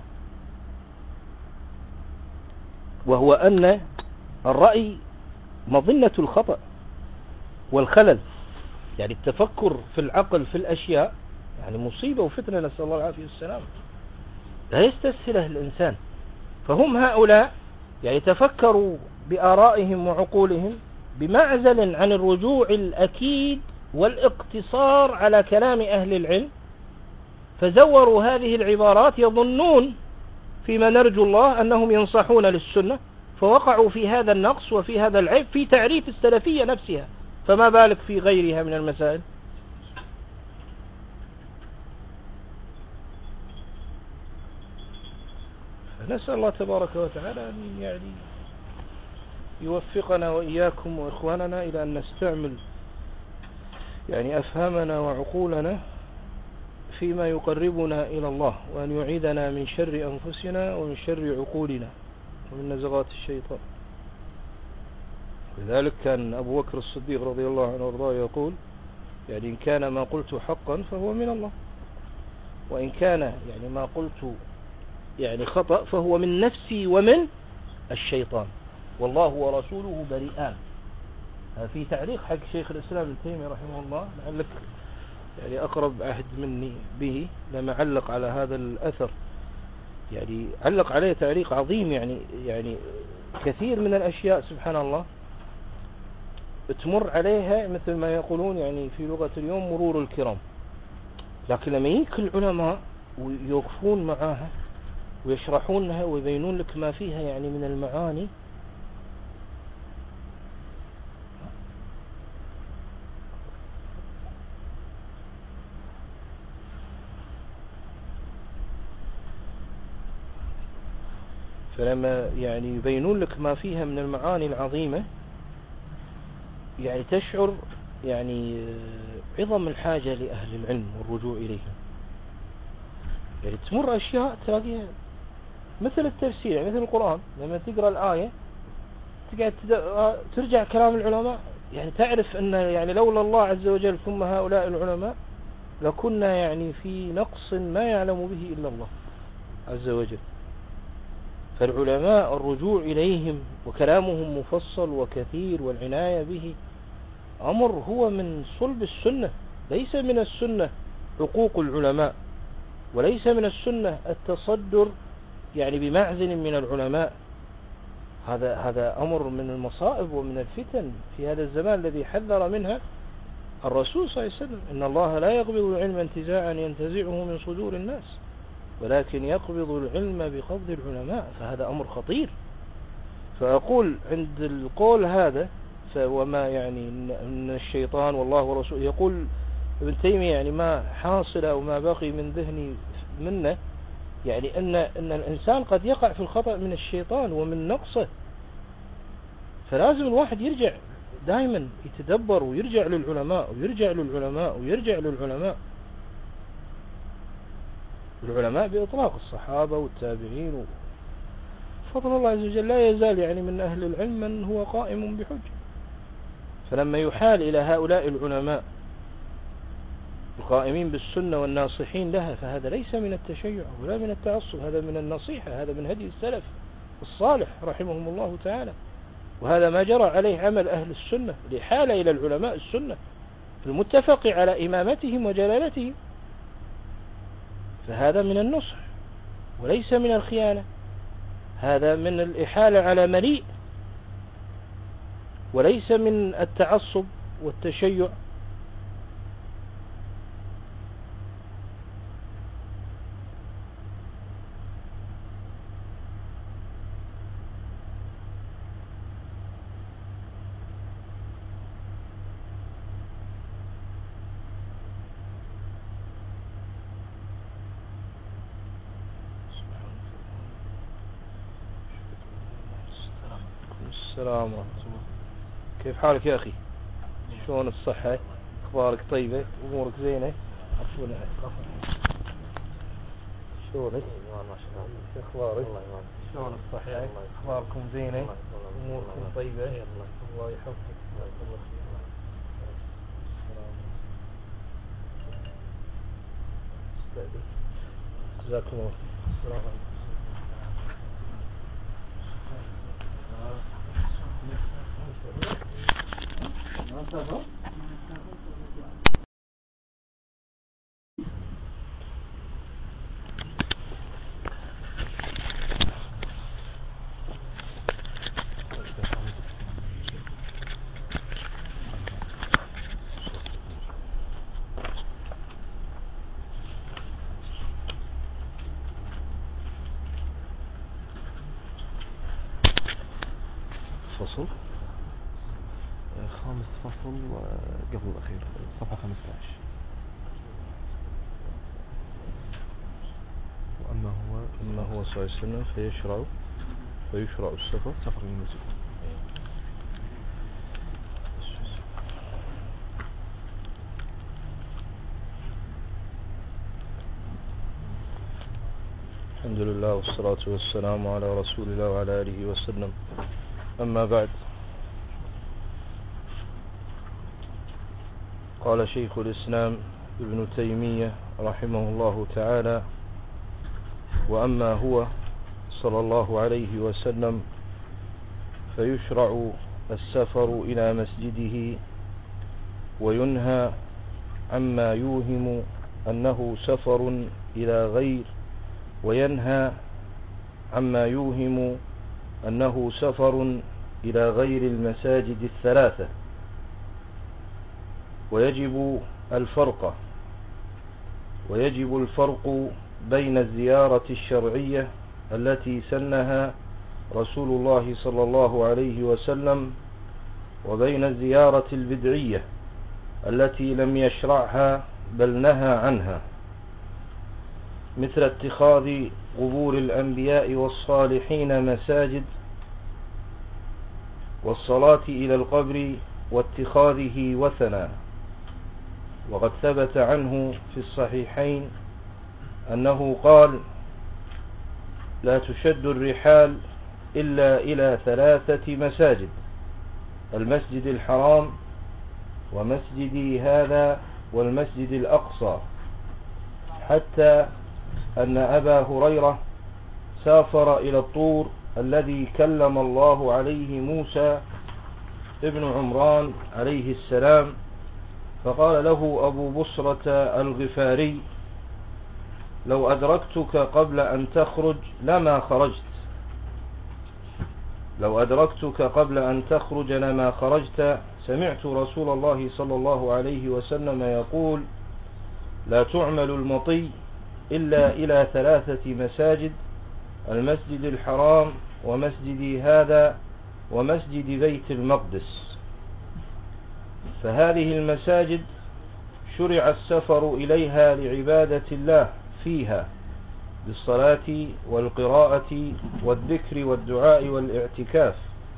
وهو أن الرأي مظنة الخطأ والخلل. يعني التفكر في العقل في الأشياء يعني مصيبة وفتنة، نسأل الله العافية والسلام، لا يستسهله الإنسان. فهم هؤلاء يعني تفكروا بآرائهم وعقولهم بمعزل عن الرجوع الأكيد والاقتصار على كلام أهل العلم، فزوروا هذه العبارات يظنون فيما نرجو الله أنهم ينصحون للسنة، فوقعوا في هذا النقص وفي هذا العيب في تعريف السلفية نفسها، فما بالك في غيرها من المسائل. نسأل الله تبارك وتعالى أن يعني يوفقنا وإياكم وإخواننا إلى أن نستعمل يعني أفهامنا وعقولنا فيما يقربنا إلى الله، وأن يعيذنا من شر أنفسنا ومن شر عقولنا ومن نزغات الشيطان. لذلك كان أبو بكر الصديق رضي الله عنه وارضاه يقول يعني إن كان ما قلت حقا فهو من الله، وإن كان يعني ما قلت يعني خطأ فهو من نفسي ومن الشيطان، والله ورسوله بريئان. في تعليق حق شيخ الإسلام ابن تيمية رحمه الله، لعلك يعني أقرب عهد مني به، لما علق على هذا الأثر يعني علق عليه تعليق عظيم. يعني يعني كثير من الأشياء سبحان الله تمر عليها مثل ما يقولون يعني في لغة اليوم مرور الكرام، لكن لما يجيك العلماء ويوقفون معاها ويشرحونها ويبينون لك ما فيها يعني من المعاني، فلما يعني يبينون لك ما فيها من المعاني العظيمة يعني تشعر يعني عظم الحاجة لأهل العلم والرجوع إليهم. يعني تمر أشياء تلاقيها مثل التفسير، يعني مثل القرآن لما تقرأ الآية تقعد ترجع كلام العلماء، يعني تعرف أن يعني لولا الله عز وجل ثم هؤلاء العلماء لكنا يعني في نقص ما يعلم به إلا الله عز وجل. فالعلماء الرجوع إليهم وكلامهم مفصل وكثير والعناية به أمر هو من صلب السنة. ليس من السنة حقوق العلماء، وليس من السنة التصدر يعني بمعزل من العلماء. هذا هذا أمر من المصائب ومن الفتن في هذا الزمان الذي حذر منها الرسول صلى الله عليه وسلم. إن الله لا يقبض العلم انتزاعا ينتزعه من صدور الناس، ولكن يقبض العلم بقبض العلماء. فهذا أمر خطير. فأقول عند القول هذا وما يعني من الشيطان والله ورسوله، يقول ابن تيمية يعني ما حاصل أو ما بقي من ذهني منه يعني أن, أن الإنسان قد يقع في الخطأ من الشيطان ومن نقصه، فلازم الواحد يرجع دائما يتدبر ويرجع للعلماء ويرجع للعلماء ويرجع للعلماء العلماء بإطلاق الصحابة والتابعين. فضل الله عز وجل لا يزال يعني من أهل العلم من هو قائم بحجة. فلما يحال إلى هؤلاء العلماء القائمين بالسنة والناصحين لها، فهذا ليس من التشيع ولا من التعصب، هذا من النصيحة، هذا من هدي السلف الصالح رحمهم الله تعالى. وهذا ما جرى عليه عمل أهل السنة لحالة إلى العلماء السنة المتفق على إمامتهم وجلالتهم. فهذا من النصح وليس من الخيانة، هذا من الإحالة على مليء وليس من التعصب والتشيع. السلام ورحمة الله. كيف حالك يا أخي؟ شلون الصحة؟ أخبارك طيبة؟ أمورك زينة؟ عفوا شلونك؟ أخبارك؟ شلون الصحة؟ أخباركم زينة؟ أموركم طيبة؟ الله يحفظك. جزاكم الله خير. السلام عليكم. فصل خامس فصل قبل الأخير صفحة خمسة عشر. وأما هو أما هو صلى الله عليه وسلم فيشرع فيشرع السفر سفر المسجد. الحمد لله والصلاة والسلام على رسول الله وعلى آله وسلم. أما بعد، قال شيخ الإسلام ابن تيمية رحمه الله تعالى: وأما هو صلى الله عليه وسلم فيشرع السفر إلى مسجده، وينهى عما يوهم أنه سفر إلى غير وينهى عما يوهم أنه سفر إلى غير المساجد الثلاثة. ويجب الفرق ويجب الفرق بين الزيارة الشرعية التي سنها رسول الله صلى الله عليه وسلم وبين الزيارة البدعية التي لم يشرعها بل نهى عنها، مثل اتخاذ قبور الأنبياء والصالحين مساجد، والصلاة إلى القبر واتخاذه وثنا. وقد ثبت عنه في الصحيحين أنه قال: لا تشد الرحال إلا إلى ثلاثة مساجد: المسجد الحرام، ومسجدي هذا، والمسجد الأقصى. حتى أن أبا هريرة سافر إلى الطور الذي كلم الله عليه موسى ابن عمران عليه السلام، فقال له أبو بصرة الغفاري: لو أدركتك قبل أن تخرج لما خرجت لو أدركتك قبل أن تخرج لما خرجت سمعت رسول الله صلى الله عليه وسلم يقول: لا تعمل المطي إلا إلى ثلاثة مساجد: المسجد الحرام، ومسجدي هذا، ومسجد بيت المقدس. فهذه المساجد شرع السفر إليها لعبادة الله فيها بالصلاة والقراءة والذكر والدعاء والاعتكاف.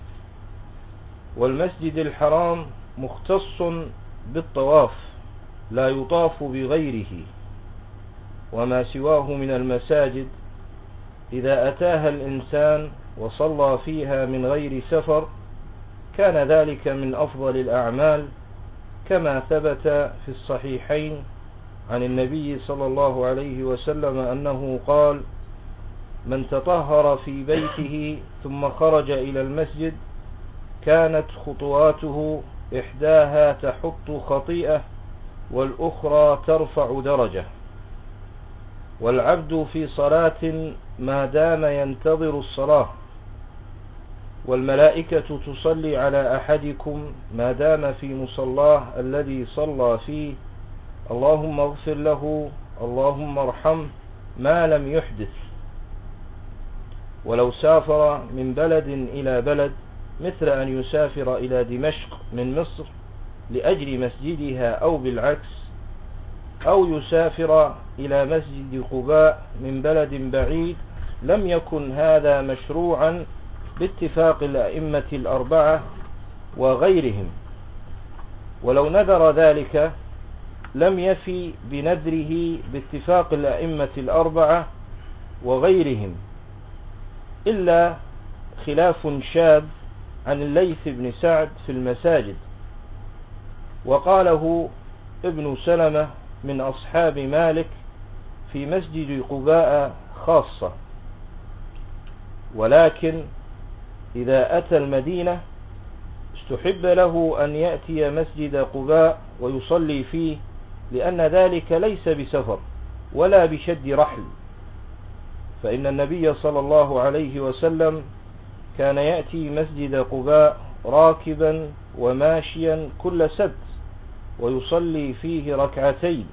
والمسجد الحرام مختص بالطواف لا يطاف بغيره، وما سواه من المساجد إذا أتاها الإنسان وصلى فيها من غير سفر كان ذلك من أفضل الأعمال، كما ثبت في الصحيحين عن النبي صلى الله عليه وسلم أنه قال: من تطهر في بيته ثم خرج إلى المسجد كانت خطواته إحداها تحط خطيئة والأخرى ترفع درجة. والعبد في صلاة ما دام ينتظر الصلاة، والملائكة تصلي على أحدكم ما دام في مصلاه الذي صلى فيه: اللهم اغفر له، اللهم ارحمه، ما لم يحدث. ولو سافر من بلد إلى بلد، مثل أن يسافر إلى دمشق من مصر لأجل مسجدها أو بالعكس، أو يسافر إلى مسجد قباء من بلد بعيد، لم يكن هذا مشروعا باتفاق الأئمة الأربعة وغيرهم، ولو نذر ذلك لم يفي بنذره باتفاق الأئمة الأربعة وغيرهم، إلا خلاف شاذ عن الليث بن سعد في المساجد، وقاله ابن سلمة من أصحاب مالك في مسجد قباء خاصة. ولكن إذا أتى المدينة استحب له أن يأتي مسجد قباء ويصلي فيه، لأن ذلك ليس بسفر ولا بشد رحل، فإن النبي صلى الله عليه وسلم كان يأتي مسجد قباء راكبا وماشيا كل سبت ويصلي فيه ركعتين.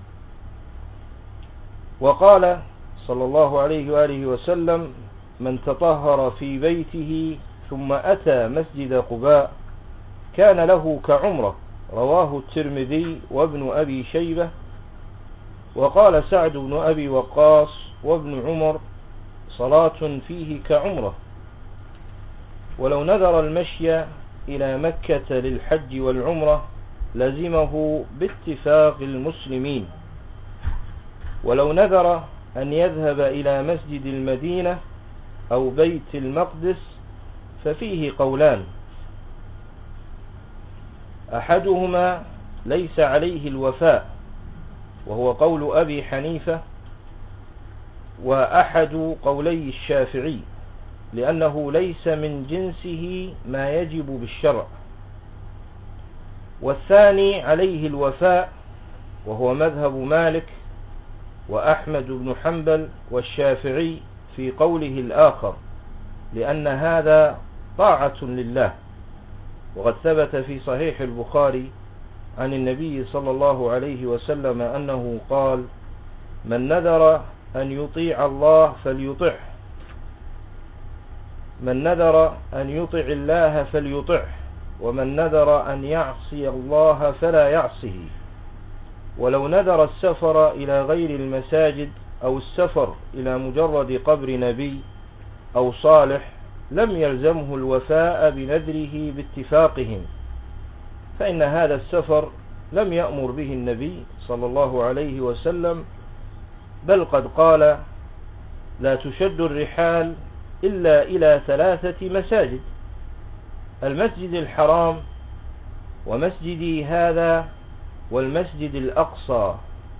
وقال صلى الله عليه وآله وسلم: من تطهر في بيته ثم أتى مسجد قباء كان له كعمرة، رواه الترمذي وابن أبي شيبة. وقال سعد بن أبي وقاص وابن عمر: صلاة فيه كعمرة. ولو نذر المشي إلى مكة للحج والعمرة لزمه باتفاق المسلمين. ولو نذر أن يذهب إلى مسجد المدينة أو بيت المقدس ففيه قولان: أحدهما ليس عليه الوفاء وهو قول أبي حنيفة، وأحد قولي الشافعي، لأنه ليس من جنسه ما يجب بالشرع. والثاني عليه الوفاء وهو مذهب مالك وأحمد بن حنبل والشافعي في قوله الآخر، لأن هذا طاعة لله. وقد ثبت في صحيح البخاري عن النبي صلى الله عليه وسلم أنه قال: من نذر أن يطيع الله فليطعه، من نذر أن يطع الله فليطعه، ومن نذر أن يعصي الله فلا يعصه. ولو نذر السفر إلى غير المساجد أو السفر إلى مجرد قبر نبي أو صالح لم يلزمه الوفاء بنذره باتفاقهم، فإن هذا السفر لم يأمر به النبي صلى الله عليه وسلم، بل قد قال: لا تشد الرحال إلا إلى ثلاثة مساجد: المسجد الحرام ومسجدي هذا والمسجد الأقصى.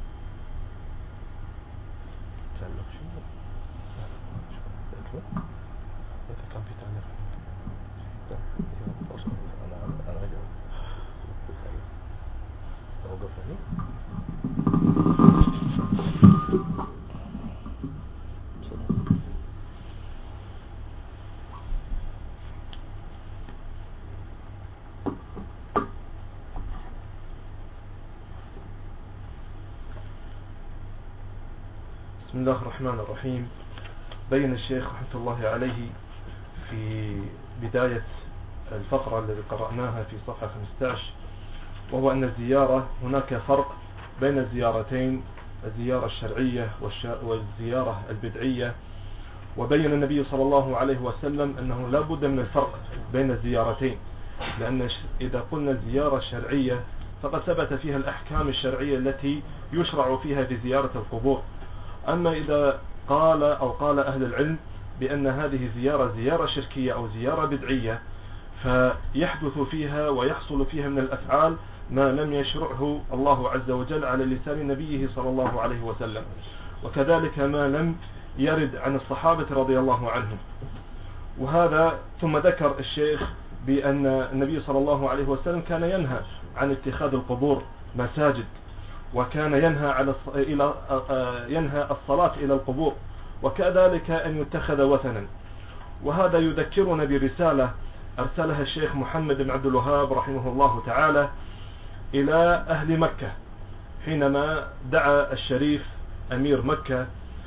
بسم الله الرحمن الرحيم. بين الشيخ رحمة الله عليه في بداية الفقرة التي قرأناها في صفحة خمسة عشر، وهو أن الزيارة هناك فرق بين الزيارتين: الزيارة الشرعية والزيارة البدعية. وبين النبي صلى الله عليه وسلم أنه لا بد من الفرق بين الزيارتين، لأن إذا قلنا الزيارة الشرعية فقد ثبت فيها الأحكام الشرعية التي يشرع فيها في زيارة القبور. أما إذا قال أو قال أهل العلم بأن هذه زيارة زيارة شركية أو زيارة بدعية، فيحدث فيها ويحصل فيها من الأفعال ما لم يشرعه الله عز وجل على لسان نبيه صلى الله عليه وسلم، وكذلك ما لم يرد عن الصحابة رضي الله عنهم. وهذا ثم ذكر الشيخ بأن النبي صلى الله عليه وسلم كان ينهى عن اتخاذ القبور مساجد، وكان ينهى على إلى ينهى الصلاة إلى القبور، وكذلك أن يتخذ وثنا. وهذا يذكرنا برسالة أرسلها الشيخ محمد بن عبد الوهاب رحمه الله تعالى إلى أهل مكة، حينما دعا الشريف أمير مكة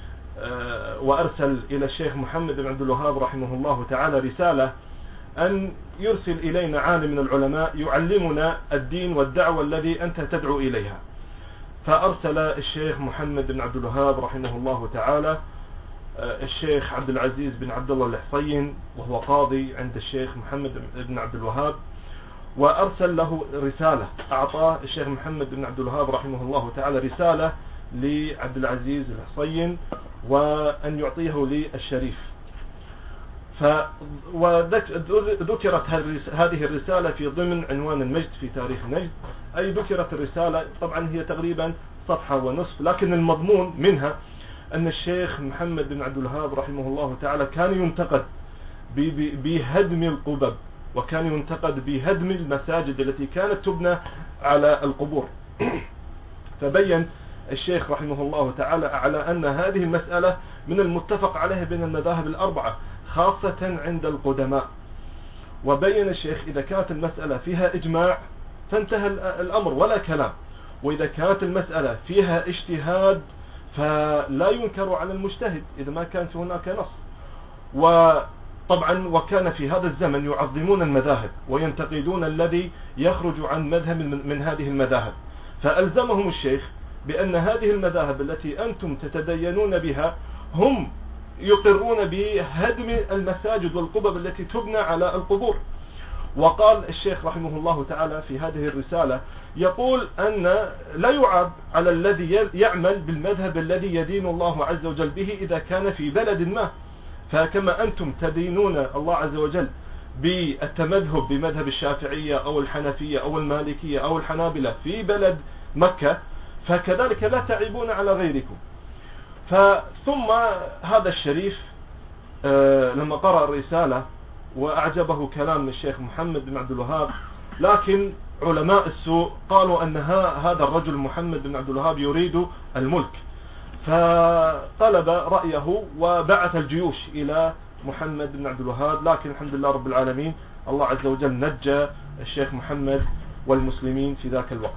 وأرسل إلى الشيخ محمد بن عبد الوهاب رحمه الله تعالى رسالة أن يرسل إلينا عالم من العلماء يعلمنا الدين والدعوة الذي أنت تدعو إليها. فأرسل الشيخ محمد بن عبد الوهاب رحمه الله تعالى الشيخ عبد العزيز بن عبد الله الحصين، وهو قاضي عند الشيخ محمد بن عبد الوهاب، وأرسل له رسالة، أعطاه الشيخ محمد بن عبد الوهاب رحمه الله تعالى رسالة لعبد العزيز الحصين وأن يعطيه للشريف. وذكرت هذه الرسالة في ضمن عنوان المجد في تاريخ نجد، أي ذكرت الرسالة، طبعا هي تقريبا صفحة ونصف، لكن المضمون منها أن الشيخ محمد بن عبد الوهاب رحمه الله تعالى كان ينتقد بهدم القبب، وكان ينتقد بهدم المساجد التي كانت تبنى على القبور. فبين الشيخ رحمه الله تعالى على أن هذه المسألة من المتفق عليه بين المذاهب الأربعة خاصة عند القدماء. وبين الشيخ إذا كانت المسألة فيها إجماع فانتهى الأمر ولا كلام، وإذا كانت المسألة فيها اجتهاد فلا ينكر على المجتهد إذا ما كانت هناك نص. وطبعا وكان في هذا الزمن يعظمون المذاهب وينتقدون الذي يخرج عن مذهب من هذه المذاهب، فألزمهم الشيخ بأن هذه المذاهب التي أنتم تتدينون بها هم يقرون بهدم المساجد والقبب التي تبنى على القبور. وقال الشيخ رحمه الله تعالى في هذه الرسالة، يقول أن لا يعاب على الذي يعمل بالمذهب الذي يدين الله عز وجل به إذا كان في بلد ما، فكما أنتم تدينون الله عز وجل بالتمذهب بمذهب الشافعية أو الحنفية أو المالكية أو الحنابلة في بلد مكة، فكذلك لا تعيبون على غيركم. ثم هذا الشريف لما قرأ الرسالة وأعجبه كلام الشيخ محمد بن عبد الوهاب، لكن علماء السوء قالوا أن هذا الرجل محمد بن عبد الوهاب يريد الملك، فطلب رأيه وبعث الجيوش إلى محمد بن عبد الوهاب، لكن الحمد لله رب العالمين الله عز وجل نجى الشيخ محمد والمسلمين في ذاك الوقت.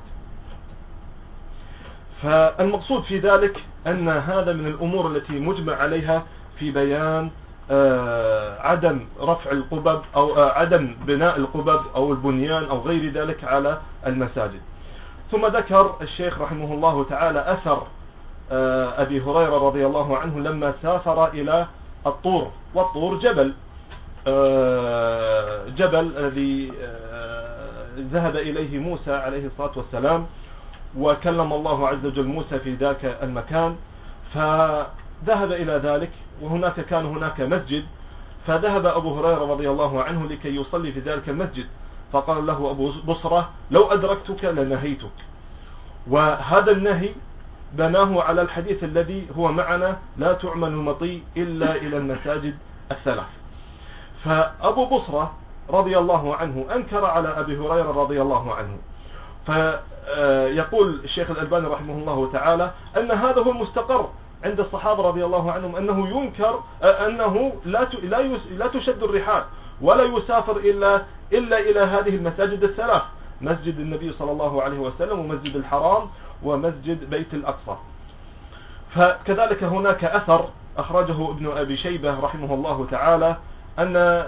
فالمقصود في ذلك أن هذا من الأمور التي مجمع عليها في بيان عدم رفع القبب أو عدم بناء القبب أو البنيان أو غير ذلك على المساجد. ثم ذكر الشيخ رحمه الله تعالى أثر أبي هريرة رضي الله عنه لما سافر إلى الطور، والطور جبل جبل الذي ذهب إليه موسى عليه الصلاة والسلام، وكلم الله عز وجل موسى في ذاك المكان، فذهب إلى ذلك، وهناك كان هناك مسجد، فذهب أبو هريرة رضي الله عنه لكي يصلي في ذلك المسجد، فقال له أبو بصرة لو أدركتك لنهيتك. وهذا النهي بناه على الحديث الذي هو معنا لا تعمل المطي إلا إلى المساجد الثلاث. فأبو بصرة رضي الله عنه أنكر على أبي هريرة رضي الله عنه، فيقول الشيخ الألباني رحمه الله تعالى أن هذا هو المستقر عند الصحابة رضي الله عنهم، أنه ينكر أنه لا لا تشد الرحال ولا يسافر إلا إلا إلى هذه المساجد الثلاث، مسجد النبي صلى الله عليه وسلم ومسجد الحرام ومسجد بيت الأقصى. فكذلك هناك أثر أخرجه ابن أبي شيبة رحمه الله تعالى أن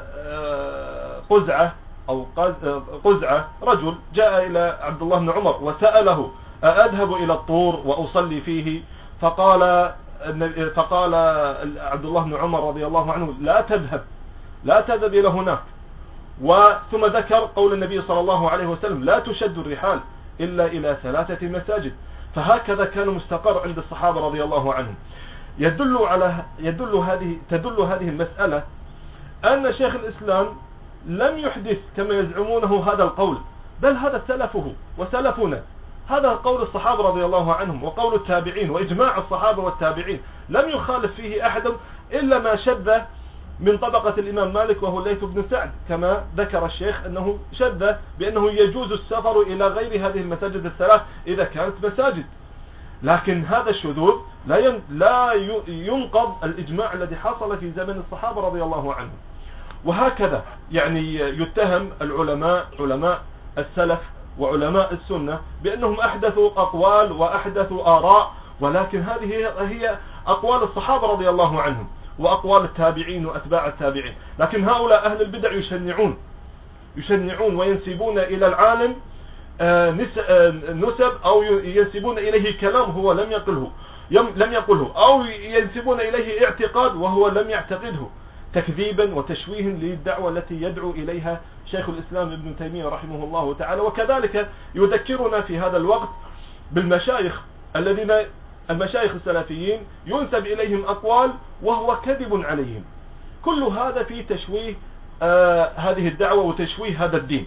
قزعة أو قزعة رجل جاء إلى عبد الله بن عمر وسأله أذهب إلى الطور وأصلي فيه، فقال فقال عبد الله بن عمر رضي الله عنه لا تذهب لا تذهب إلى هناك. وثم ذكر قول النبي صلى الله عليه وسلم لا تشد الرحال إلا إلى ثلاثة مساجد. فهكذا كان مستقر عند الصحابة رضي الله عنهم. يدل على يدل هذه تدل هذه المسألة أن شيخ الإسلام لم يحدث كما يزعمونه هذا القول، بل هذا سلفه وسلفنا، هذا قول الصحابة رضي الله عنهم وقول التابعين وإجماع الصحابة والتابعين، لم يخالف فيه أحد إلا ما شذ من طبقة الإمام مالك وهو الليث بن سعد، كما ذكر الشيخ أنه شذ بأنه يجوز السفر إلى غير هذه المساجد الثلاث إذا كانت مساجد. لكن هذا الشذوذ لا لا ينقض الإجماع الذي حصل في زمن الصحابة رضي الله عنهم. وهكذا يعني يتهم العلماء علماء السلف وعلماء السنة بأنهم أحدثوا أقوال وأحدثوا آراء، ولكن هذه هي أقوال الصحابة رضي الله عنهم وأقوال التابعين وأتباع التابعين. لكن هؤلاء أهل البدع يشنعون يشنعون وينسبون إلى العالم نسب أو ينسبون إليه كلام هو لم يقله، لم يقله أو ينسبون إليه اعتقاد وهو لم يعتقده، تكذيبا وتشويه للدعوة التي يدعو إليها شيخ الإسلام ابن تيمية رحمه الله تعالى. وكذلك يذكرنا في هذا الوقت بالمشايخ الذين المشايخ السلفيين ينسب إليهم أقوال وهو كذب عليهم. كل هذا في تشويه آه هذه الدعوة وتشويه هذا الدين.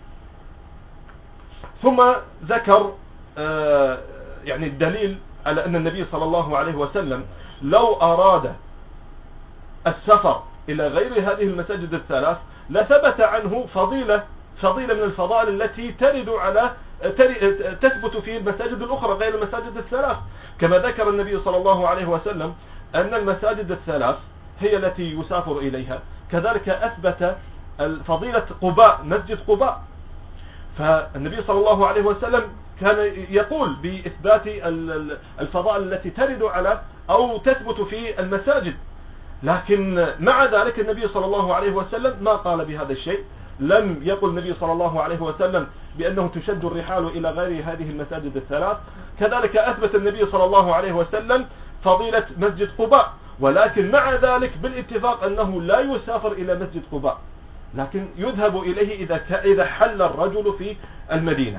ثم ذكر آه يعني الدليل على أن النبي صلى الله عليه وسلم لو أراد السفر إلى غير هذه المساجد الثلاث لثبت عنه فضيلة فضيلة من الفضائل التي ترد على تثبت في المساجد الأخرى غير المساجد الثلاث، كما ذكر النبي صلى الله عليه وسلم أن المساجد الثلاث هي التي يسافر إليها. كذلك أثبت فضيلة قباء، مسجد قباء، فالنبي صلى الله عليه وسلم كان يقول بإثبات الفضائل التي ترد على أو تثبت في المساجد، لكن مع ذلك النبي صلى الله عليه وسلم ما قال بهذا الشيء. لم يقل النبي صلى الله عليه وسلم بأنه تشد الرحال إلى غير هذه المساجد الثلاث. كذلك أثبت النبي صلى الله عليه وسلم فضيلة مسجد قباء، ولكن مع ذلك بالاتفاق أنه لا يسافر إلى مسجد قباء، لكن يذهب إليه إذا إذا حل الرجل في المدينة.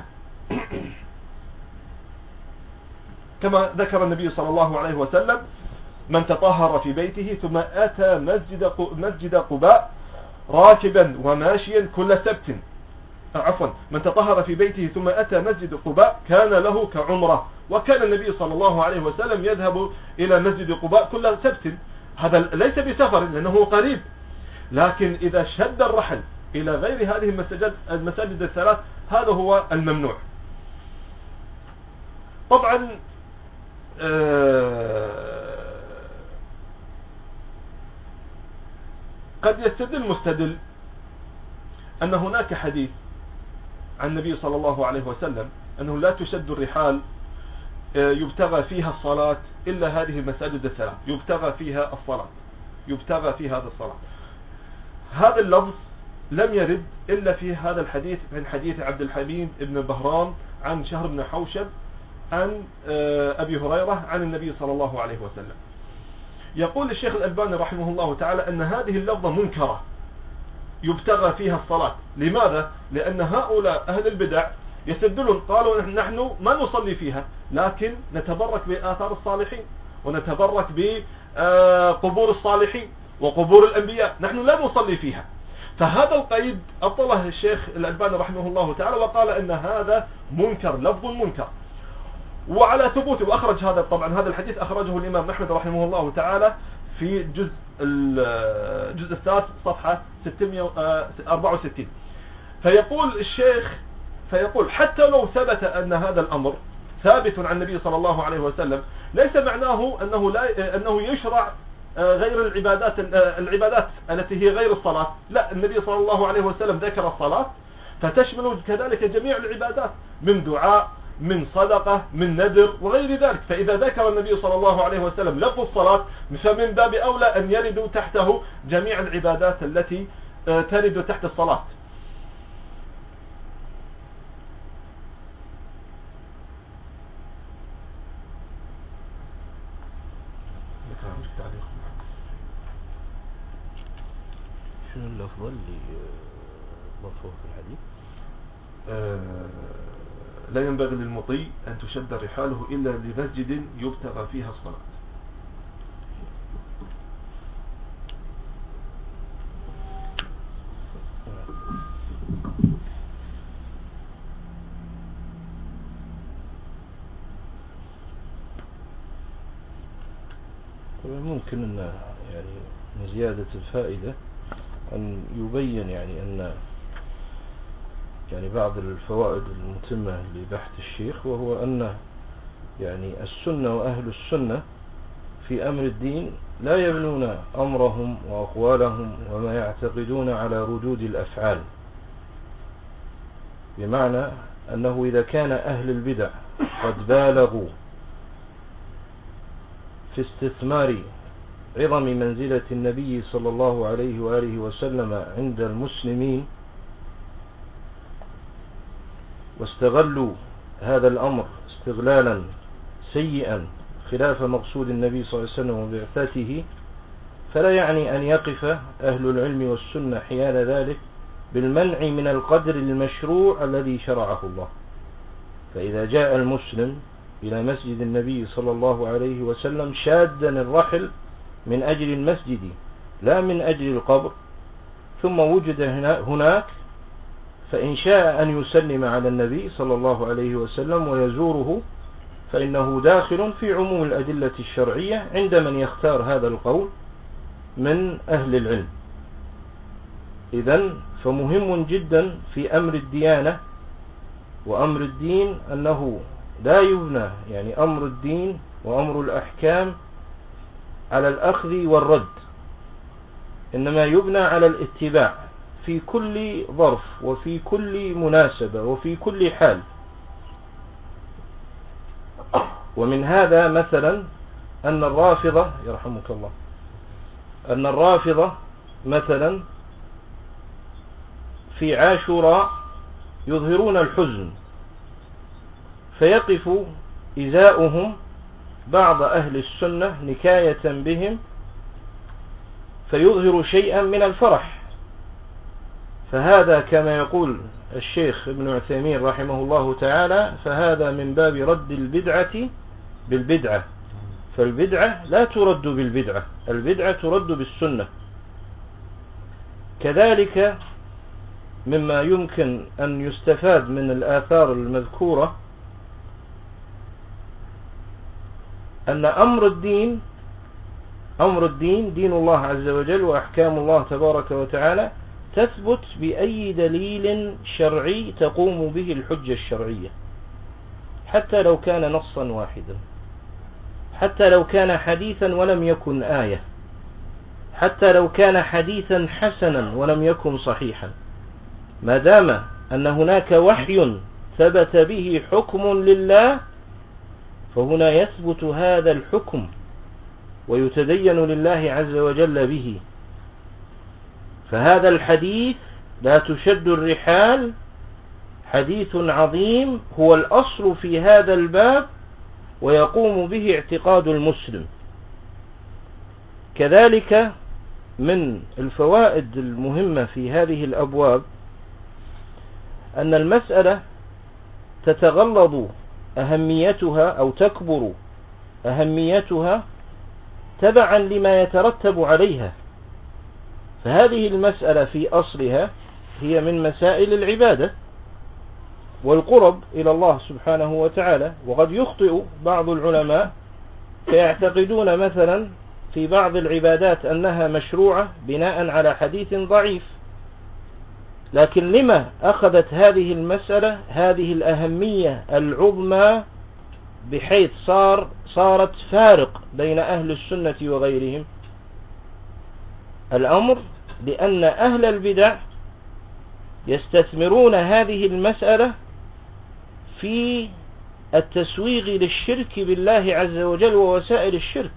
كما ذكر النبي صلى الله عليه وسلم: من تطهر في بيته ثم أتى مسجد مسجد قباء راكبا وماشيا كل سبت، عفوا من تطهر في بيته ثم أتى مسجد قباء كان له كعمرة. وكان النبي صلى الله عليه وسلم يذهب إلى مسجد قباء كل سبت. هذا ليس بسفر لأنه قريب، لكن إذا شد الرحل إلى غير هذه المساجد المساجد الثلاث هذا هو الممنوع. طبعا آه قد يستدل مستدل أن هناك حديث عن النبي صلى الله عليه وسلم أنه لا تشد الرحال يبتغى فيها الصلاة إلا هذه المساجد الثلاث، يبتغى فيها الصلاة، يبتغى في هذا الصلاة. هذا اللفظ لم يرد إلا في هذا الحديث من حديث عبد الحميد بن بهرام عن شهر بن حوشب عن أبي هريرة عن النبي صلى الله عليه وسلم. يقول الشيخ الألباني رحمه الله تعالى أن هذه اللفظة منكرة يبتغى فيها الصلاة. لماذا؟ لأن هؤلاء أهل البدع يستدلون، قالوا نحن ما نصلي فيها لكن نتبرك بآثار الصالحين ونتبرك بقبور الصالحين وقبور الأنبياء، نحن لا نصلي فيها. فهذا القيد أبطله الشيخ الألباني رحمه الله تعالى وقال أن هذا منكر، لفظ منكر. وعلى ثبوته، وأخرج هذا طبعا هذا الحديث أخرجه الإمام أحمد رحمه الله تعالى في جزء الجزء الثالث صفحة ستمائة وأربعة وستين. فيقول الشيخ فيقول حتى لو ثبت أن هذا الأمر ثابت عن النبي صلى الله عليه وسلم ليس معناه أنه لا أنه يشرع غير العبادات العبادات التي هي غير الصلاة. لا، النبي صلى الله عليه وسلم ذكر الصلاة فتشمل كذلك جميع العبادات من دعاء من صدقة من نذر وغير ذلك. فإذا ذكر النبي صلى الله عليه وسلم لفظ الصلاة فمن باب أولى أن يرد تحته جميع العبادات التي ترد تحت الصلاة. شنو الأفضل اللي ضفوه في الحديث؟ آه لا ينبغي للمطيع أن تشد رحاله إلا لمسجد يبتغى فيها الصلاة. ممكن أن يعني من زيادة الفائدة أن يبين يعني أن يعني بعض الفوائد المتمة لبحث الشيخ، وهو أن يعني السنة وأهل السنة في أمر الدين لا يبنون أمرهم وأقوالهم وما يعتقدون على ردود الأفعال، بمعنى أنه إذا كان أهل البدع قد بالغوا في استثمار عظم منزلة النبي صلى الله عليه وآله وسلم عند المسلمين واستغلوا هذا الأمر استغلالا سيئا خلاف مقصود النبي صلى الله عليه وسلم وبعثته، فلا يعني أن يقف أهل العلم والسنة حيال ذلك بالمنع من القدر المشروع الذي شرعه الله. فإذا جاء المسلم إلى مسجد النبي صلى الله عليه وسلم شادا الرحل من أجل المسجد لا من أجل القبر، ثم وجد هناك، فإن شاء أن يسلم على النبي صلى الله عليه وسلم ويزوره فإنه داخل في عموم الأدلة الشرعية عند من يختار هذا القول من أهل العلم. إذن فمهم جدا في أمر الديانة وأمر الدين أنه لا يبنى، يعني أمر الدين وأمر الأحكام، على الأخذ والرد، إنما يبنى على الاتباع في كل ظرف وفي كل مناسبة وفي كل حال. ومن هذا مثلا أن الرافضة يرحمك الله أن الرافضة مثلا في عاشوراء يظهرون الحزن، فيقف إزاؤهم بعض أهل السنة نكاية بهم فيظهر شيئا من الفرح، فهذا كما يقول الشيخ ابن عثيمين رحمه الله تعالى فهذا من باب رد البدعة بالبدعة، فالبدعة لا ترد بالبدعة، البدعة ترد بالسنة. كذلك مما يمكن أن يستفاد من الآثار المذكورة أن أمر الدين أمر الدين دين الله عز وجل وأحكام الله تبارك وتعالى تثبت بأي دليل شرعي تقوم به الحجة الشرعية، حتى لو كان نصا واحدا، حتى لو كان حديثا ولم يكن آية، حتى لو كان حديثا حسنا ولم يكن صحيحا، ما دام أن هناك وحي ثبت به حكم لله فهنا يثبت هذا الحكم ويتدين لله عز وجل به. فهذا الحديث لا تشد الرحال، حديث عظيم هو الأصل في هذا الباب ويقوم به اعتقاد المسلم. كذلك من الفوائد المهمة في هذه الأبواب أن المسألة تتغلظ أهميتها أو تكبر أهميتها تبعا لما يترتب عليها. فهذه المسألة في أصلها هي من مسائل العبادة والقرب إلى الله سبحانه وتعالى، وقد يخطئ بعض العلماء فيعتقدون مثلا في بعض العبادات أنها مشروعة بناء على حديث ضعيف، لكن لما أخذت هذه المسألة هذه الأهمية العظمى بحيث صار صارت فارق بين أهل السنة وغيرهم؟ الأمر لأن أهل البدع يستثمرون هذه المسألة في التسويغ للشرك بالله عز وجل ووسائل الشرك،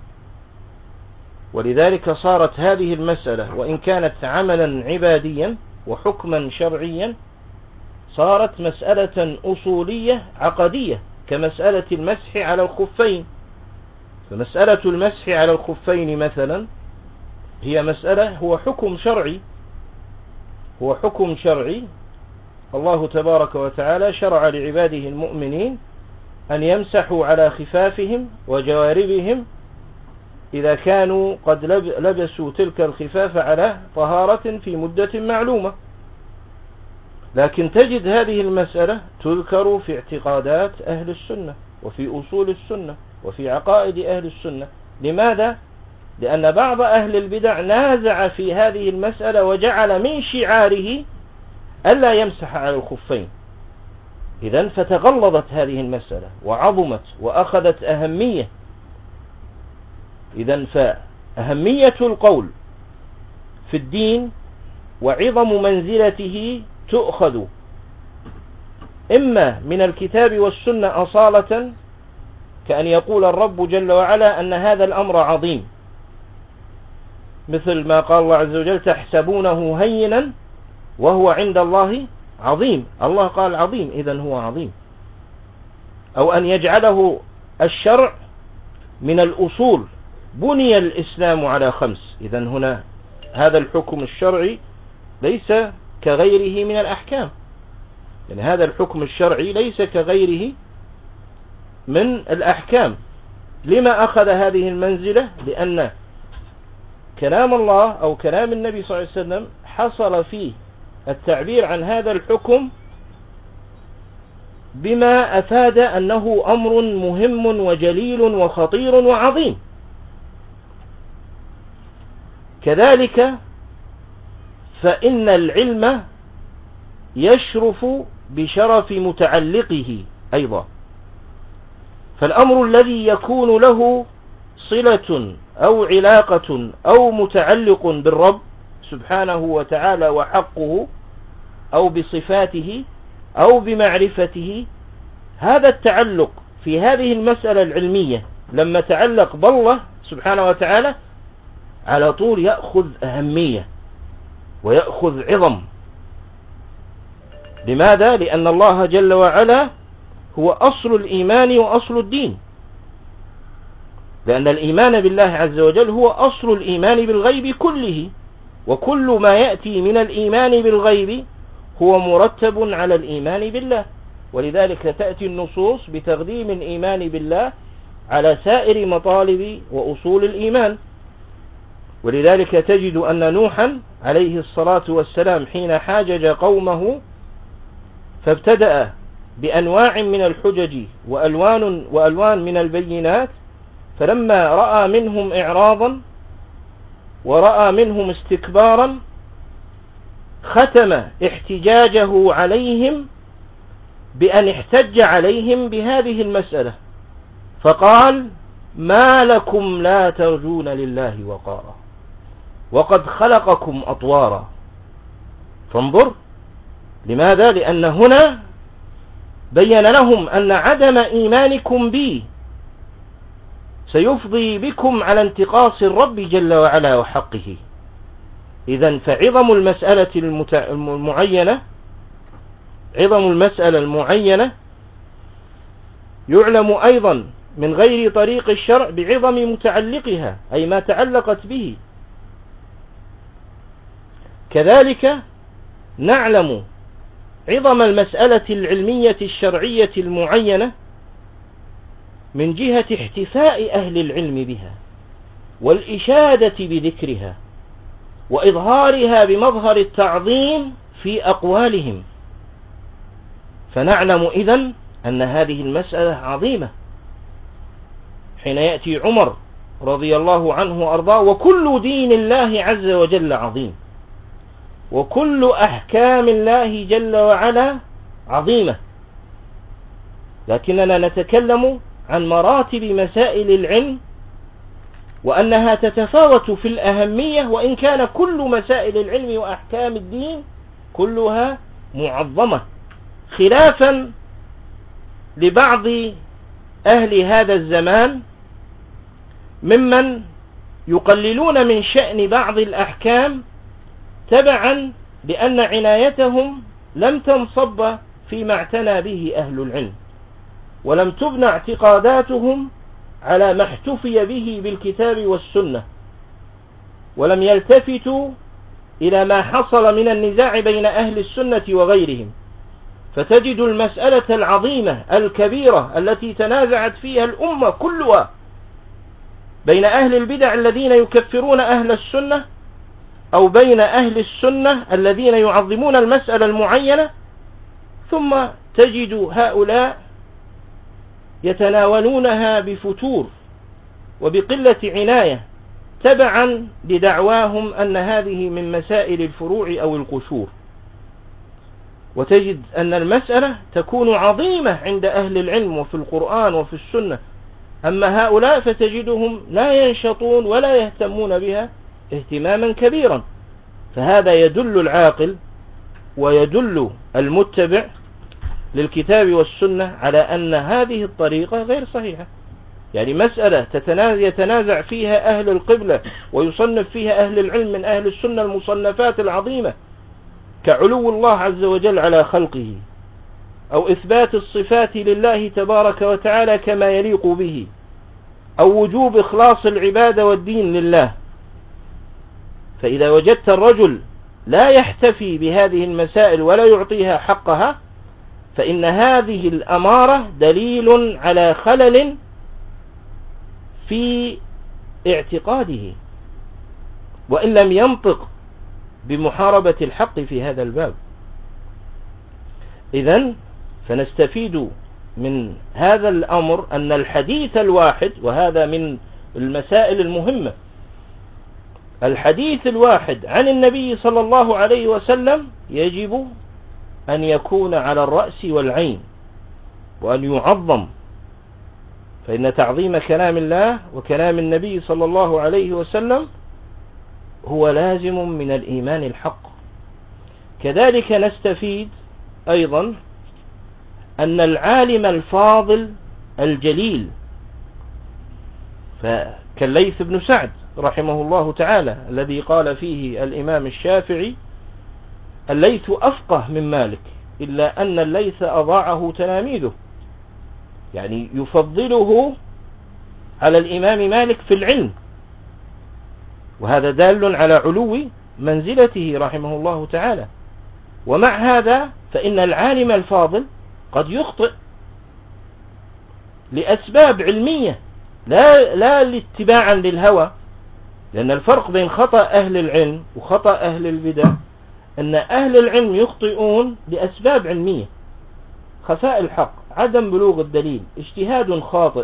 ولذلك صارت هذه المسألة وإن كانت عملا عباديا وحكما شرعيا صارت مسألة أصولية عقدية كمسألة المسح على الخفين. فمسألة المسح على الخفين مثلا هي مسألة هو حكم شرعي هو حكم شرعي الله تبارك وتعالى شرع لعباده المؤمنين أن يمسحوا على خفافهم وجواربهم إذا كانوا قد لبسوا تلك الخفاف على طهارة في مدة معلومة. لكن تجد هذه المسألة تذكر في اعتقادات أهل السنة وفي أصول السنة وفي عقائد أهل السنة. لماذا؟ لأن بعض أهل البدع نازع في هذه المسألة وجعل من شعاره ألا يمسح على الخفين. إذن فتغلظت هذه المسألة وعظمت وأخذت أهمية. إذن فأهمية القول في الدين وعظم منزلته تؤخذ إما من الكتاب والسنة أصالة، كأن يقول الرب جل وعلا أن هذا الأمر عظيم، مثل ما قال الله عز وجل تحسبونه هينا وهو عند الله عظيم. الله قال عظيم، إذن هو عظيم. أو أن يجعله الشرع من الأصول بني الإسلام على خمس. إذن هنا هذا الحكم الشرعي ليس كغيره من الأحكام، يعني هذا الحكم الشرعي ليس كغيره من الأحكام. لما أخذ هذه المنزلة؟ لأن كلام الله أو كلام النبي صلى الله عليه وسلم حصل فيه التعبير عن هذا الحكم بما أفاد أنه أمر مهم وجليل وخطير وعظيم. كذلك فإن العلم يشرف بشرف متعلقه أيضا، فالأمر الذي يكون له صلة أو علاقة أو متعلق بالرب سبحانه وتعالى وحقه أو بصفاته أو بمعرفته، هذا التعلق في هذه المسألة العلمية لما تعلق بالله سبحانه وتعالى على طول يأخذ أهمية ويأخذ عظم. لماذا؟ لأن الله جل وعلا هو أصل الإيمان وأصل الدين، لأن الإيمان بالله عز وجل هو أصل الإيمان بالغيب كله، وكل ما يأتي من الإيمان بالغيب هو مرتب على الإيمان بالله. ولذلك تأتي النصوص بتقديم الإيمان بالله على سائر مطالب وأصول الإيمان. ولذلك تجد أن نوحا عليه الصلاة والسلام حين حاجج قومه فابتدأ بأنواع من الحجج وألوان, وألوان من البينات، فلما رأى منهم إعراضا ورأى منهم استكبارا ختم احتجاجه عليهم بأن احتج عليهم بهذه المسألة فقال: ما لكم لا ترجون لله وقارا وقد خلقكم أطوارا. فانظر، لماذا؟ لأن هنا بين لهم أن عدم إيمانكم بي سيفضي بكم على انتقاص الرب جل وعلا وحقه. إذن فعظم المسألة المعينة عظم المسألة المعينة يعلم أيضا من غير طريق الشرع بعظم متعلقها، أي ما تعلقت به. كذلك نعلم عظم المسألة العلمية الشرعية المعينة من جهة احتفاء أهل العلم بها والإشادة بذكرها وإظهارها بمظهر التعظيم في أقوالهم. فنعلم إذن أن هذه المسألة عظيمة. حين يأتي عمر رضي الله عنه وأرضاه: وكل دين الله عز وجل عظيم، وكل أحكام الله جل وعلا عظيمة، لكننا نتكلم عن مراتب مسائل العلم وأنها تتفاوت في الأهمية، وإن كان كل مسائل العلم وأحكام الدين كلها معظمة، خلافا لبعض أهل هذا الزمان ممن يقللون من شأن بعض الأحكام تبعا لأن عنايتهم لم تنصب فيما اعتنى به أهل العلم، ولم تبنى اعتقاداتهم على ما احتفي به بالكتاب والسنة، ولم يلتفتوا إلى ما حصل من النزاع بين أهل السنة وغيرهم. فتجد المسألة العظيمة الكبيرة التي تنازعت فيها الأمة كلها بين أهل البدع الذين يكفرون أهل السنة، أو بين أهل السنة الذين يعظمون المسألة المعينة، ثم تجد هؤلاء يتناولونها بفتور وبقلة عناية تبعا لدعواهم أن هذه من مسائل الفروع أو القشور. وتجد أن المسألة تكون عظيمة عند أهل العلم وفي القرآن وفي السنة، أما هؤلاء فتجدهم لا ينشطون ولا يهتمون بها اهتماما كبيرا. فهذا يدل العاقل ويدل المتبع للكتاب والسنة على أن هذه الطريقة غير صحيحة. يعني مسألة يتنازع فيها أهل القبلة ويصنف فيها أهل العلم من أهل السنة المصنفات العظيمة كعلو الله عز وجل على خلقه، أو إثبات الصفات لله تبارك وتعالى كما يليق به، أو وجوب إخلاص العبادة والدين لله. فإذا وجدت الرجل لا يحتفي بهذه المسائل ولا يعطيها حقها، فإن هذه الأمارة دليل على خلل في اعتقاده، وإن لم ينطق بمحاربة الحق في هذا الباب. إذن فنستفيد من هذا الأمر أن الحديث الواحد، وهذا من المسائل المهمة، الحديث الواحد عن النبي صلى الله عليه وسلم يجب أن يكون على الرأس والعين، وأن يعظم، فإن تعظيم كلام الله وكلام النبي صلى الله عليه وسلم هو لازم من الإيمان الحق. كذلك نستفيد أيضا أن العالم الفاضل الجليل، فكالليث بن سعد رحمه الله تعالى الذي قال فيه الإمام الشافعي: الليث أفقه من مالك، إلا أن الليث أضاعه تلاميذه، يعني يفضله على الإمام مالك في العلم، وهذا دال على علو منزلته رحمه الله تعالى. ومع هذا فإن العالم الفاضل قد يخطئ لأسباب علمية، لا لا لاتباعا للهوى، لأن الفرق بين خطأ أهل العلم وخطأ أهل البدع أن أهل العلم يخطئون لأسباب علمية: خفاء الحق، عدم بلوغ الدليل، اجتهاد خاطئ،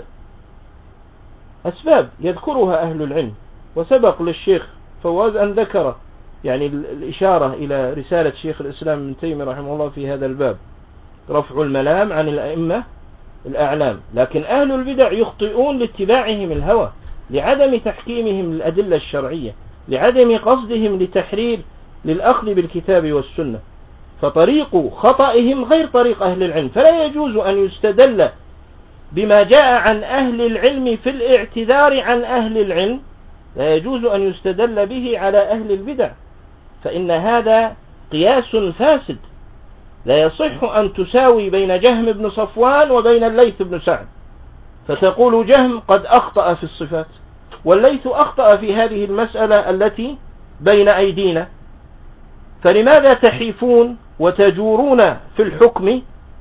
أسباب يذكرها أهل العلم. وسبق للشيخ فواز أن ذكر يعني الإشارة إلى رسالة شيخ الإسلام ابن تيمية رحمه الله في هذا الباب، رفع الملام عن الأئمة الأعلام. لكن أهل البدع يخطئون لاتباعهم الهوى، لعدم تحكيمهم للأدلة الشرعية، لعدم قصدهم لتحرير للأخذ بالكتاب والسنة، فطريق خطئهم غير طريق أهل العلم. فلا يجوز أن يستدل بما جاء عن أهل العلم في الاعتذار عن أهل العلم، لا يجوز أن يستدل به على أهل البدع، فإن هذا قياس فاسد. لا يصح أن تساوي بين جهم بن صفوان وبين الليث بن سعد، فتقول جهم قد أخطأ في الصفات والليث أخطأ في هذه المسألة التي بين أيدينا، فلماذا تحيفون وتجورون في الحكم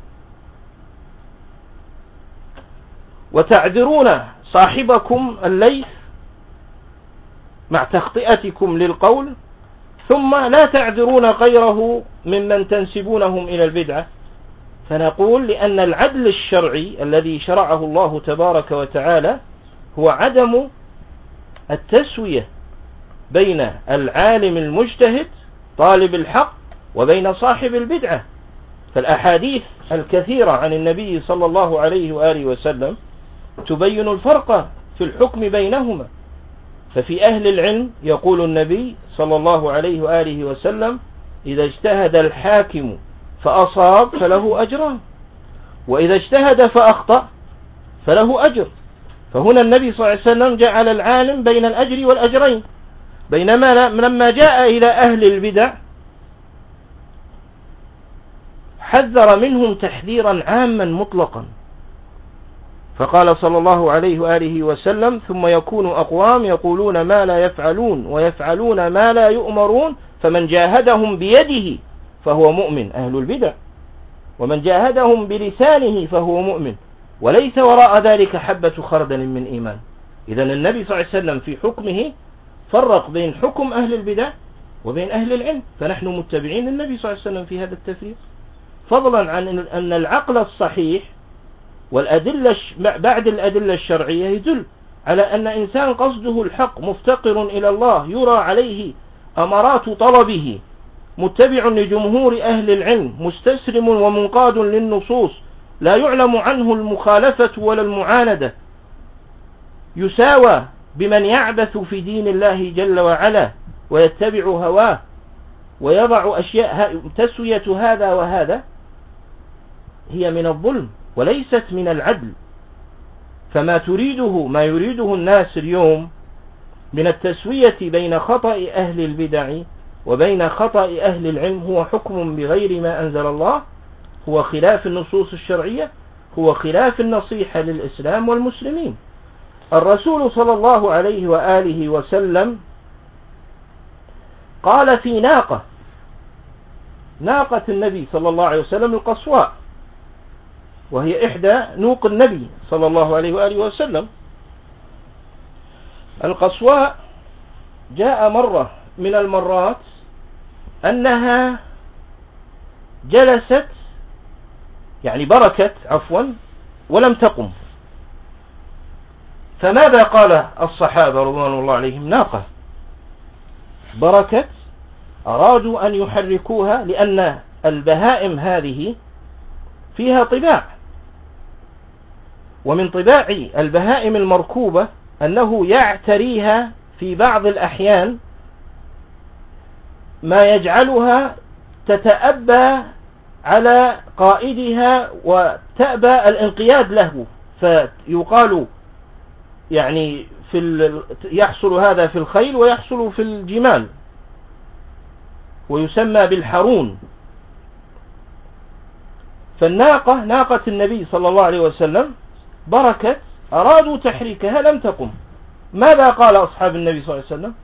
وتعذرون صاحبكم الليث مع تخطئتكم للقول، ثم لا تعذرون غيره ممن تنسبونهم إلى البدعة؟ فنقول لأن العدل الشرعي الذي شرعه الله تبارك وتعالى هو عدم التسوية بين العالم المجتهد طالب الحق وبين صاحب البدعة. فالأحاديث الكثيرة عن النبي صلى الله عليه وآله وسلم تبين الفرق في الحكم بينهما. ففي أهل العلم يقول النبي صلى الله عليه وآله وسلم: إذا اجتهد الحاكم فأصاب فله أجران، وإذا اجتهد فأخطأ فله أجر. فهنا النبي صلى الله عليه وسلم جعل العالم بين الأجر والأجرين، بينما لما جاء إلى أهل البدع حذر منهم تحذيرا عاما مطلقا، فقال صلى الله عليه وآله وسلم: ثم يكون أقوام يقولون ما لا يفعلون ويفعلون ما لا يؤمرون، فمن جاهدهم بيده فهو مؤمن، أهل البدع، ومن جاهدهم بلسانه فهو مؤمن، وليس وراء ذلك حبة خردل من إيمان. إذن النبي صلى الله عليه وسلم في حكمه فرق بين حكم أهل البدع وبين أهل العلم، فنحن متبعين النبي صلى الله عليه وسلم في هذا التفريق، فضلا عن أن العقل الصحيح والأدلة بعد الأدلة الشرعية يدل على أن إنسان قصده الحق مفتقر إلى الله يرى عليه أمارات طلبه، متبع لجمهور أهل العلم، مستسلم ومنقاد للنصوص، لا يعلم عنه المخالفة ولا المعاندة، يساوى بمن يعبث في دين الله جل وعلا ويتبع هواه ويضع أشياء. تسوية هذا وهذا هي من الظلم وليست من العدل. فما تريده ما يريده الناس اليوم من التسوية بين خطأ أهل البدع وبين خطأ أهل العلم هو حكم بغير ما أنزل الله، هو خلاف النصوص الشرعية، هو خلاف النصيحة للإسلام والمسلمين. الرسول صلى الله عليه وآله وسلم قال في ناقة ناقة النبي صلى الله عليه وسلم القصواء، وهي إحدى نوق النبي صلى الله عليه وآله وسلم. القصواء جاء مرة من المرات أنها جلست يعني بركت عفوا ولم تقم، فماذا قال الصحابة رضوان الله عليهم؟ ناقة بركت، أرادوا أن يحركوها لأن البهائم هذه فيها طباع، ومن طباع البهائم المركوبة أنه يعتريها في بعض الأحيان ما يجعلها تتأبى على قائدها وتأبى الانقياد له، فيقال يعني في ال... يحصل هذا في الخيل ويحصل في الجمال، ويسمى بالحرون. فالناقة ناقة النبي صلى الله عليه وسلم بركت، أرادوا تحريكها لم تقم. ماذا قال أصحاب النبي صلى الله عليه وسلم؟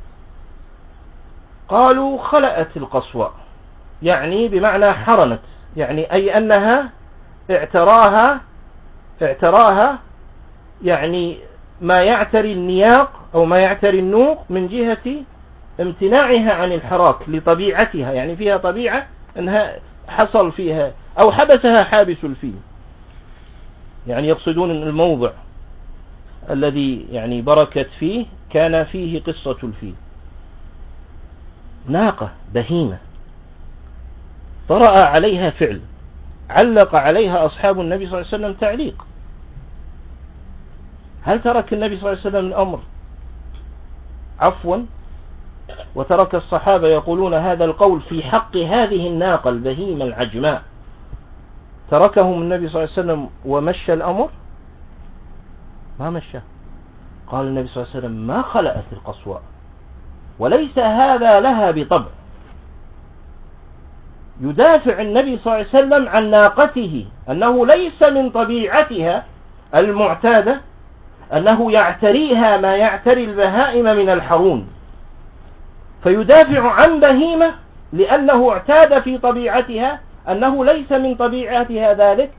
قالوا خلأت القصوى، يعني بمعنى حرنت، يعني أي أنها اعتراها اعتراها يعني ما يعتري النياق أو ما يعتري النوق من جهة امتناعها عن الحراك لطبيعتها، يعني فيها طبيعة أنها حصل فيها أو حبسها حابس الفيل، يعني يقصدون أن الموضع الذي يعني بركت فيه كان فيه قصة الفيل. ناقة بهيمة طرأ عليها فعل، علق عليها أصحاب النبي صلى الله عليه وسلم تعليق. هل ترك النبي صلى الله عليه وسلم الأمر عفوا وترك الصحابة يقولون هذا القول في حق هذه الناقة البهيمة العجماء؟ تركهم النبي صلى الله عليه وسلم ومشى الأمر؟ ما مشى. قال النبي صلى الله عليه وسلم ما خلأت القصواء، وليس هذا لها بطبع. يدافع النبي صلى الله عليه وسلم عن ناقته أنه ليس من طبيعتها المعتادة أنه يعتريها ما يعتري البهائم من الحرون، فيدافع عن بهيمة لأنه اعتاد في طبيعتها أنه ليس من طبيعتها ذلك،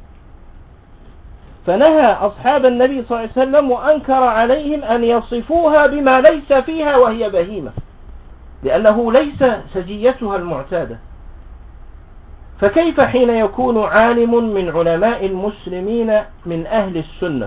فنهى أصحاب النبي صلى الله عليه وسلم وأنكر عليهم أن يصفوها بما ليس فيها وهي بهيمة، لأنه ليس سجيتها المعتادة. فكيف حين يكون عالم من علماء المسلمين من أهل السنة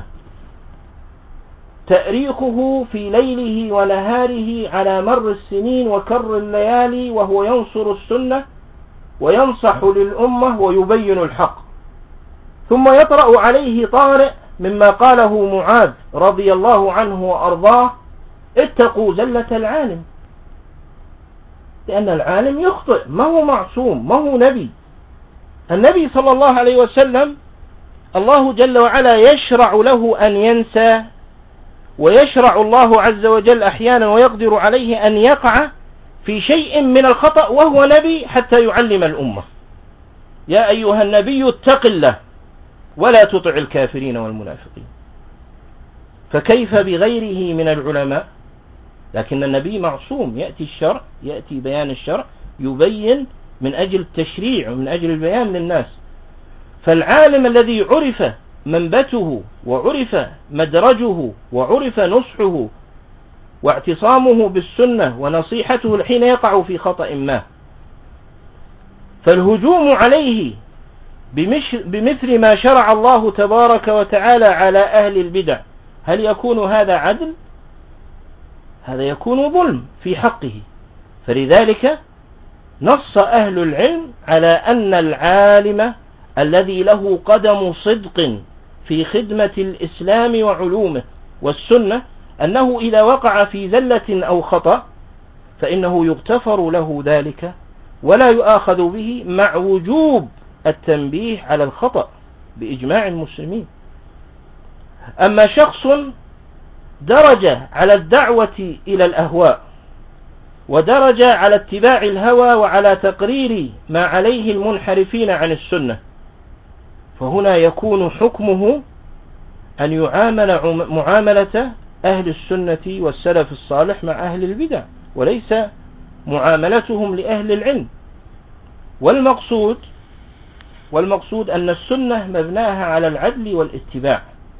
تأريخه في ليله ونهاره على مر السنين وكر الليالي وهو ينصر السنة وينصح للأمة ويبين الحق، ثم يطرأ عليه طارئ مما قاله معاذ رضي الله عنه وأرضاه: اتقوا زلة العالم، لأن العالم يخطئ، ما هو معصوم، ما هو نبي. النبي صلى الله عليه وسلم الله جل وعلا يشرع له أن ينسى، ويشرع الله عز وجل أحيانا ويقدر عليه أن يقع في شيء من الخطأ وهو نبي حتى يعلم الأمة. يا أيها النبي اتق الله ولا تطع الكافرين والمنافقين. فكيف بغيره من العلماء؟ لكن النبي معصوم، يأتي الشرع، يأتي بيان الشرع يبين من أجل التشريع ومن أجل البيان للناس. فالعالم الذي عرف منبته وعرف مدرجه وعرف نصحه واعتصامه بالسنة ونصيحته حين يقع في خطأ ما، فالهجوم عليه بمثل ما شرع الله تبارك وتعالى على أهل البدع، هل يكون هذا عدل؟ هذا يكون ظلم في حقه. فلذلك نص أهل العلم على أن العالم الذي له قدم صدق في خدمة الإسلام وعلومه والسنة أنه إذا وقع في زلة أو خطأ فإنه يغتفر له ذلك ولا يؤاخذ به، مع وجوب التنبيه على الخطأ بإجماع المسلمين. أما شخص درج على الدعوة إلى الأهواء ودرج على اتباع الهوى وعلى تقرير ما عليه المنحرفين عن السنة، فهنا يكون حكمه أن يعامل معاملة أهل السنة والسلف الصالح مع أهل البدع، وليس معاملتهم لأهل العلم. والمقصود والمقصود أن السنة مبناها على العدل والاتباع،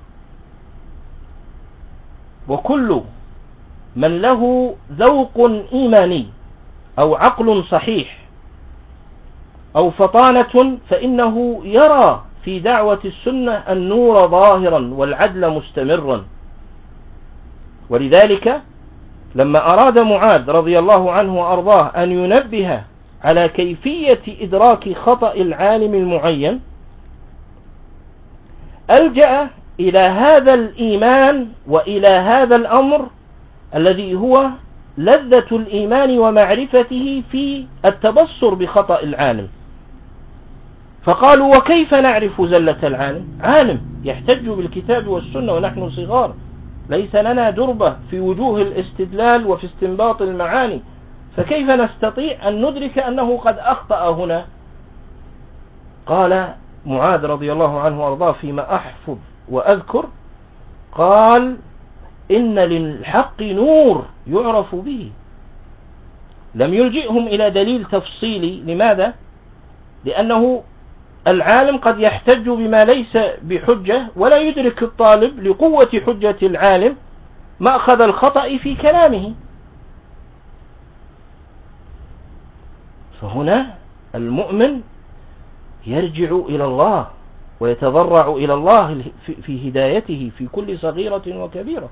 وكل من له ذوق إيماني أو عقل صحيح أو فطانة فإنه يرى في دعوة السنة النور ظاهرا والعدل مستمرا. ولذلك لما أراد معاذ رضي الله عنه وأرضاه أن ينبه على كيفية إدراك خطأ العالم المعين، ألجأ إلى هذا الإيمان وإلى هذا الأمر الذي هو لذة الإيمان ومعرفته في التبصر بخطأ العالم. فقالوا: وكيف نعرف زلة العالم؟ عالم يحتج بالكتاب والسنة ونحن صغار، ليس لنا دربة في وجوه الاستدلال وفي استنباط المعاني، فكيف نستطيع أن ندرك أنه قد أخطأ هنا؟ قال معاذ رضي الله عنه وارضاه فيما أحفظ وأذكر، قال: إن للحق نور يعرف به. لم يلجئهم إلى دليل تفصيلي. لماذا؟ لأنه العالم قد يحتج بما ليس بحجة، ولا يدرك الطالب لقوة حجة العالم مأخذ الخطأ في كلامه. فهنا المؤمن يرجع إلى الله ويتضرع إلى الله في هدايته في كل صغيرة وكبيرة.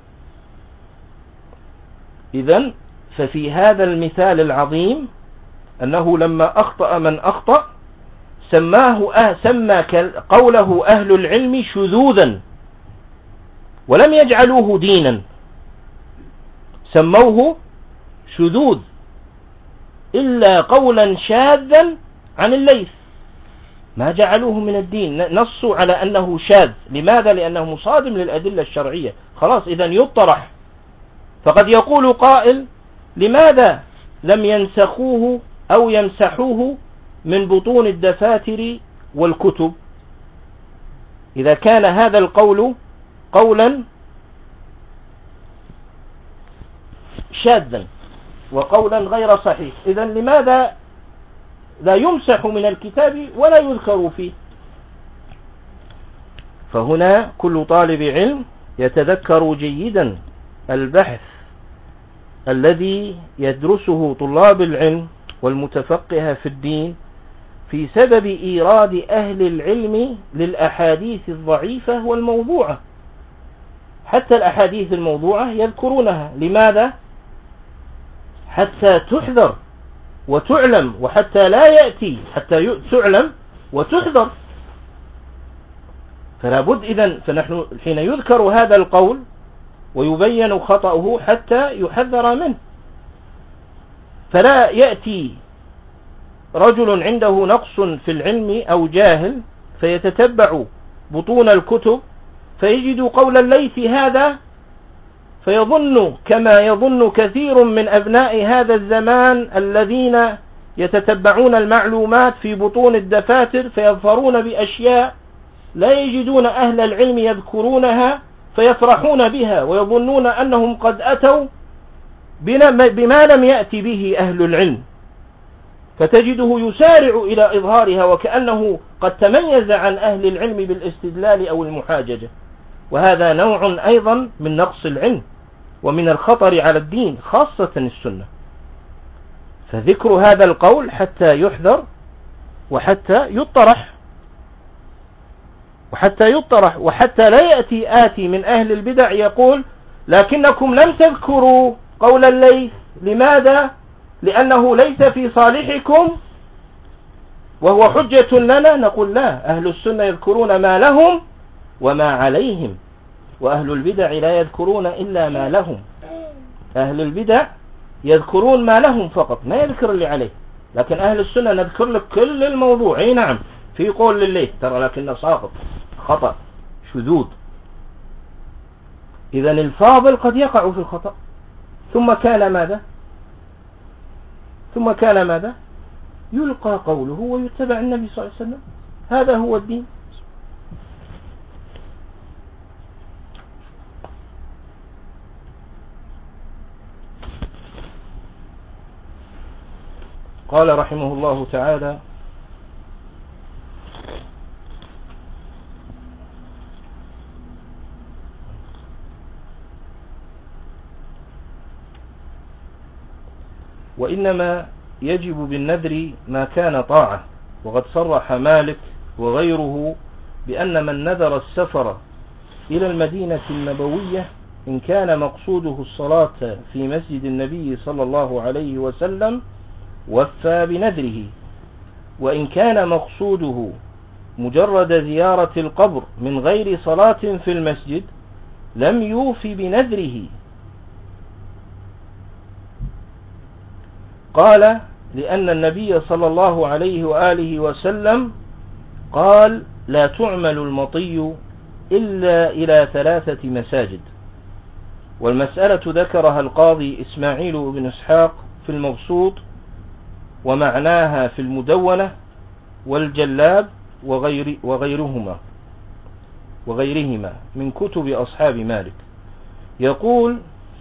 إذن ففي هذا المثال العظيم أنه لما أخطأ من أخطأ سماه أه سمى قوله أهل العلم شذوذا، ولم يجعلوه دينا، سموه شذوذ، إلا قولا شاذا عن الليث، ما جعلوه من الدين، نصوا على أنه شاذ. لماذا؟ لأنه مصادم للأدلة الشرعية. خلاص إذن يطرح. فقد يقول قائل: لماذا لم ينسخوه أو يمسحوه من بطون الدفاتر والكتب إذا كان هذا القول قولا شاذا وقولا غير صحيح؟ إذن لماذا لا يمسح من الكتاب ولا يذكر فيه؟ فهنا كل طالب علم يتذكر جيدا البحث الذي يدرسه طلاب العلم والمتفقه في الدين في سبب إيراد أهل العلم للأحاديث الضعيفة والموضوعة. حتى الأحاديث الموضوعة يذكرونها. لماذا؟ حتى تحذر وتعلم، وحتى لا يأتي، حتى تعلم وتحذر. فلا بد إذن، فنحن حين يذكر هذا القول ويبين خطأه حتى يحذر منه. فلا يأتي رجل عنده نقص في العلم أو جاهل فيتتبع بطون الكتب فيجد قول الليث هذا، فيظن كما يظن كثير من أبناء هذا الزمان الذين يتتبعون المعلومات في بطون الدفاتر فيظفرون بأشياء لا يجدون أهل العلم يذكرونها فيفرحون بها، ويظنون أنهم قد أتوا بما لم يأتي به أهل العلم، فتجده يسارع إلى إظهارها وكأنه قد تميز عن أهل العلم بالاستدلال أو المحاججة. وهذا نوع أيضا من نقص العلم ومن الخطر على الدين، خاصة السنة. فذكر هذا القول حتى يحذر وحتى يطرح وحتى يطرح وحتى لا يأتي آتي من أهل البدع يقول: لكنكم لم تذكروا قول الليث. لماذا؟ لأنه ليس في صالحكم وهو حجة لنا. نقول: لا، أهل السنة يذكرون ما لهم وما عليهم، وأهل البدع لا يذكرون إلا ما لهم. أهل البدع يذكرون ما لهم فقط، ما يذكر اللي عليه. لكن أهل السنة نذكر لك كل الموضوع. أي نعم، في قول لليث ترى لكنه ساقط، خطأ، شذوذ. إذن الفاضل قد يقع في الخطأ. ثم كان ماذا؟ ثم كان ماذا؟ يلقى قوله ويتبع النبي صلى الله عليه وسلم. هذا هو الدين. قال رحمه الله تعالى: وإنما يجب بالنذر ما كان طاعة. وقد صرح مالك وغيره بأن من نذر السفر إلى المدينة النبوية إن كان مقصوده الصلاة في مسجد النبي صلى الله عليه وسلم وفى بنذره، وإن كان مقصوده مجرد زيارة القبر من غير صلاة في المسجد لم يوف بنذره. قال: لأن النبي صلى الله عليه وآله وسلم قال: لا تعمل المطي إلا إلى ثلاثة مساجد. والمسألة ذكرها القاضي إسماعيل بن إسحاق في المبسوط، ومعناها في المدونة والجلاب وغير وغيرهما وغيرهما من كتب أصحاب مالك. يقول: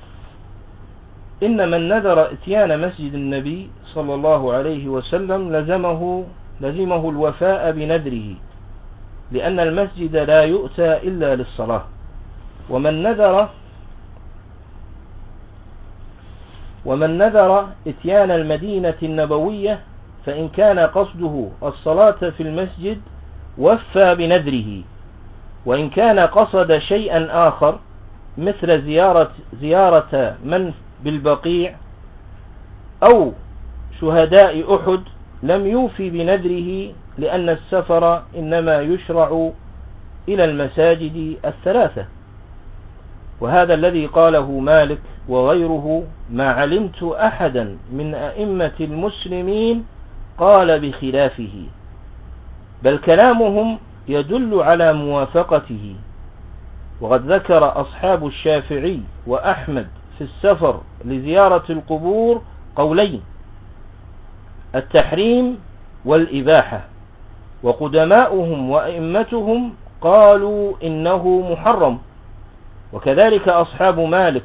إن من نذر إتيان مسجد النبي صلى الله عليه وسلم لزمه لزمه الوفاء بنذره، لأن المسجد لا يؤتى إلا للصلاة. ومن نذر ومن نذر إتيان المدينة النبوية فإن كان قصده الصلاة في المسجد وفى بنذره، وإن كان قصد شيئا آخر مثل زيارة, زيارة من بالبقيع أو شهداء أحد لم يوفي بنذره، لأن السفر إنما يشرع إلى المساجد الثلاثة. وهذا الذي قاله مالك وغيره ما علمت أحدا من أئمة المسلمين قال بخلافه، بل كلامهم يدل على موافقته. وقد ذكر أصحاب الشافعي وأحمد في السفر لزيارة القبور قولين: التحريم والإباحة، وقدماؤهم وأئمتهم قالوا إنه محرم، وكذلك أصحاب مالك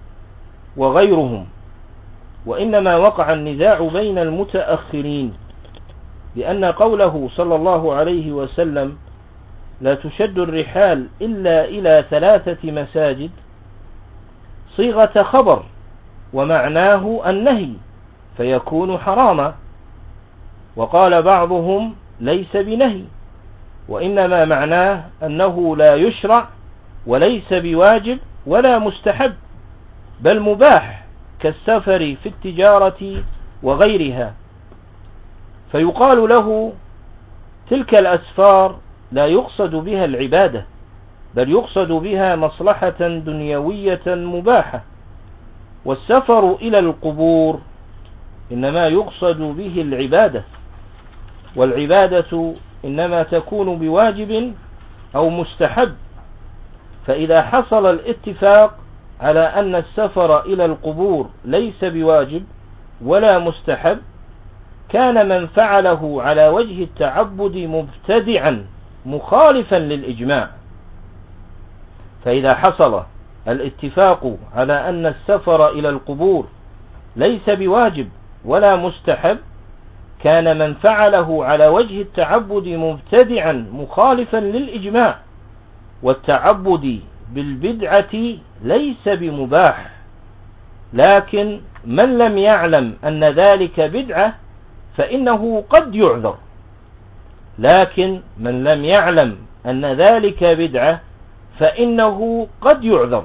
وغيرهم. وإنما وقع النزاع بين المتأخرين، لأن قوله صلى الله عليه وسلم لا تشد الرحال إلا إلى ثلاثة مساجد صيغة خبر، ومعناه النهي فيكون حراما. وقال بعضهم ليس بنهي، وإنما معناه أنه لا يشرع وليس بواجب ولا مستحب، بل مباح كالسفر في التجارة وغيرها. فيقال له: تلك الأسفار لا يقصد بها العبادة، بل يقصد بها مصلحة دنيوية مباحة. والسفر إلى القبور إنما يقصد به العبادة، والعبادة إنما تكون بواجب أو مستحب. فإذا حصل الاتفاق على أن السفر إلى القبور ليس بواجب ولا مستحب، كان من فعله على وجه التعبد مبتدعا مخالفا للإجماع. فإذا حصل الاتفاق على أن السفر إلى القبور ليس بواجب ولا مستحب، كان من فعله على وجه التعبد مبتدعا مخالفا للإجماع. والتعبد بالبدعة ليس بمباح، لكن من لم يعلم أن ذلك بدعة فإنه قد يعذر، لكن من لم يعلم أن ذلك بدعة فإنه قد يعذر.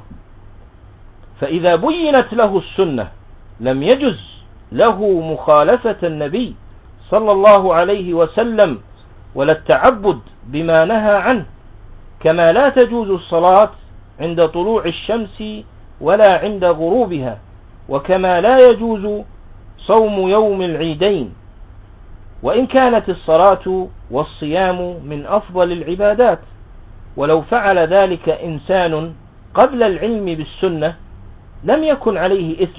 فإذا بينت له السنة لم يجز له مخالفة النبي صلى الله عليه وسلم ولا التعبد بما نهى عنه، كما لا تجوز الصلاة عند طلوع الشمس ولا عند غروبها، وكما لا يجوز صوم يوم العيدين، وإن كانت الصلاة والصيام من أفضل العبادات. ولو فعل ذلك إنسان قبل العلم بالسنة لم يكن عليه إثم.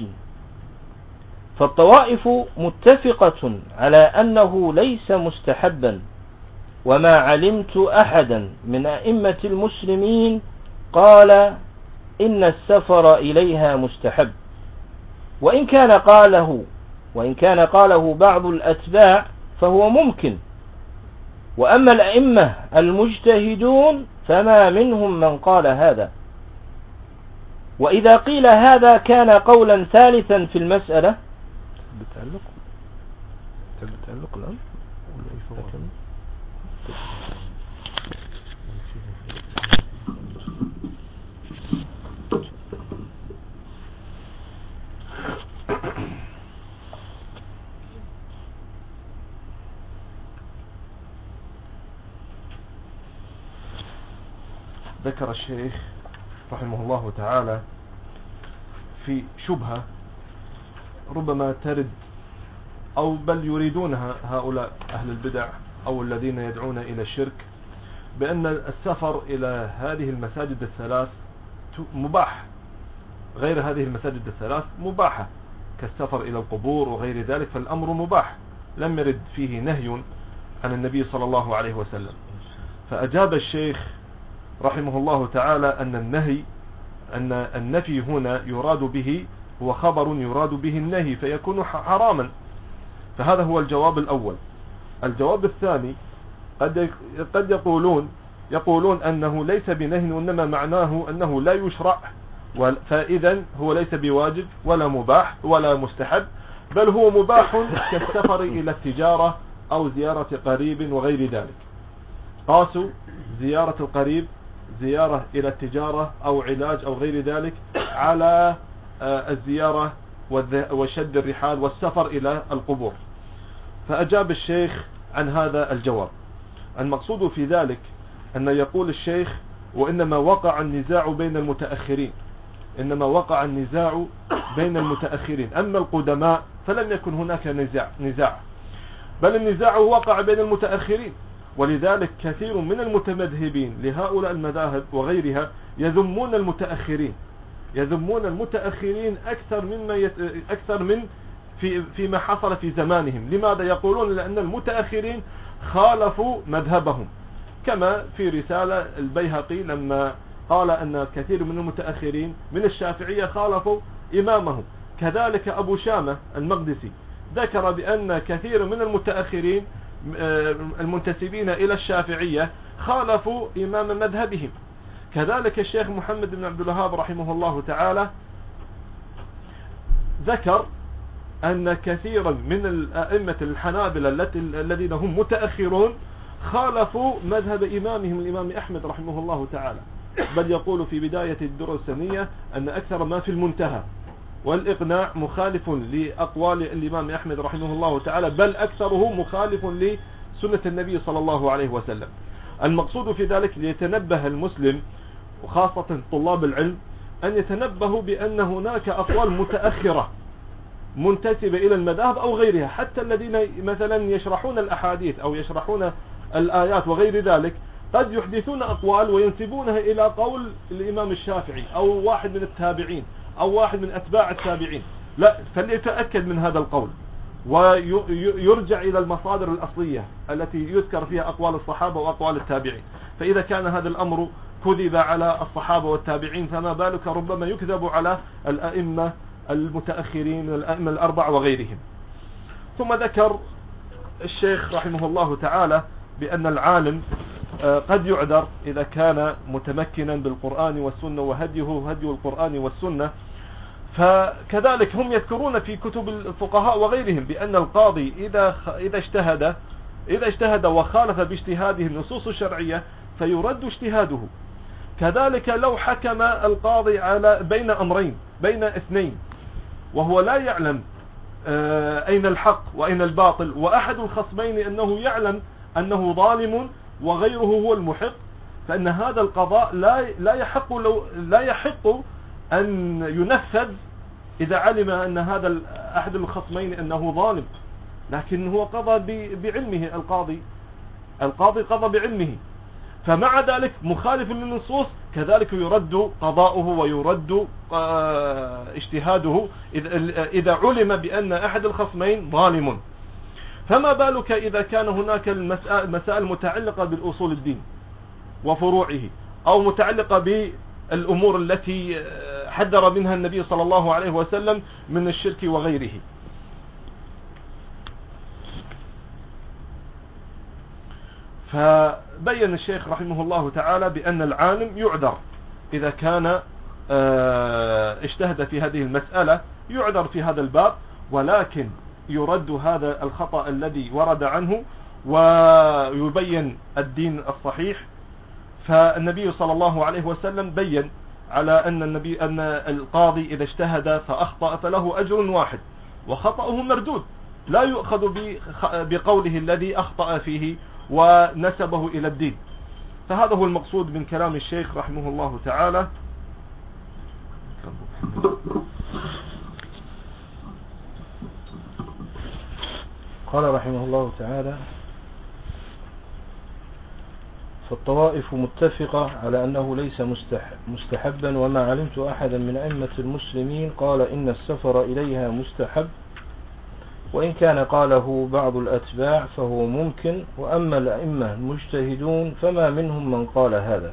فالطوائف متفقة على أنه ليس مستحبا، وما علمت أحدا من أئمة المسلمين قال إن السفر إليها مستحب. وإن كان قاله وإن كان قاله بعض الأتباع فهو ممكن. وأما الأئمة المجتهدون فما منهم من قال هذا. وإذا قيل هذا كان قولا ثالثا في المسألة. بتعلق بتعلق الآن ولا إيه؟ ذكر الشيخ رحمه الله تعالى في شبهة ربما ترد أو بل يريدونها هؤلاء أهل البدع أو الذين يدعون إلى الشرك، بأن السفر إلى هذه المساجد الثلاث مباح، غير هذه المساجد الثلاث مباحة كالسفر إلى القبور وغير ذلك، فالأمر مباح لم يرد فيه نهي عن النبي صلى الله عليه وسلم. فأجاب الشيخ رحمه الله تعالى أن النهي أن النفي هنا يراد به هو خبر يراد به النهي فيكون حراما. فهذا هو الجواب الأول. الجواب الثاني قد قد يقولون يقولون أنه ليس بنهي وإنما معناه أنه لا يشرع، فإذا هو ليس بواجب ولا مباح ولا مستحب، بل هو مباح كالسفر إلى التجارة أو زيارة قريب وغير ذلك. قاسوا زيارة القريب، زيارة إلى التجارة أو علاج أو غير ذلك، على الزيارة وشد الرحال والسفر إلى القبور. فأجاب الشيخ عن هذا الجواب. المقصود في ذلك أن يقول الشيخ وإنما وقع النزاع بين المتأخرين، إنما وقع النزاع بين المتأخرين، أما القدماء فلم يكن هناك نزاع, نزاع بل النزاع وقع بين المتأخرين. ولذلك كثير من المتمذهبين لهؤلاء المذاهب وغيرها يذمون المتأخرين يذمون المتأخرين أكثر مما يت... أكثر من في فيما حصل في زمانهم. لماذا؟ يقولون لأن المتأخرين خالفوا مذهبهم، كما في رسالة البيهقي لما قال أن كثير من المتأخرين من الشافعية خالفوا إمامهم. كذلك أبو شامة المقدسي ذكر بأن كثير من المتأخرين المنتسبين إلى الشافعية خالفوا إمام مذهبهم. كذلك الشيخ محمد بن عبد الوهاب رحمه الله تعالى ذكر أن كثيرا من الأئمة الحنابلة الذين هم متأخرون خالفوا مذهب إمامهم الإمام أحمد رحمه الله تعالى، بل يقول في بداية الدرر السنية أن أكثر ما في المنتهى والإقناع مخالف لأقوال الإمام أحمد رحمه الله تعالى، بل أكثره مخالف لسنة النبي صلى الله عليه وسلم. المقصود في ذلك ليتنبه المسلم وخاصة طلاب العلم أن يتنبهوا بأن هناك أقوال متأخرة منتسبة إلى المذاهب أو غيرها، حتى الذين مثلا يشرحون الأحاديث أو يشرحون الآيات وغير ذلك قد يحدثون أقوال وينسبونها إلى قول الإمام الشافعي أو واحد من التابعين أو واحد من أتباع التابعين. لا، فليتأكد من هذا القول ويرجع إلى المصادر الأصلية التي يذكر فيها أقوال الصحابة وأقوال التابعين. فإذا كان هذا الأمر كذب على الصحابة والتابعين فما بالك ربما يكذب على الأئمة المتأخرين الأئمة الأربع وغيرهم. ثم ذكر الشيخ رحمه الله تعالى بأن العالم قد يعذر إذا كان متمكنا بالقرآن والسنة وهديه هدي القرآن والسنة. فكذلك هم يذكرون في كتب الفقهاء وغيرهم بأن القاضي إذا إذا اجتهد إذا اجتهد وخالف باجتهاده النصوص الشرعية فيرد اجتهاده. كذلك لو حكم القاضي على بين أمرين بين اثنين وهو لا يعلم أين الحق وأين الباطل، وأحد الخصمين أنه يعلم أنه ظالم وغيره هو المحق، فإن هذا القضاء لا لا يحق لو لا يحق أن ينفذ إذا علم أن هذا أحد الخصمين أنه ظالم، لكن هو قضى بعلمه. القاضي القاضي قضى بعلمه، فمع ذلك مخالف للنصوص كذلك يرد قضاؤه ويرد اجتهاده إذا علم بأن أحد الخصمين ظالم. فما بالك إذا كان هناك المسائل متعلقة بالأصول الدين وفروعه أو متعلقة بالأمور التي حذر منها النبي صلى الله عليه وسلم من الشرك وغيره. فبين الشيخ رحمه الله تعالى بأن العالم يعذر إذا كان اجتهد في هذه المسألة، يعذر في هذا الباب، ولكن يرد هذا الخطأ الذي ورد عنه ويبين الدين الصحيح. فالنبي صلى الله عليه وسلم بين على أن النبي أن القاضي إذا اجتهد فأخطأ فله أجر واحد وخطأه مردود، لا يؤخذ بقوله الذي أخطأ فيه ونسبه إلى الدين. فهذا هو المقصود من كلام الشيخ رحمه الله تعالى. قال رحمه الله تعالى: فالطوائف متفقة على أنه ليس مستحبا، وما علمت أحدا من أئمة المسلمين قال إن السفر إليها مستحب، وإن كان قاله بعض الأتباع فهو ممكن، وأما الأئمة المجتهدون فما منهم من قال هذا.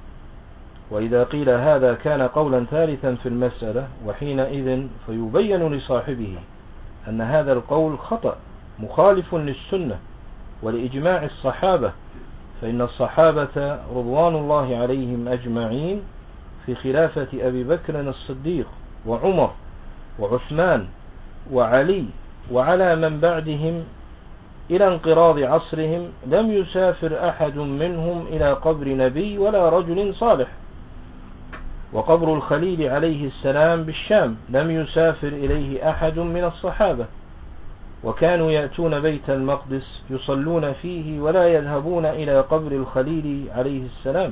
وإذا قيل هذا كان قولا ثالثا في المسألة، وحينئذ فيبين لصاحبه أن هذا القول خطأ مخالف للسنة ولإجماع الصحابة، فإن الصحابة رضوان الله عليهم أجمعين في خلافة أبي بكر الصديق وعمر وعثمان وعلي وعلى من بعدهم إلى انقراض عصرهم لم يسافر أحد منهم إلى قبر نبي ولا رجل صالح. وقبر الخليل عليه السلام بالشام لم يسافر إليه أحد من الصحابة، وكانوا يأتون بيت المقدس يصلون فيه ولا يذهبون إلى قبر الخليل عليه السلام،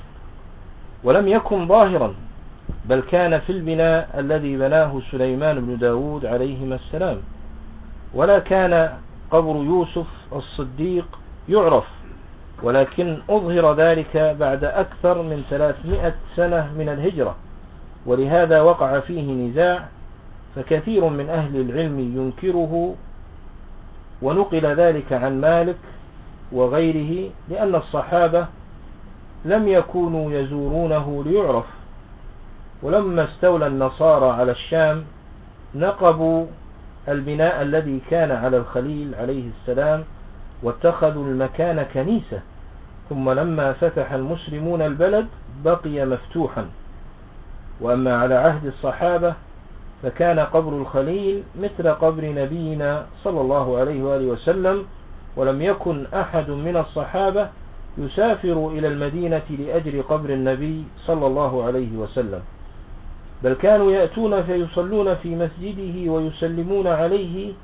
ولم يكن ظاهرا، بل كان في البناء الذي بناه سليمان بن داود عليهما السلام. ولا كان قبر يوسف الصديق يعرف، ولكن أظهر ذلك بعد أكثر من ثلاثمائة سنة من الهجرة، ولهذا وقع فيه نزاع، فكثير من أهل العلم ينكره، ونقل ذلك عن مالك وغيره، لأن الصحابة لم يكونوا يزورونه ليعرف. ولما استولى النصارى على الشام نقبوا البناء الذي كان على الخليل عليه السلام واتخذوا المكان كنيسة، ثم لما فتح المسلمون البلد بقي مفتوحا. وأما على عهد الصحابة فكان قبر الخليل مثل قبر نبينا صلى الله عليه وآله وسلم، ولم يكن أحد من الصحابة يسافر إلى المدينة لأجل قبر النبي صلى الله عليه وسلم، بل كانوا يأتون فيصلون في مسجده ويسلمون عليه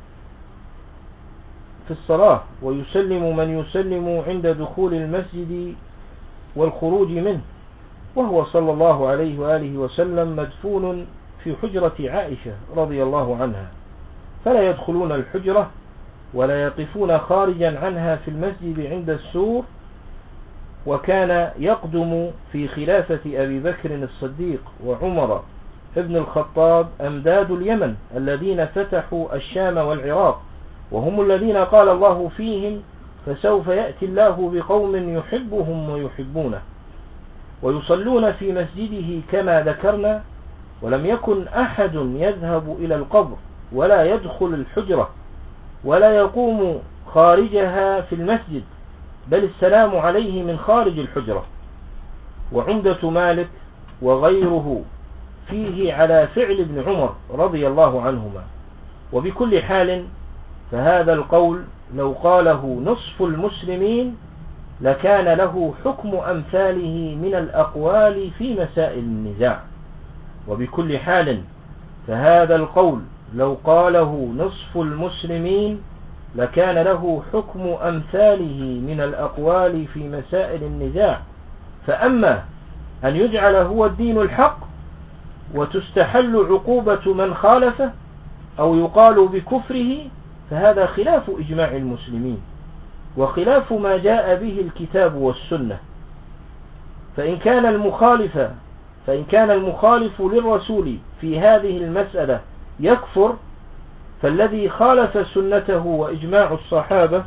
في الصلاة، ويسلم من يسلم عند دخول المسجد والخروج منه، وهو صلى الله عليه وآله وسلم مدفون في حجرة عائشة رضي الله عنها، فلا يدخلون الحجرة ولا يقفون خارجا عنها في المسجد عند السور. وكان يقدم في خلافة أبي بكر الصديق وعمر ابن الخطاب أمداد اليمن الذين فتحوا الشام والعراق، وهم الذين قال الله فيهم: فسوف يأتي الله بقوم يحبهم ويحبونه، ويصلون في مسجده كما ذكرنا. ولم يكن أحد يذهب إلى القبر ولا يدخل الحجرة ولا يقوم خارجها في المسجد، بل السلام عليه من خارج الحجرة. وعمدة مالك وغيره فيه على فعل ابن عمر رضي الله عنهما. وبكل حال فهذا القول لو قاله نصف المسلمين لكان له حكم أمثاله من الأقوال في مسائل النزاع. وبكل حال فهذا القول لو قاله نصف المسلمين لكان له حكم أمثاله من الأقوال في مسائل النزاع. فأما أن يجعل هو الدين الحق وتستحل عقوبة من خالفه أو يقال بكفره، فهذا خلاف إجماع المسلمين وخلاف ما جاء به الكتاب والسنة. فإن كان المخالف فإن كان المخالف للرسول في هذه المسألة يكفر، فالذي خالف سنته وإجماع الصحابة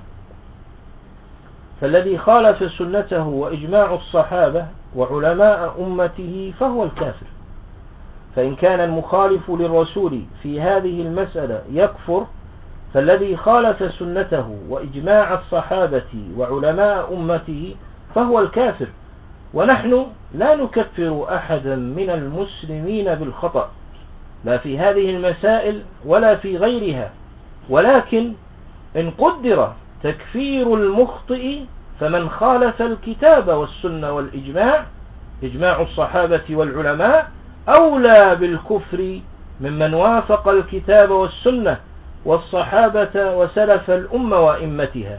فالذي خالف سنته وإجماع الصحابة وعلماء أمته فهو الكافر. فإن كان المخالف للرسول في هذه المسألة يكفر، فالذي خالف سنته وإجماع الصحابة وعلماء أمته فهو الكافر. ونحن لا نكفر أحدا من المسلمين بالخطأ لا في هذه المسائل ولا في غيرها، ولكن إن قدر تكفير المخطئ فمن خالف الكتاب والسنة والإجماع، إجماع الصحابة والعلماء، أولى بالكفر ممن وافق الكتاب والسنة والصحابة وسلف الأمة وأئمتها.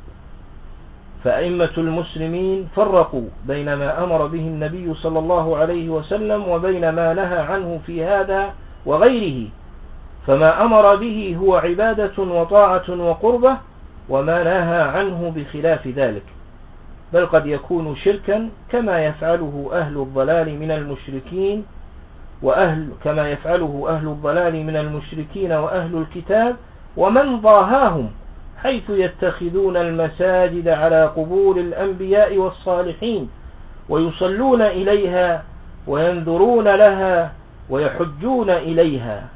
فأئمة المسلمين فرقوا بين ما أمر به النبي صلى الله عليه وسلم وبين ما نهى عنه في هذا وغيره، فما أمر به هو عبادة وطاعة وقربة، وما نهى عنه بخلاف ذلك، بل قد يكون شركا كما يفعله أهل الضلال من المشركين وأهل كما يفعله أهل الضلال من المشركين وأهل الكتاب ومن ضاهاهم، حيث يتخذون المساجد على قبور الأنبياء والصالحين ويصلون إليها وينذرون لها ويحجون إليها،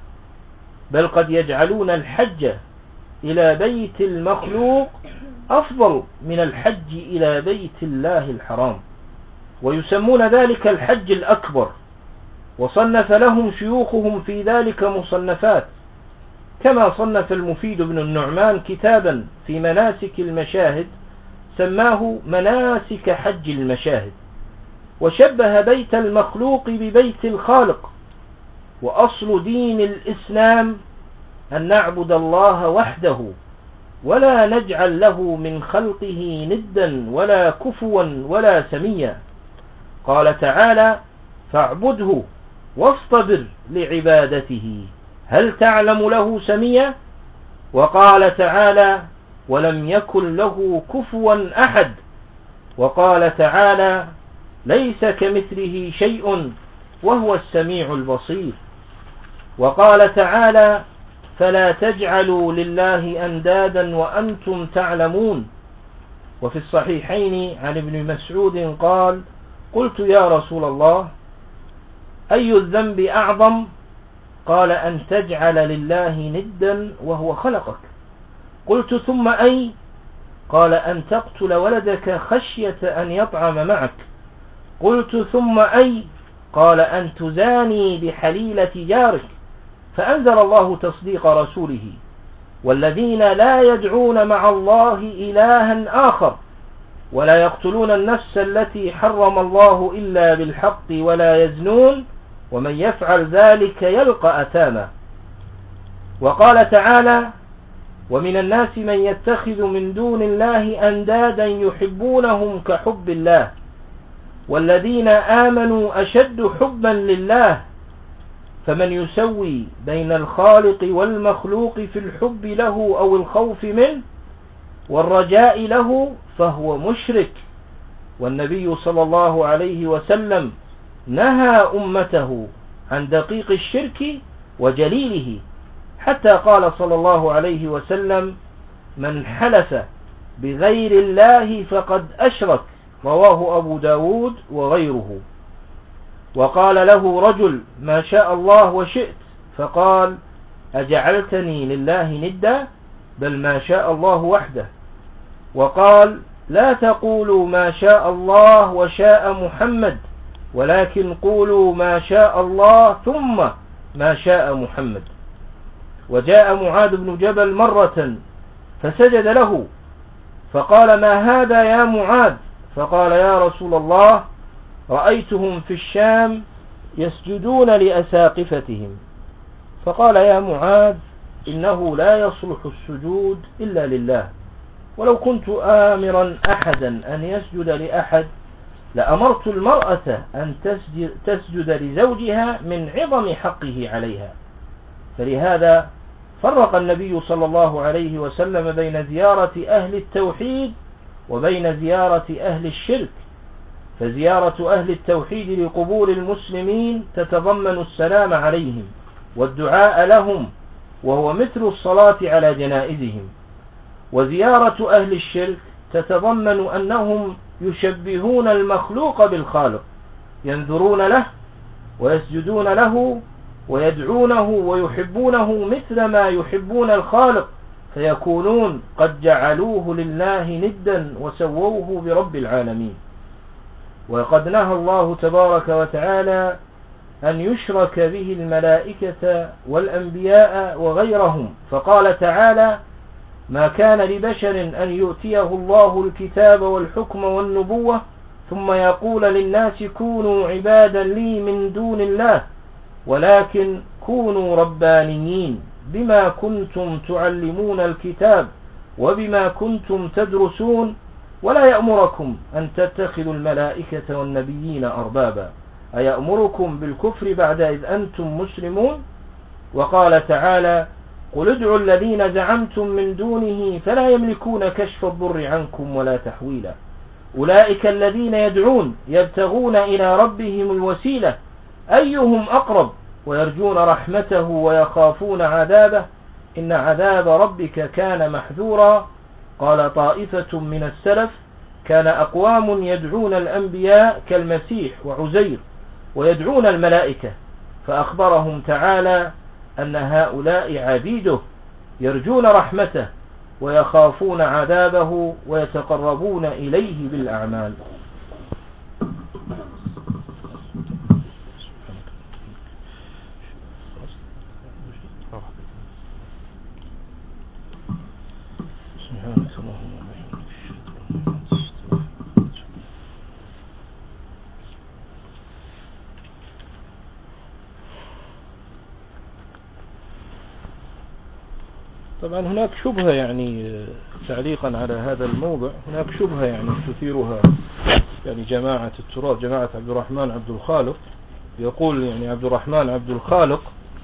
بل قد يجعلون الحج إلى بيت المخلوق أفضل من الحج إلى بيت الله الحرام، ويسمون ذلك الحج الأكبر، وصنف لهم شيوخهم في ذلك مصنفات، كما صنف المفيد بن النعمان كتابا في مناسك المشاهد سماه مناسك حج المشاهد، وشبه بيت المخلوق ببيت الخالق. وأصل دين الإسلام أن نعبد الله وحده ولا نجعل له من خلقه ندا ولا كفوا ولا سميا. قال تعالى: فاعبده واصطبر لعبادته هل تعلم له سميا. وقال تعالى: ولم يكن له كفوا أحد. وقال تعالى: ليس كمثله شيء وهو السميع البصير. وقال تعالى: فلا تجعلوا لله أندادا وأنتم تعلمون. وفي الصحيحين عن ابن مسعود قال: قلت يا رسول الله أي الذنب أعظم؟ قال: أن تجعل لله ندا وهو خلقك. قلت ثم أي؟ قال: أن تقتل ولدك خشية أن يطعم معك. قلت ثم أي؟ قال: أن تزاني بحليلة جارك. فأنزل الله تصديق رسوله: والذين لا يدعون مع الله إلها آخر ولا يقتلون النفس التي حرم الله إلا بالحق ولا يزنون ومن يفعل ذلك يلقى أثاما. وقال تعالى: ومن الناس من يتخذ من دون الله أندادا يحبونهم كحب الله والذين آمنوا أشد حبا لله فمن يسوي بين الخالق والمخلوق في الحب له أو الخوف منه والرجاء له فهو مشرك. والنبي صلى الله عليه وسلم نهى أمته عن دقيق الشرك وجليله، حتى قال صلى الله عليه وسلم: من حلف بغير الله فقد أشرك. رواه أبو داود وغيره. وقال له رجل: ما شاء الله وشئت. فقال: أجعلتني لله ندا؟ بل ما شاء الله وحده. وقال: لا تقولوا ما شاء الله وشاء محمد ولكن قولوا ما شاء الله ثم ما شاء محمد. وجاء معاذ بن جبل مرة فسجد له فقال: ما هذا يا معاذ؟ فقال: يا رسول الله رأيتهم في الشام يسجدون لأساقفتهم. فقال: يا معاذ إنه لا يصلح السجود إلا لله، ولو كنت آمرا أحدا أن يسجد لأحد لأمرت المرأة أن تسجد, تسجد لزوجها من عظم حقه عليها. فلهذا فرق النبي صلى الله عليه وسلم بين زيارة أهل التوحيد وبين زيارة أهل الشرك. فزيارة أهل التوحيد لقبور المسلمين تتضمن السلام عليهم والدعاء لهم، وهو مثل الصلاة على جنائزهم. وزيارة أهل الشرك تتضمن أنهم يشبهون المخلوق بالخالق، ينذرون له ويسجدون له ويدعونه ويحبونه مثل ما يحبون الخالق، فيكونون قد جعلوه لله ندا وسووه برب العالمين. وقد نهى الله تبارك وتعالى أن يشرك به الملائكة والأنبياء وغيرهم، فقال تعالى: ما كان لبشر أن يؤتيه الله الكتاب والحكم والنبوة ثم يقول للناس كونوا عبادا لي من دون الله ولكن كونوا ربانيين بما كنتم تعلمون الكتاب وبما كنتم تدرسون ولا يأمركم أن تتخذوا الملائكة والنبيين أربابا أيأمركم بالكفر بعد إذ أنتم مسلمون. وقال تعالى: قل ادعوا الذين زعمتم من دونه فلا يملكون كشف الضر عنكم ولا تحويلا أولئك الذين يدعون يبتغون إلى ربهم الوسيلة أيهم أقرب ويرجون رحمته ويخافون عذابه إن عذاب ربك كان محذورا. قال طائفة من السلف: كان أقوام يدعون الأنبياء كالمسيح وعزير ويدعون الملائكة، فأخبرهم تعالى أن هؤلاء عبيده يرجون رحمته ويخافون عذابه ويتقربون إليه بالأعمال. طبعا هناك شبهة يعني تعليقا على هذا الموضع، هناك شبهة يعني تثيرها يعني جماعة التراث، جماعة عبد الرحمن عبد الخالق. يقول يعني عبد الرحمن عبد الخالق،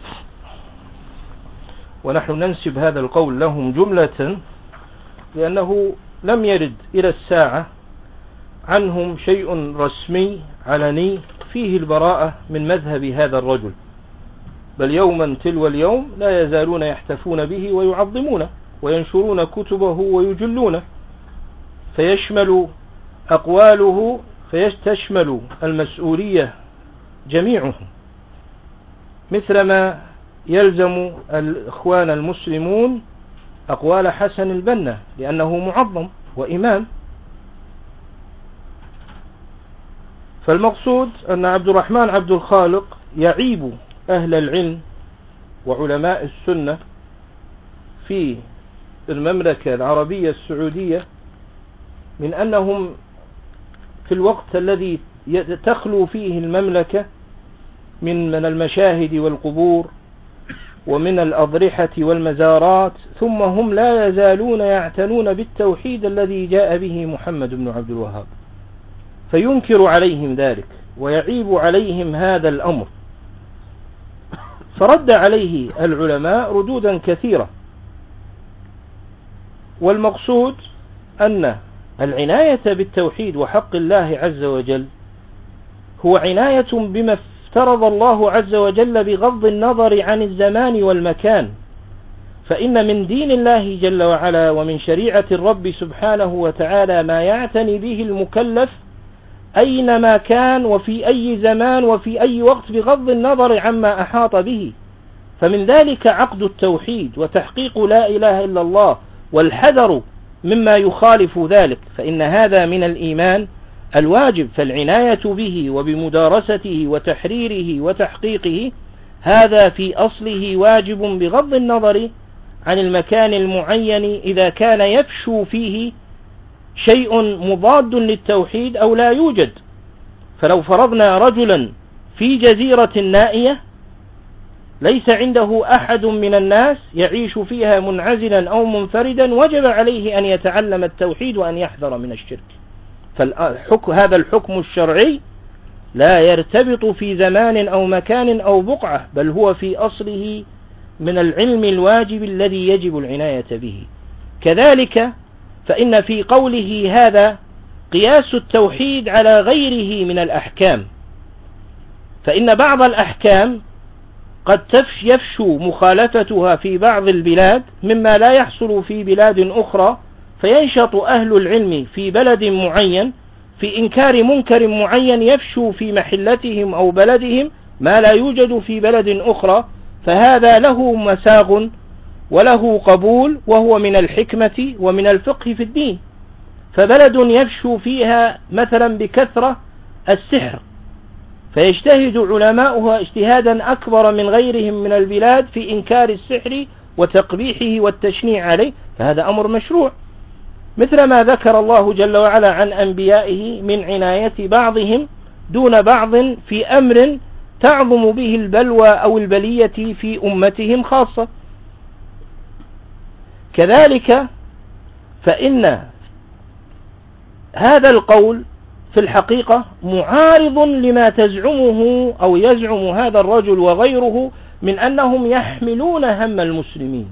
ونحن ننسب هذا القول لهم جملة لأنه لم يرد إلى الساعة عنهم شيء رسمي علني فيه البراءة من مذهب هذا الرجل، بل يوما تلو اليوم لا يزالون يحتفون به ويعظمونه وينشرون كتبه ويجلونه، فيشمل أقواله فيشمل المسؤولية جميعهم، مثلما يلزم الإخوان المسلمون أقوال حسن البنا لأنه معظم وإمام. فالمقصود أن عبد الرحمن عبد الخالق يعيب أهل العلم وعلماء السنة في المملكة العربية السعودية من أنهم في الوقت الذي تخلو فيه المملكة من من المشاهد والقبور ومن الأضرحة والمزارات، ثم هم لا يزالون يعتنون بالتوحيد الذي جاء به محمد بن عبد الوهاب، فينكر عليهم ذلك ويعيب عليهم هذا الأمر. فرد عليه العلماء ردودا كثيرة، والمقصود أن العناية بالتوحيد وحق الله عز وجل هو عناية بما افترض الله عز وجل بغض النظر عن الزمان والمكان، فإن من دين الله جل وعلا ومن شريعة الرب سبحانه وتعالى ما يعتني به المكلف أينما كان وفي أي زمان وفي أي وقت بغض النظر عما أحاط به، فمن ذلك عقد التوحيد وتحقيق لا إله إلا الله والحذر مما يخالف ذلك، فإن هذا من الإيمان الواجب، فالعناية به وبمدارسته وتحريره وتحقيقه هذا في أصله واجب بغض النظر عن المكان المعين إذا كان يفشو فيه شيء مضاد للتوحيد أو لا يوجد. فلو فرضنا رجلا في جزيرة نائية ليس عنده أحد من الناس يعيش فيها منعزلا أو منفردا، وجب عليه أن يتعلم التوحيد وأن يحذر من الشرك. فهذا الحكم الشرعي لا يرتبط في زمان أو مكان أو بقعة، بل هو في أصله من العلم الواجب الذي يجب العناية به. كذلك فإن في قوله هذا قياس التوحيد على غيره من الأحكام، فإن بعض الأحكام قد يفشو مخالفتها في بعض البلاد مما لا يحصل في بلاد أخرى، فينشط أهل العلم في بلد معين في إنكار منكر معين يفشو في محلتهم أو بلدهم ما لا يوجد في بلد أخرى، فهذا له مساغ وله قبول، وهو من الحكمة ومن الفقه في الدين. فبلد يفشو فيها مثلا بكثرة السحر فيجتهد علماؤها اجتهادا أكبر من غيرهم من البلاد في إنكار السحر وتقبيحه والتشنيع عليه، فهذا أمر مشروع، مثل ما ذكر الله جل وعلا عن أنبيائه من عناية بعضهم دون بعض في أمر تعظم به البلوى أو البلية في أمتهم خاصة. كذلك فإن هذا القول في الحقيقة معارض لما تزعمه أو يزعم هذا الرجل وغيره من أنهم يحملون هم المسلمين.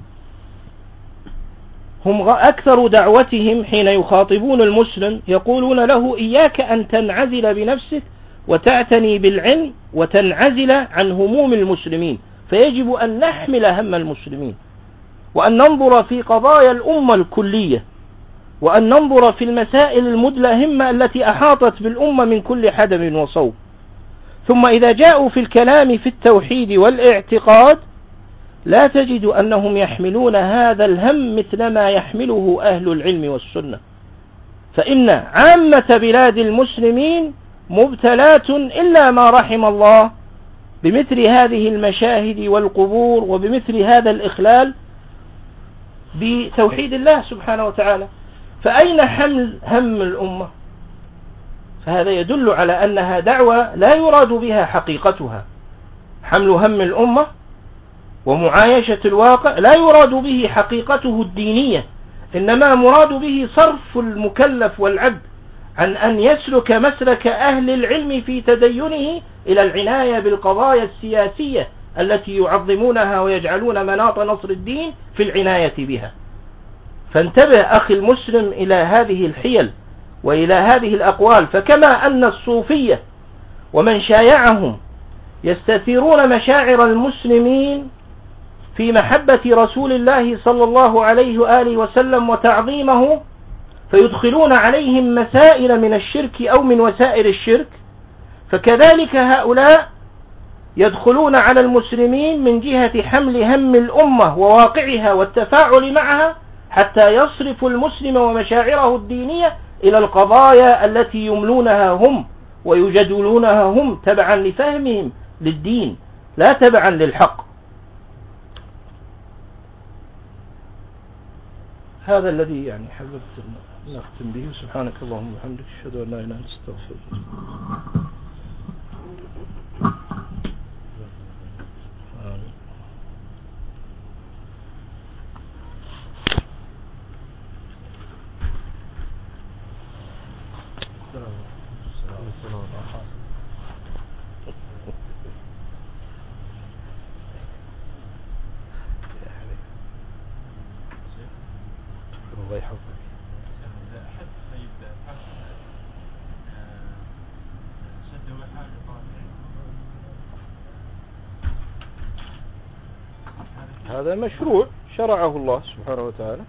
هم أكثر دعوتهم حين يخاطبون المسلم يقولون له إياك أن تنعزل بنفسك وتعتني بالعلم وتنعزل عن هموم المسلمين، فيجب أن نحمل هم المسلمين وأن ننظر في قضايا الأمة الكلية وأن ننظر في المسائل المدلهمة التي أحاطت بالأمة من كل حدب وصوب. ثم إذا جاءوا في الكلام في التوحيد والاعتقاد لا تجد أنهم يحملون هذا الهم مثل ما يحمله أهل العلم والسنة، فإن عامة بلاد المسلمين مبتلات إلا ما رحم الله بمثل هذه المشاهد والقبور وبمثل هذا الإخلال بتوحيد الله سبحانه وتعالى. فأين حمل هم الأمة؟ فهذا يدل على أنها دعوة لا يراد بها حقيقتها. حمل هم الأمة ومعايشة الواقع لا يراد به حقيقته الدينية، إنما مراد به صرف المكلف والعبد عن أن يسلك مسلك أهل العلم في تدينه إلى العناية بالقضايا السياسية التي يعظمونها ويجعلون مناط نصر الدين في العناية بها. فانتبه أخي المسلم إلى هذه الحيل وإلى هذه الأقوال. فكما أن الصوفية ومن شايعهم يستثيرون مشاعر المسلمين في محبة رسول الله صلى الله عليه وآله وسلم وتعظيمه فيدخلون عليهم مسائل من الشرك أو من وسائل الشرك، فكذلك هؤلاء يدخلون على المسلمين من جهة حمل هم الأمة وواقعها والتفاعل معها حتى يصرف المسلم ومشاعره الدينية إلى القضايا التي يملونها هم ويجدلونها هم تبعا لفهمهم للدين لا تبعا للحق. هذا الذي يعني حببت نختم به. سبحانك اللهم وبحمدك أشهد أن لا إله إلا أنت أستغفرك. الله يحفظك. هذا مشروع شرعه الله سبحانه وتعالى،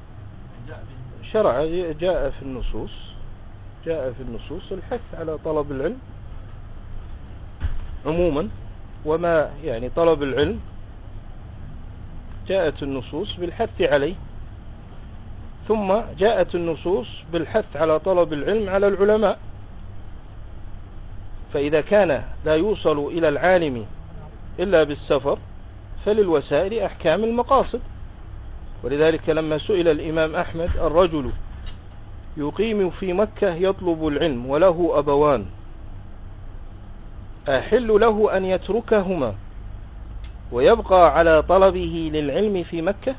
شرع جاء في النصوص جاء في النصوص الحث على طلب العلم عموما، وما يعني طلب العلم جاءت النصوص بالحث عليه، ثم جاءت النصوص بالحث على طلب العلم على العلماء. فإذا كان لا يوصل إلى العالم إلا بالسفر فللوسائل أحكام المقاصد. ولذلك لما سئل الإمام أحمد الرجل يقيم في مكة يطلب العلم وله أبوان أحل له أن يتركهما ويبقى على طلبه للعلم في مكة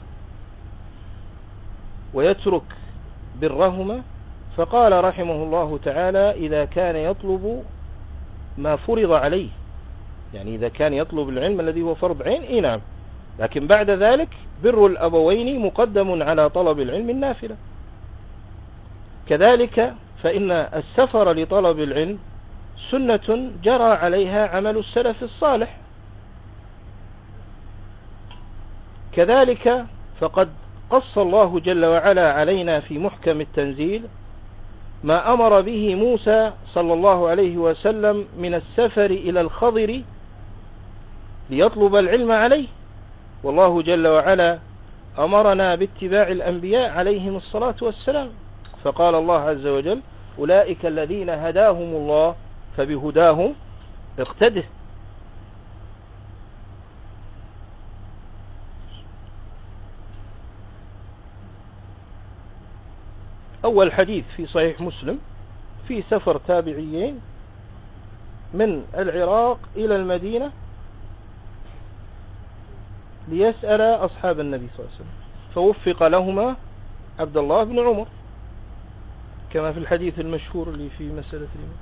ويترك برهما؟ فقال رحمه الله تعالى إذا كان يطلب ما فرض عليه، يعني إذا كان يطلب العلم الذي هو فرض عين إيه نعم، لكن بعد ذلك بر الأبوين مقدم على طلب العلم النافلة. كذلك فإن السفر لطلب العلم سنة جرى عليها عمل السلف الصالح. كذلك فقد قص الله جل وعلا علينا في محكم التنزيل ما أمر به موسى صلى الله عليه وسلم من السفر إلى الخضر ليطلب العلم عليه، والله جل وعلا أمرنا باتباع الأنبياء عليهم الصلاة والسلام، فقال الله عز وجل أولئك الذين هداهم الله فبهداهم اقتده. أول حديث في صحيح مسلم في سفر تابعيين من العراق إلى المدينة ليسأل أصحاب النبي صلى الله عليه وسلم، فوفق لهما عبد الله بن عمر كما في الحديث المشهور اللي في مسألة الإمام.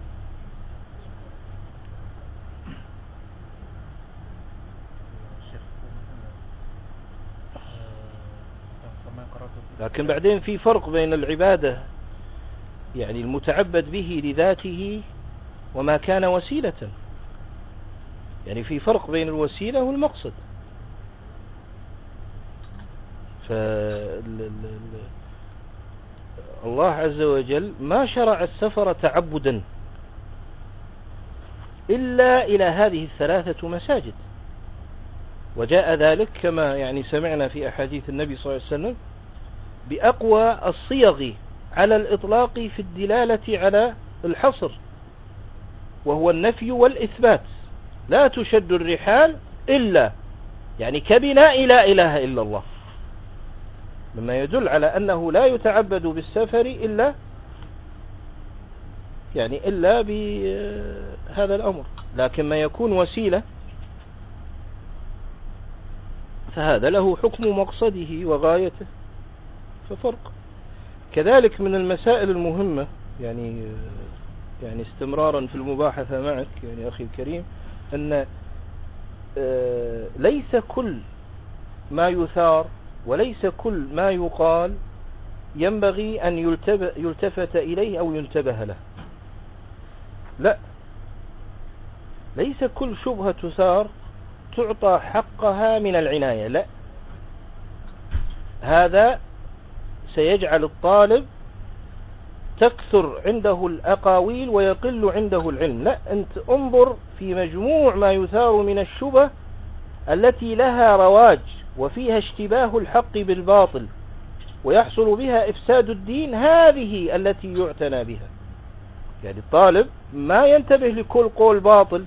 لكن بعدين في فرق بين العبادة يعني المتعبد به لذاته وما كان وسيلة، يعني في فرق بين الوسيلة والمقصد. فالله عز وجل ما شرع السفر تعبدا إلا إلى هذه الثلاثة مساجد، وجاء ذلك كما يعني سمعنا في أحاديث النبي صلى الله عليه وسلم بأقوى الصيغ على الإطلاق في الدلالة على الحصر، وهو النفي والإثبات. لا تشد الرحال إلا يعني كبناء لا إله إلا الله، مما يدل على أنه لا يتعبد بالسفر إلا يعني إلا بهذا الأمر، لكن ما يكون وسيلة فهذا له حكم مقصده وغايته، ففرق. كذلك من المسائل المهمة يعني يعني استمرارا في المباحثة معك يعني أخي الكريم، أن ليس كل ما يثار وليس كل ما يقال ينبغي أن يلتفت إليه أو ينتبه له. لا، ليس كل شبهة تثار تعطى حقها من العناية، لا، هذا سيجعل الطالب تكثر عنده الأقاويل ويقل عنده العلم. لا، أنت انظر في مجموع ما يثار من الشبه التي لها رواج وفيها اشتباه الحق بالباطل ويحصل بها إفساد الدين، هذه التي يعتنى بها. يعني الطالب ما ينتبه لكل قول باطل،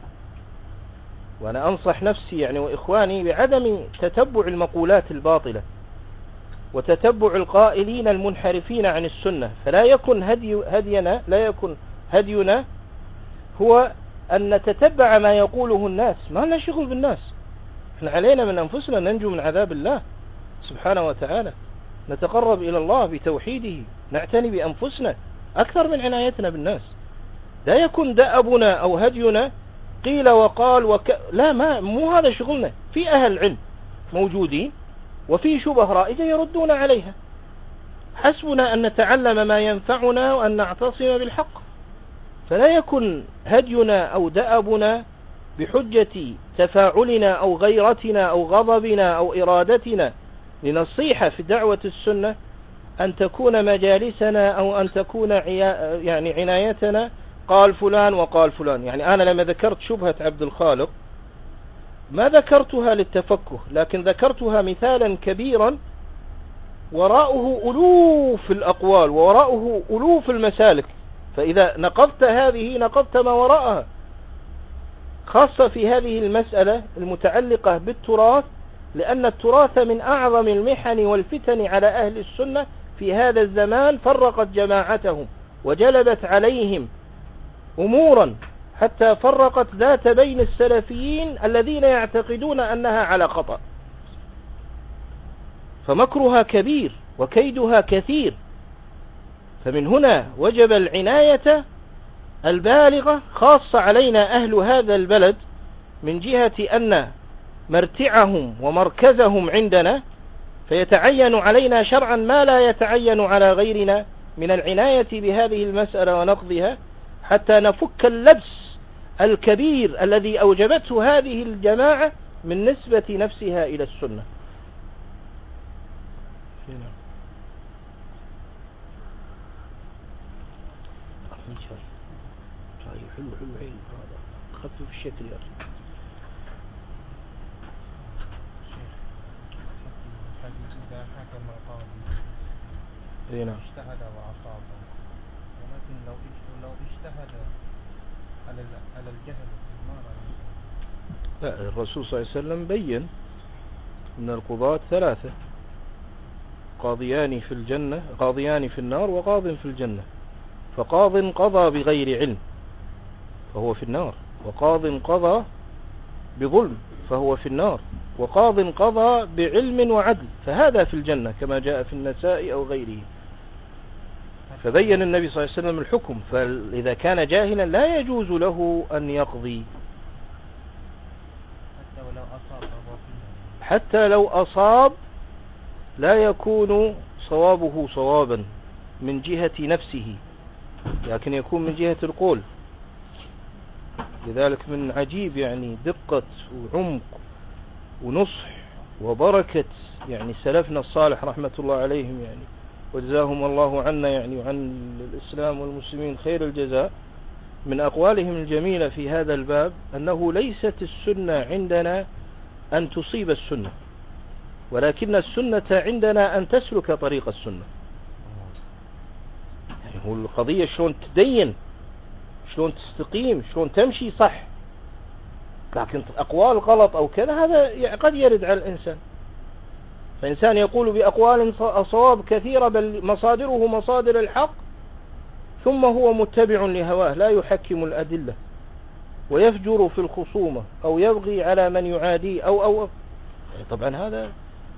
وأنا أنصح نفسي يعني وإخواني بعدم تتبع المقولات الباطلة وتتبع القائلين المنحرفين عن السنة، فلا يكن هدي هدينا لا يكن هدينا هو أن نتتبع ما يقوله الناس. ما لنا شغل بالناس، احنا علينا من أنفسنا ننجو من عذاب الله سبحانه وتعالى، نتقرب إلى الله بتوحيده، نعتني بأنفسنا أكثر من عنايتنا بالناس. لا يكن دأبنا أو هدينا قيل وقال وك... لا، ما مو هذا شغلنا. في أهل علم موجودين وفي شبه رائجة يردون عليها، حسبنا أن نتعلم ما ينفعنا وأن نعتصم بالحق. فلا يكن هدينا أو دأبنا بحجة تفاعلنا أو غيرتنا أو غضبنا أو إرادتنا لنصيحة في دعوة السنة أن تكون مجالسنا أو أن تكون عيا... يعني عنايتنا قال فلان وقال فلان. يعني أنا لما ذكرت شبهة عبد الخالق ما ذكرتها للتفكه، لكن ذكرتها مثالا كبيرا وراءه ألوف الأقوال ووراءه ألوف المسالك، فإذا نقضت هذه نقضت ما وراءها، خاصة في هذه المسألة المتعلقة بالتراث، لأن التراث من أعظم المحن والفتن على أهل السنة في هذا الزمان، فرقت جماعتهم وجلبت عليهم أمورا حتى فرقت ذات بين السلفيين الذين يعتقدون أنها على خطأ، فمكرها كبير وكيدها كثير. فمن هنا وجب العناية البالغة خاصة علينا أهل هذا البلد من جهة أن مرتعهم ومركزهم عندنا، فيتعين علينا شرعا ما لا يتعين على غيرنا من العناية بهذه المسألة ونقضها، حتى نفك اللبس الكبير الذي أوجبته هذه الجماعة من نسبة نفسها إلى السنة. حلو حلو حلو خفف الشكل يا أخي. إذا حكم القاضي اي نعم. اجتهد وأصاب، ولكن لو اج- لو اجتهد على ال- على الجهل ماذا يكون؟ لا، الرسول صلى الله عليه وسلم بين أن القضاة ثلاثة: قاضيان في الجنة، قاضيان في النار، وقاض في الجنة. فقاض قضى بغير علم فهو في النار، وقاض قضى بظلم فهو في النار، وقاض قضى بعلم وعدل فهذا في الجنة كما جاء في النساء أو غيره. فبين النبي صلى الله عليه وسلم الحكم، فإذا كان جاهلا لا يجوز له أن يقضي حتى ولو أصاب فهو في النار. حتى لو أصاب لا يكون صوابه صوابا من جهة نفسه، لكن يكون من جهة القول. لذلك من عجيب يعني دقة وعمق ونصح وبركة يعني سلفنا الصالح رحمة الله عليهم، يعني وجزاهم الله عنا يعني وعن الإسلام والمسلمين خير الجزاء، من أقوالهم الجميلة في هذا الباب أنه ليست السنة عندنا أن تصيب السنة، ولكن السنة عندنا أن تسلك طريق السنة. يعني هو القضية شلون تدين، شلون تستقيم، شلون تمشي صح. لكن أقوال غلط أو كذا هذا قد يرد على الإنسان، فإنسان يقول بأقوال صواب كثيرة بل مصادره مصادر الحق، ثم هو متبع لهواه لا يحكم الأدلة ويفجر في الخصومة أو يبغي على من يعاديه أو أو طبعا هذا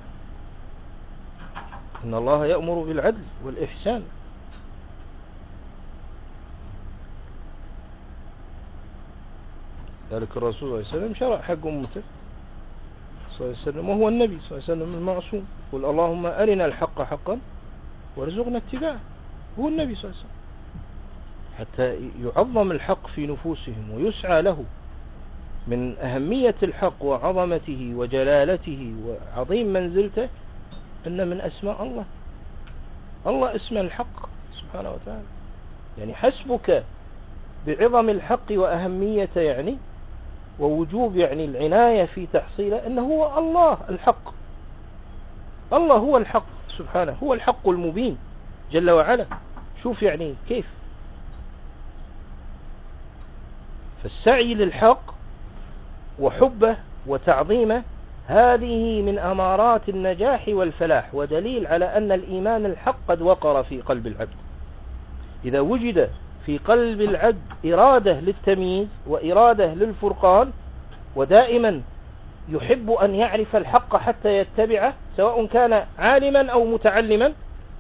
إن الله يأمر بالعدل والإحسان. ذلك الرسول صلى الله عليه وسلم شرع حق أمته صلى الله عليه وسلم، وهو النبي صلى الله عليه وسلم المعصوم. قل اللهم أرنا الحق حقا وارزقنا اتباعه، هو النبي صلى الله عليه وسلم، حتى يعظم الحق في نفوسهم ويسعى له. من أهمية الحق وعظمته وجلالته وعظيم منزلته أن من أسماء الله الله اسم الحق سبحانه وتعالى. يعني حسبك بعظم الحق وأهميته يعني ووجوب يعني العناية في تحصيله أنه هو الله الحق. الله هو الحق سبحانه، هو الحق المبين جل وعلا. شوف يعني كيف. فالسعي للحق وحبه وتعظيمه هذه من أمارات النجاح والفلاح، ودليل على أن الإيمان الحق قد وقر في قلب العبد. إذا وجد في قلب العبد إرادة للتمييز وإرادة للفرقان، ودائما يحب أن يعرف الحق حتى يتبعه سواء كان عالما أو متعلما،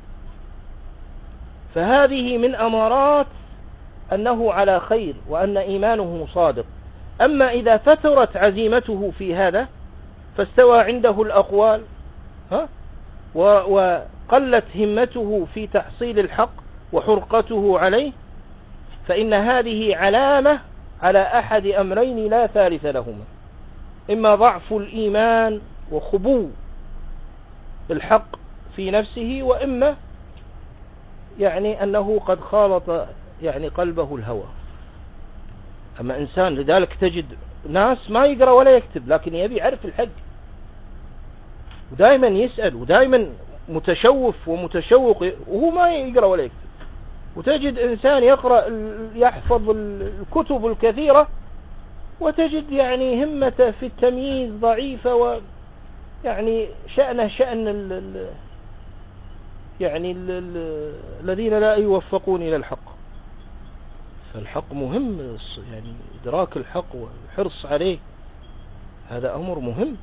فهذه من أمارات أنه على خير وأن إيمانه صادق. أما إذا فترت عزيمته في هذا فاستوى عنده الأقوال ها وقلت همته في تحصيل الحق وحرقته عليه، فإن هذه علامة على أحد أمرين لا ثالث لهما: إما ضعف الإيمان وخبو الحق في نفسه، وإما يعني أنه قد خالط يعني قلبه الهوى. أما إنسان، لذلك تجد ناس ما يقرأ ولا يكتب لكن يبي يعرف الحق، ودائما يسأل ودائما متشوف ومتشوق وهو ما يقرأ ولا يكتب. وتجد إنسان يقرأ يحفظ الكتب الكثيرة وتجد يعني همته في التمييز ضعيفة، ويعني شأنه شأن ال ال يعني ال ال الذين لا يوفقون إلى الحق. فالحق مهم، يعني إدراك الحق والحرص عليه هذا أمر مهم،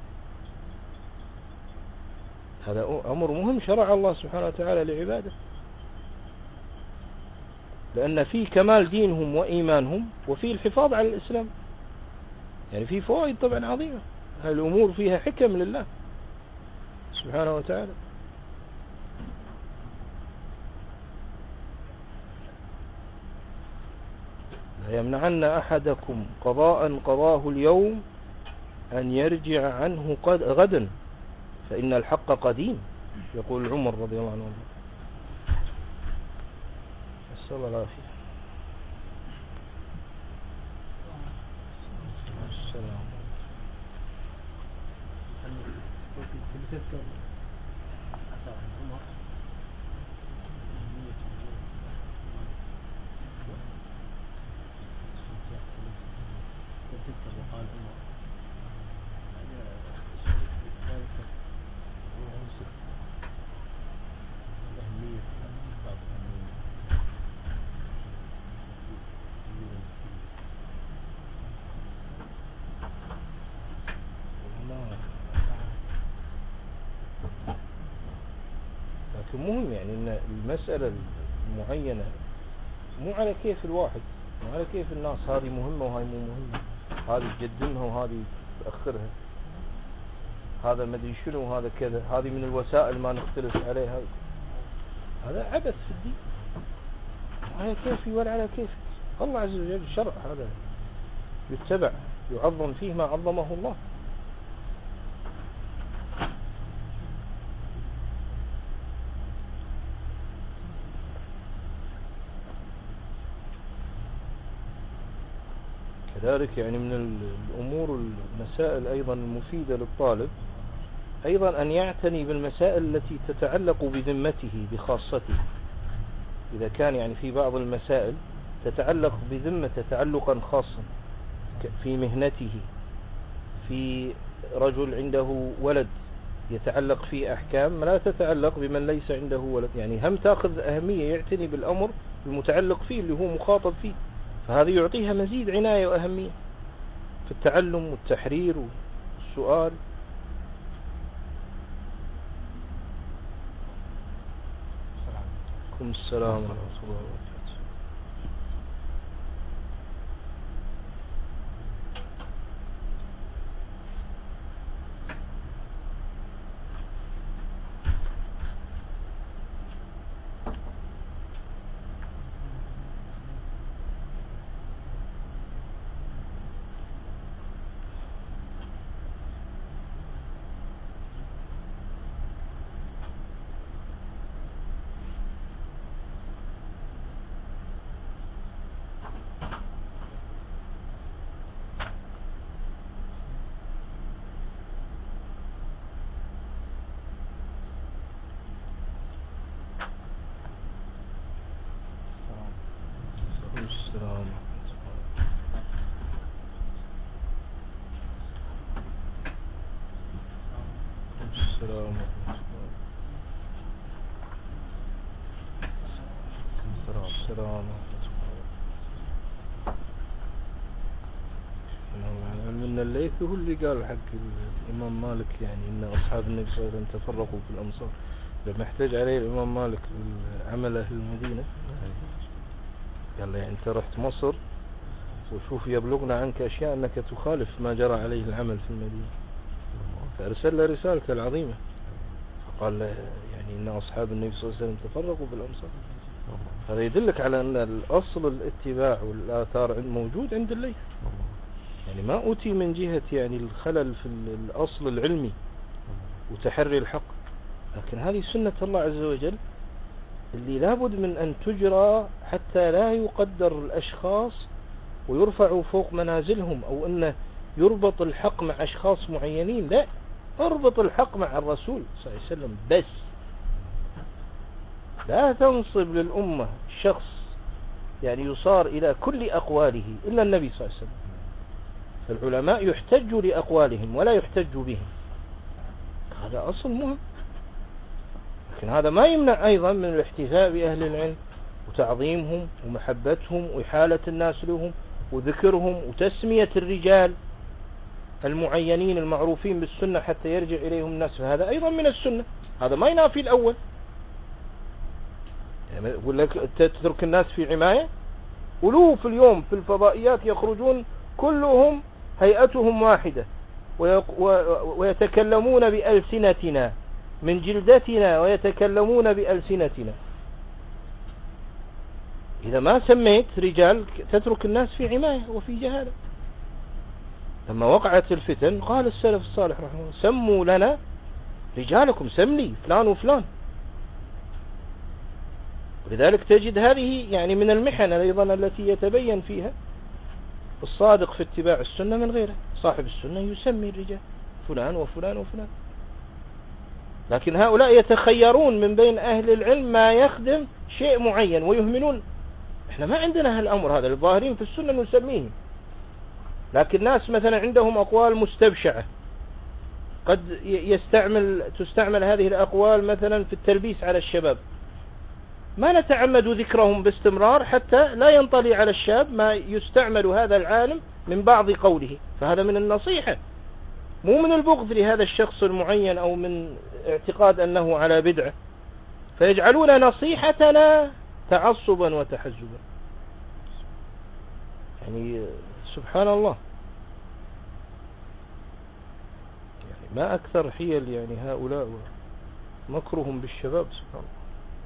هذا أمر مهم شرع الله سبحانه وتعالى لعباده، لأن فيه كمال دينهم وإيمانهم وفيه الحفاظ على الإسلام. يعني فيه فوائد طبعا عظيمة، هذه الأمور فيها حكم لله سبحانه وتعالى. لا يمنعن أحدكم قضاء قضاه اليوم أن يرجع عنه غدا فإن الحق قديم، يقول عمر رضي الله عنه. نسأل الله العافية. السلام. استفسار عن عمر أهمية الوضوء تذكر وقال عمر ذلك الأهمية بعض الأهمية لكن مهم يعني ان المسألة المعينة مو على كيف الواحد، مو على كيف الناس، هذه مهمة وهاي مو مهمة، هذه تقدمها وهذه تأخرها، هذا مدري شنو وهذا كذا، هذه من الوسائل ما نختلف عليها، هذا عبث في الدين، على كيفي ولا على كيف الله عز وجل. الشرع هذا يتبع يعظم فيه ما عظمه الله. كذلك يعني من الأمور المسائل أيضا المفيدة للطالب أيضا أن يعتني بالمسائل التي تتعلق بذمته بخاصته. إذا كان يعني في بعض المسائل تتعلق بذمته تعلقا خاصا في مهنته، في رجل عنده ولد يتعلق فيه أحكام لا تتعلق بمن ليس عنده ولد، يعني هم تأخذ أهمية، يعتني بالأمر المتعلق فيه اللي هو مخاطب فيه، فهذا يعطيها مزيد عناية وأهمية في التعلم والتحرير والسؤال. عليكم السلام ورحمة الله وبركاته. السلام السلام السلام من الليث هو اللي قال حق الإمام مالك يعني إن أصحاب النبي صلى الله عليه وسلم تفرقوا في الأمصار، لما احتج عليه الإمام مالك بالعمل أهل المدينة قال له يعني أنت رحت مصر وشوف يبلغنا عنك أشياء أنك تخالف ما جرى عليه العمل في المدينة، فأرسل له رسالته العظيمة فقال له يعني إن أصحاب النبي صلى الله عليه وسلم تفرقوا في الأمصار. هذا يدلك على أن الأصل الاتباع والآثار موجود عند الليث، يعني ما أوتي من جهة يعني الخلل في الأصل العلمي وتحري الحق، لكن هذه سنة الله عز وجل اللي لابد من أن تجرى حتى لا يقدر الأشخاص ويرفعوا فوق منازلهم، أو أنه يربط الحق مع أشخاص معينين، لا، اربط الحق مع الرسول صلى الله عليه وسلم بس، لا تنصب للأمة شخص يعني يصار إلى كل أقواله إلا النبي صلى الله عليه وسلم. فالعلماء يحتج لأقوالهم ولا يحتج بهم، هذا أصل مهم. لكن هذا ما يمنع أيضا من الاحتفاء بأهل العلم وتعظيمهم ومحبتهم وإحالة الناس لهم وذكرهم وتسمية الرجال المعينين المعروفين بالسنة حتى يرجع إليهم الناس، فهذا أيضا من السنة، هذا ما ينافي الأول. يعني يقول لك تترك الناس في عماية، ألوف اليوم في الفضائيات يخرجون كلهم هيئتهم واحدة ويتكلمون بألسنتنا من جلدتنا ويتكلمون بألسنتنا. إذا ما سميت رجال تترك الناس في عماية وفي جهالة. لما وقعت الفتن قال السلف الصالح رحمه الله سموا لنا رجالكم، سمني فلان وفلان. ولذلك تجد هذه يعني من المحن أيضا التي يتبين فيها الصادق في اتباع السنة من غيره. صاحب السنة يسمي الرجال فلان وفلان وفلان. لكن هؤلاء يتخيرون من بين أهل العلم ما يخدم شيء معين ويهملون. احنا ما عندنا هالأمر هذا، الظاهرين في السنة نسميهم، لكن ناس مثلا عندهم أقوال مستبشعة، قد يستعمل تستعمل هذه الأقوال مثلا في التلبيس على الشباب، ما نتعمد ذكرهم باستمرار حتى لا ينطلي على الشاب ما يستعمل هذا العالم من بعض قوله، فهذا من النصيحة مو من البغض لهذا الشخص المعين أو من اعتقاد أنه على بدعة، فيجعلون نصيحتنا تعصبا وتحزبا. يعني سبحان الله، يعني ما أكثر حيل يعني هؤلاء مكرهم بالشباب سبحان الله.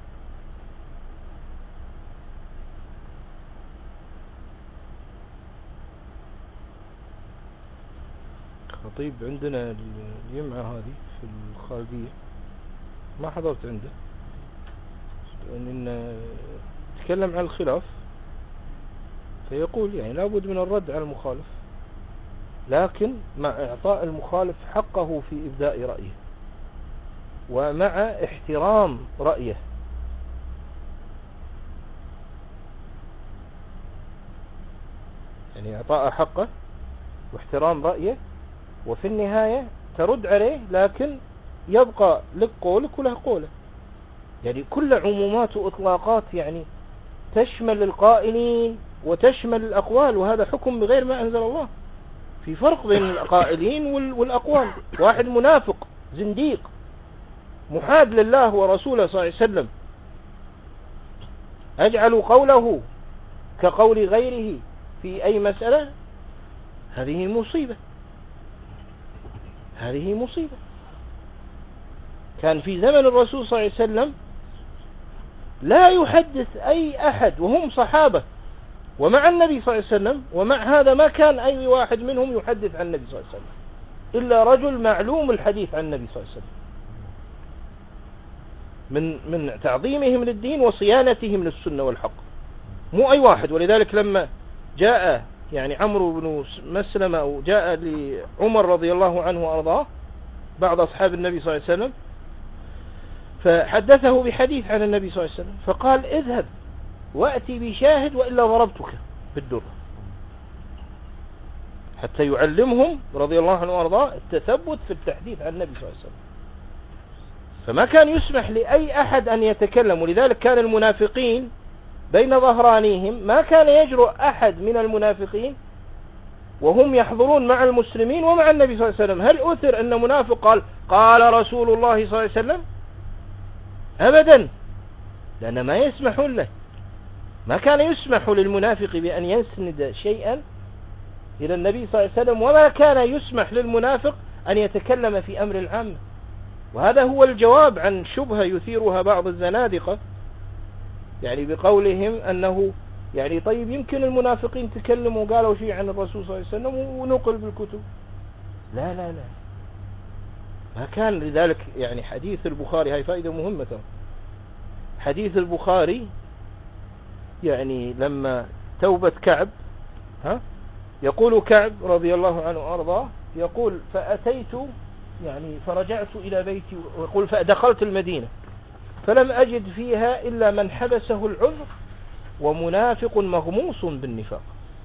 خطيب عندنا الجمعة هذه في الخالدية، ما حضرت عنده، لأن تكلم عن الخلاف، فيقول يعني لابد من الرد على المخالف، لكن مع إعطاء المخالف حقه في إبداء رأيه ومع احترام رأيه. يعني إعطاء حقه واحترام رأيه، وفي النهاية ترد عليه، لكن يبقى لك قولك وله قوله. يعني كل عمومات وإطلاقات يعني تشمل القائلين وتشمل الأقوال، وهذا حكم بغير ما أنزل الله. في فرق بين القائلين والأقوال. واحد منافق زنديق محاد لله ورسوله صلى الله عليه وسلم، أجعل قوله كقول غيره في أي مسألة، هذه مصيبة، هذه مصيبة. كان في زمن الرسول صلى الله عليه وسلم لا يحدث أي أحد وهم صحابة ومع النبي صلى الله عليه وسلم، ومع هذا ما كان أي واحد منهم يحدث عن النبي صلى الله عليه وسلم إلا رجل معلوم الحديث عن النبي صلى الله عليه وسلم، من من تعظيمهم للدين وصيانتهم للسنة والحق، مو أي واحد. ولذلك لما جاء يعني عمرو بن مسلمة أو جاء لعمر رضي الله عنه وأرضاه بعض أصحاب النبي صلى الله عليه وسلم، فحدثه بحديث عن النبي صلى الله عليه وسلم، فقال اذهب وأتي بشاهد وإلا ضربتك بالدر، حتى يعلمهم رضي الله عنه وأرضاه التثبت في التحديث عن النبي صلى الله عليه وسلم. فما كان يسمح لأي أحد أن يتكلم. ولذلك كان المنافقين بين ظهرانيهم، ما كان يجرؤ أحد من المنافقين وهم يحضرون مع المسلمين ومع النبي صلى الله عليه وسلم، هل أثر أن منافق قال قال رسول الله صلى الله عليه وسلم؟ أبدا، لأن ما يسمحون له. ما كان يسمح للمنافق بأن يسند شيئا إلى النبي صلى الله عليه وسلم، وما كان يسمح للمنافق أن يتكلم في أمر العام. وهذا هو الجواب عن شبهة يثيرها بعض الزنادقة، يعني بقولهم أنه يعني طيب يمكن المنافقين تكلموا وقالوا شيء عن الرسول صلى الله عليه وسلم ونقل بالكتب. لا لا لا، ما كان. لذلك يعني حديث البخاري، هاي فائدة مهمة، حديث البخاري يعني لما توبة كعب، ها يقول كعب رضي الله عنه وأرضاه، يقول فأتيت يعني فرجعت إلى بيتي، ويقول فدخلت المدينة فلم أجد فيها إلا من حبسه العذر ومنافق مغموس بالنفاق.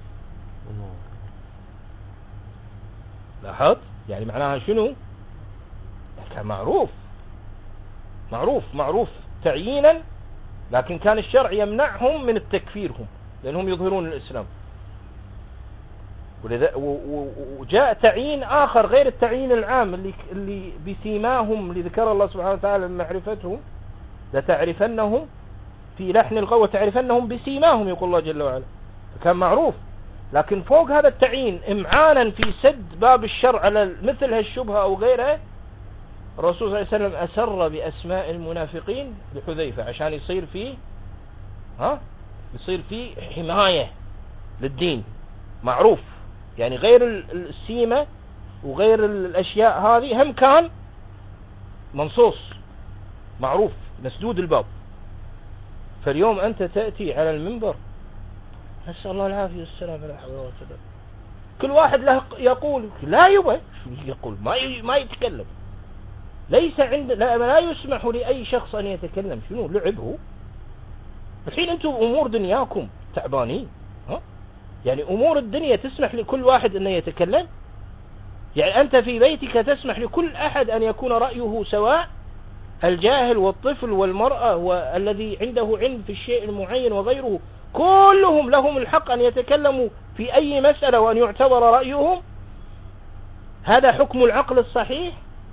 لاحظ يعني معناها شنو؟ كان معروف معروف معروف تعيينا، لكن كان الشرع يمنعهم من التكفيرهم لأنهم يظهرون الإسلام. وجاء تعيين آخر غير التعيين العام اللي اللي بسيماهم، اللي ذكر الله سبحانه وتعالى من معرفتهم لتعرفنهم في لحن القول وتعرفنهم بسيماهم، يقول الله جل وعلا، فكان معروف. لكن فوق هذا التعيين إمعانا في سد باب الشرع على مثل هالشبهة أو غيرها، الرسول صلى الله عليه وسلم أسر بأسماء المنافقين لحذيفة عشان يصير فيه ها يصير فيه حماية للدين، معروف. يعني غير السيمة وغير الأشياء هذه هم كان منصوص معروف مسدود الباب. فاليوم أنت تأتي على المنبر، نسأل الله العافية والسلام، لا حول ولا قوة إلا بالله، كل واحد له يقول، لا يبا يقول ما ما يتكلم. ليس عند لا, لا يسمح لأي شخص أن يتكلم. شنو لعب هو؟ الحين أنتم أمور دنياكم تعبانين، ها؟ يعني أمور الدنيا تسمح لكل واحد أن يتكلم؟ يعني أنت في بيتك تسمح لكل أحد أن يكون رأيه سواء، الجاهل والطفل والمرأة والذي عنده علم في الشيء المعين وغيره، كلهم لهم الحق أن يتكلموا في أي مسألة وأن يعتبر رأيهم؟ هذا حكم العقل الصحيح؟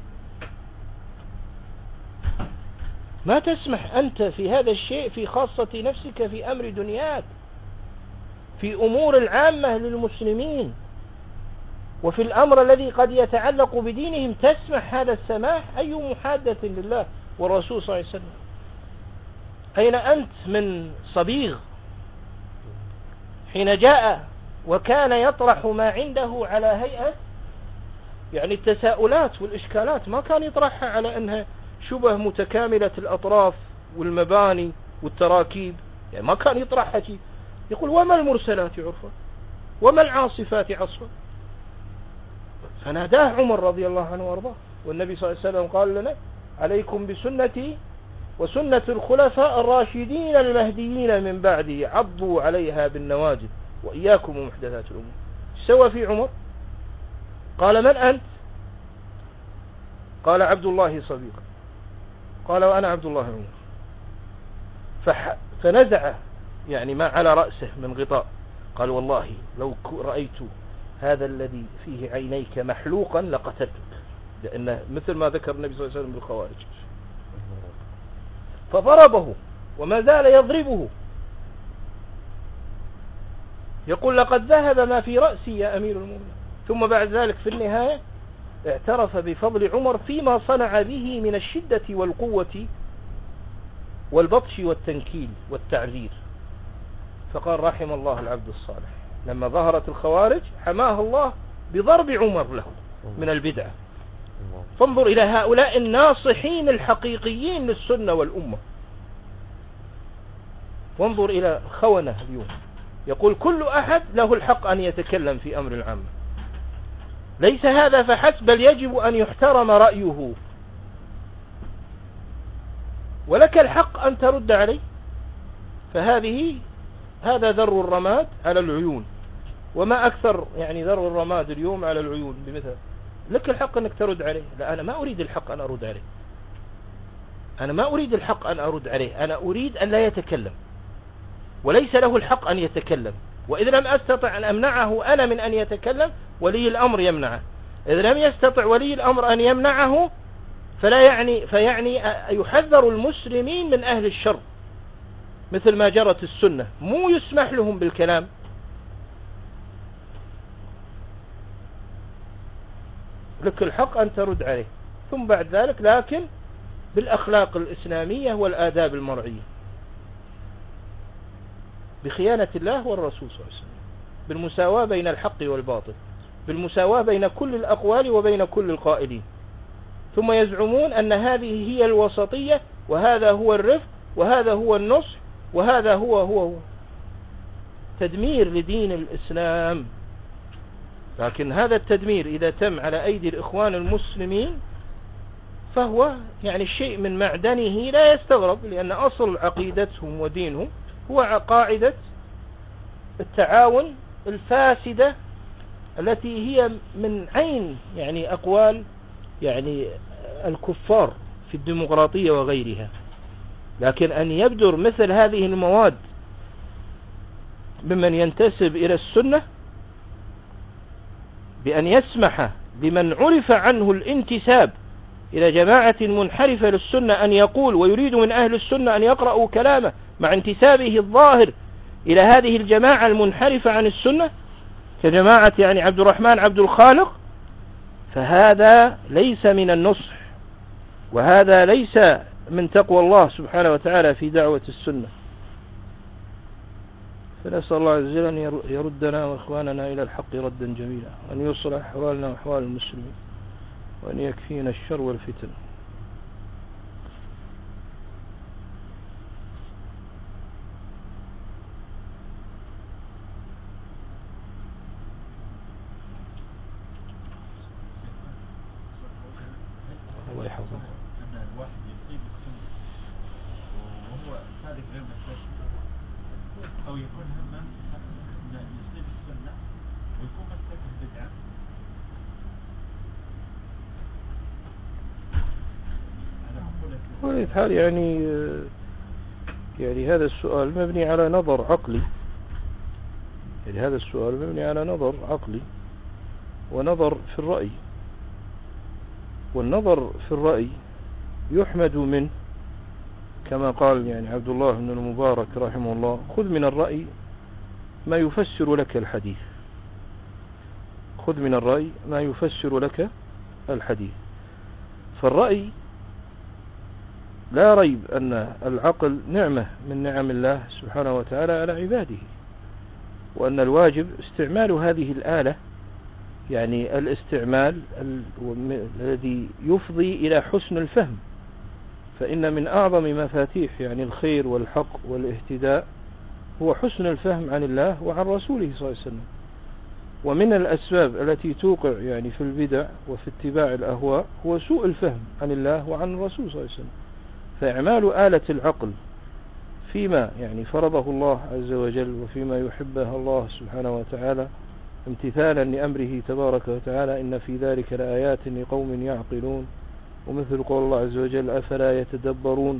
ما تسمح أنت في هذا الشيء في خاصة نفسك، في أمر دنياك، في أمور العامة للمسلمين، وفي الأمر الذي قد يتعلق بدينهم تسمح هذا السماح؟ أي محادة لله والرسول صلى الله عليه وسلم؟ أين أنت من صبيغ حين جاء وكان يطرح ما عنده على هيئة يعني التساؤلات والإشكالات، ما كان يطرحها على أنها شبه متكاملة الأطراف والمباني والتراكيب، يعني ما كان يطرحها شيء. يقول وما المرسلات عرفا وما العاصفات عصفا. فناداه عمر رضي الله عنه وارضاه، والنبي صلى الله عليه وسلم قال لنا عليكم بسنتي وسنة الخلفاء الراشدين المهديين من بعدي عضوا عليها بالنواجذ وإياكم ومحدثات الأمور. سوى في عمر؟ قال من أنت؟ قال عبد الله صديق. قال وأنا عبد الله عمر. فح فنزع يعني ما على رأسه من غطاء، قال والله لو رأيت هذا الذي فيه عينيك محلوقا لقتلتك، لأنه مثل ما ذكر النبي صلى الله عليه وسلم بالخوارج. فضربه وما زال يضربه، يقول لقد ذهب ما في رأسي يا أمير المؤمنين. ثم بعد ذلك في النهاية اعترف بفضل عمر فيما صنع به من الشدة والقوة والبطش والتنكيل والتعذير، فقال رحم الله العبد الصالح. لما ظهرت الخوارج حماه الله بضرب عمر له من البدعة. فانظر إلى هؤلاء الناصحين الحقيقيين للسنة والأمة، وانظر إلى خونة اليوم يقول كل أحد له الحق أن يتكلم في أمر العامة. ليس هذا فحسب، بل يجب أن يحترم رأيه، ولك الحق أن ترد عليه. فهذه هذا ذر الرماد على العيون، وما أكثر يعني ذر الرماد اليوم على العيون بمثل. لك الحق أنك ترد عليه. لا، أنا ما أريد الحق أن أرد عليه، أنا ما أريد الحق أن أرد عليه، أنا أريد أن لا يتكلم، وليس له الحق أن يتكلم. وإذا لم أستطع أن أمنعه أنا من أن يتكلم، ولي الأمر يمنعه. إذا لم يستطع ولي الأمر أن يمنعه فلا يعني فيعني يحذر المسلمين من أهل الشر، مثل ما جرت السنة، مو يسمح لهم بالكلام. لك الحق أن ترد عليه، ثم بعد ذلك لكن بالأخلاق الإسلامية والآداب المرعية، بخيانة الله والرسول صلى الله عليه وسلم، بالمساواة بين الحق والباطل، بالمساواة بين كل الأقوال وبين كل القائلين. ثم يزعمون أن هذه هي الوسطية، وهذا هو الرفق، وهذا هو النصح، وهذا هو هو, هو. تدمير لدين الإسلام. لكن هذا التدمير إذا تم على أيدي الإخوان المسلمين فهو يعني شيء من معدنه لا يستغرب، لأن أصل عقيدتهم ودينهم هو قاعدة التعاون الفاسدة التي هي من عين يعني أقوال يعني الكفار في الديمقراطية وغيرها. لكن أن يبدر مثل هذه المواد ممن ينتسب إلى السنة بأن يسمح لمن عرف عنه الانتساب إلى جماعة منحرفة للسنة أن يقول، ويريد من أهل السنة أن يقرأوا كلامه مع انتسابه الظاهر إلى هذه الجماعة المنحرفة عن السنة كجماعة يعني عبد الرحمن عبد الخالق، فهذا ليس من النصح، وهذا ليس من تقوى الله سبحانه وتعالى في دعوة السنة. فنسأل الله عز وجل أن يردنا وإخواننا إلى الحق ردا جميلا، وأن يصلح أحوالنا وأحوال المسلمين، وأن يكفينا الشر والفتن. الله يحفظك. أو يكون همم إنه يصيب السنة ويكون متجه بدعة. وفي الحال يعني يعني هذا السؤال مبني على نظر عقلي، يعني هذا السؤال مبني على نظر عقلي ونظر في الرأي، والنظر في الرأي يحمد منه كما قال يعني عبد الله بن المبارك رحمه الله: خذ من الرأي ما يفسر لك الحديث، خذ من الرأي ما يفسر لك الحديث. فالرأي لا ريب أن العقل نعمة من نعم الله سبحانه وتعالى على عباده، وأن الواجب استعمال هذه الآلة، يعني الاستعمال الذي يفضي إلى حسن الفهم. فإن من أعظم مفاتيح يعني الخير والحق والاهتداء هو حسن الفهم عن الله وعن رسوله صلى الله عليه وسلم. ومن الأسباب التي توقع يعني في البدع وفي اتباع الأهواء هو سوء الفهم عن الله وعن الرسول صلى الله عليه وسلم. فإعمال آلة العقل فيما يعني فرضه الله عز وجل وفيما يحبه الله سبحانه وتعالى امتثالا لأمره تبارك وتعالى: إن في ذلك لآيات لقوم يعقلون، ومثل قول الله عز وجل: أفلا يتدبرون،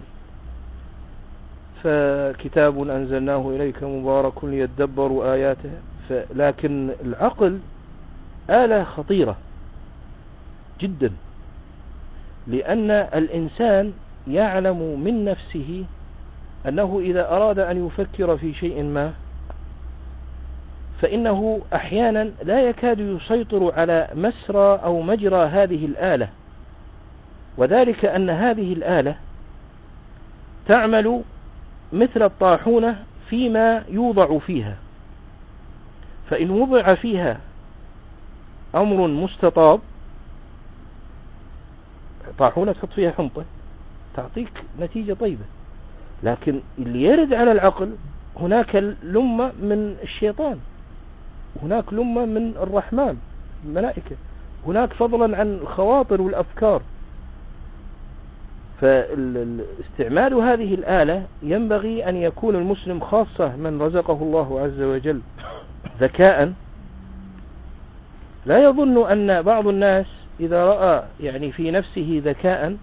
فكتاب أنزلناه إليك مبارك ليتدبروا آياته. لكن العقل آلة خطيرة جدا، لأن الإنسان يعلم من نفسه أنه إذا أراد أن يفكر في شيء ما فإنه أحيانا لا يكاد يسيطر على مسرى أو مجرى هذه الآلة، وذلك أن هذه الآلة تعمل مثل الطاحونة فيما يوضع فيها. فإن وضع فيها أمر مستطاب، طاحونة تحط فيها حنطة تعطيك نتيجة طيبة، لكن اللي يرد على العقل هناك لمة من الشيطان، هناك لمة من الرحمن الملائكة، هناك فضلا عن الخواطر والأفكار. فاستعمال هذه الآلة ينبغي أن يكون المسلم، خاصة من رزقه الله عز وجل ذكاء، لا يظن أن بعض الناس إذا رأى يعني في نفسه ذكاء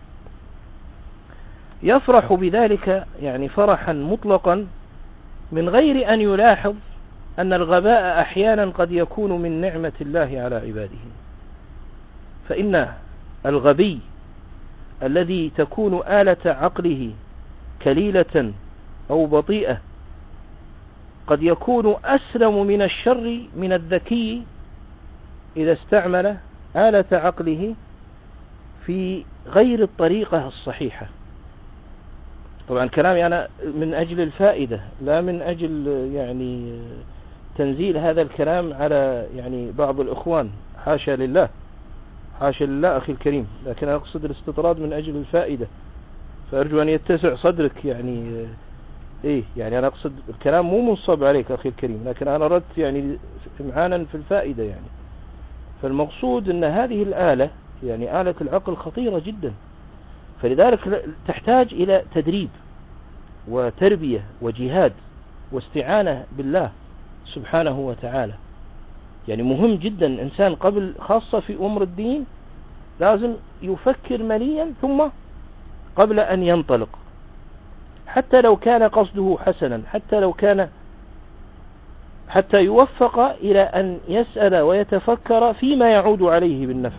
يفرح بذلك يعني فرحا مطلقا من غير أن يلاحظ أن الغباء أحيانا قد يكون من نعمة الله على عباده. فإن الغبي الذي تكون آلة عقله كليلة أو بطيئة قد يكون أسلم من الشر من الذكي إذا استعمل آلة عقله في غير الطريقة الصحيحة. طبعا كلامي أنا من أجل الفائدة، لا من أجل يعني تنزيل هذا الكلام على يعني بعض الإخوان، حاشا لله حاشا لله أخي الكريم، لكن أنا أقصد الاستطراد من أجل الفائدة، فأرجو أن يتسع صدرك. يعني إيه يعني أنا أقصد الكلام مو منصب عليك أخي الكريم، لكن أنا أردت يعني إمعانا في الفائدة. يعني فالمقصود أن هذه الآلة يعني آلة العقل خطيرة جدا، فلذلك تحتاج إلى تدريب وتربية وجهاد واستعانة بالله سبحانه وتعالى. يعني مهم جدا إنسان قبل، خاصة في أمر الدين، لازم يفكر مليا ثم قبل أن ينطلق، حتى لو كان قصده حسنا، حتى لو كان حتى يوفق إلى أن يسأل ويتفكر فيما يعود عليه بالنفع.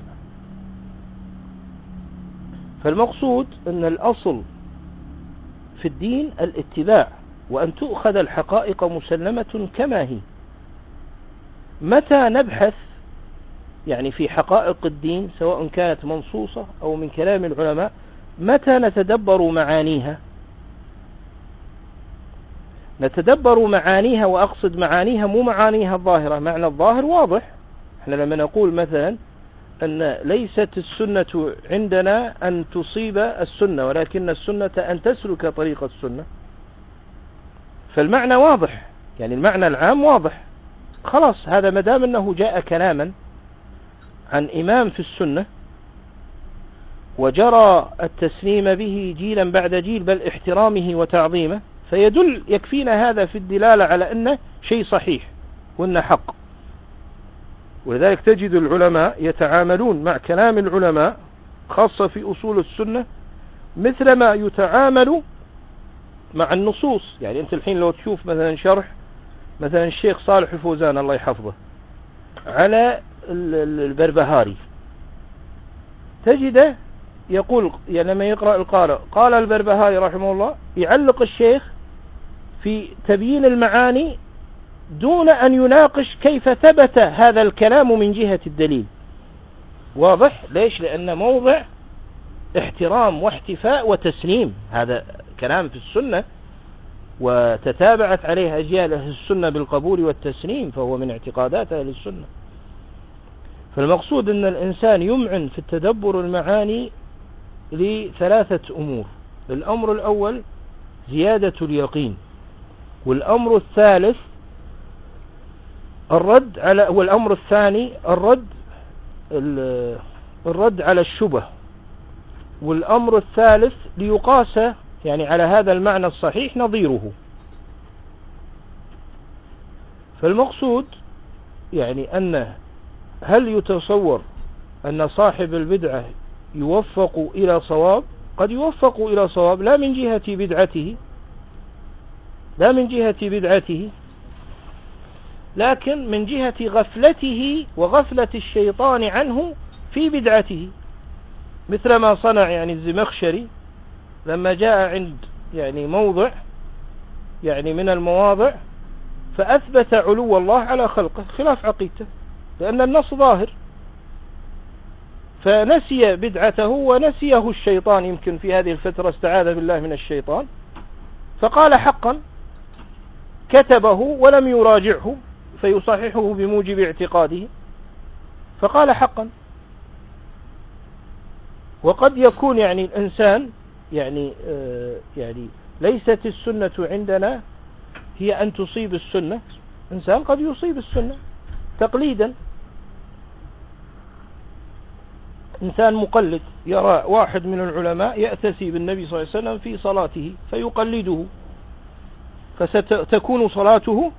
فالمقصود أن الأصل في الدين الاتباع، وأن تؤخذ الحقائق مسلمة كما هي. متى نبحث يعني في حقائق الدين سواء كانت منصوصة أو من كلام العلماء، متى نتدبر معانيها؟ نتدبر معانيها، وأقصد معانيها مو معانيها الظاهرة. معنى الظاهر واضح، احنا لما نقول مثلا أن ليست السنة عندنا أن تصيب السنة، ولكن السنة أن تسلك طريق السنة، فالمعنى واضح، يعني المعنى العام واضح. خلاص، هذا مدام أنه جاء كلاما عن إمام في السنة وجرى التسليم به جيلا بعد جيل، بل احترامه وتعظيمه، فيدل يكفينا هذا في الدلالة على أنه شيء صحيح وأنه حق. ولذلك تجد العلماء يتعاملون مع كلام العلماء خاصة في أصول السنة مثل ما يتعامل مع النصوص. يعني أنت الحين لو تشوف مثلا شرح مثلا الشيخ صالح الفوزان الله يحفظه على البربهاري، تجده يقول يعني لما يقرأ القارئ قال البربهاري رحمه الله، يعلق الشيخ في تبيين المعاني دون أن يناقش كيف ثبت هذا الكلام من جهة الدليل. واضح؟ ليش؟ لأن موضع احترام واحتفاء وتسليم، هذا كلام في السنة وتتابعت عليه أجيال أهل السنة بالقبول والتسليم، فهو من اعتقادات أهل السنة. فالمقصود أن الإنسان يمعن في التدبر المعاني لثلاثة أمور. الأمر الأول زيادة اليقين، والأمر الثالث الرد على والأمر الثاني الرد الرد على الشبه، والأمر الثالث ليقاس يعني على هذا المعنى الصحيح نظيره. فالمقصود يعني أن هل يتصور أن صاحب البدعة يوفق إلى صواب؟ قد يوفق إلى صواب لا من جهة بدعته لا من جهة بدعته لكن من جهة غفلته وغفلة الشيطان عنه في بدعته، مثل ما صنع يعني الزمخشري لما جاء عند يعني موضع يعني من المواضع فأثبت علو الله على خلقه خلاف عقيدته، لأن النص ظاهر، فنسي بدعته ونسيه الشيطان. يمكن في هذه الفترة استعاذ بالله من الشيطان، فقال حقا، كتبه ولم يراجعه فيصححه بموجب اعتقاده، فقال حقا. وقد يكون يعني الإنسان يعني آه يعني ليست السنة عندنا هي أن تصيب السنة، إنسان قد يصيب السنة تقليدا. إنسان مقلد يرى واحد من العلماء يأتسي بالنبي صلى الله عليه وسلم في صلاته فيقلده، فستكون صلاته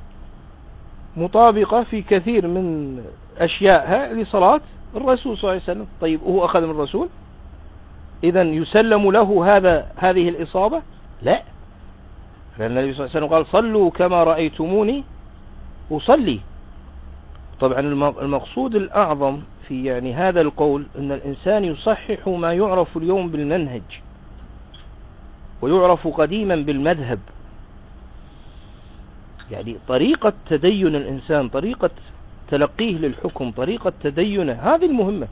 مطابقة في كثير من أشيائها لصلاة الرسول صلى الله عليه وسلم. طيب هو أخذ من الرسول، إذن يسلم له هذا هذه الإصابة؟ لا، لأن النبي صلى الله عليه وسلم قال صلوا كما رأيتموني أصلي. طبعا المقصود الأعظم في يعني هذا القول أن الإنسان يصحح ما يعرف اليوم بالمنهج ويعرف قديما بالمذهب، يعني طريقة تدين الإنسان، طريقة تلقيه للحكم، طريقة تدينه، هذه المهمة.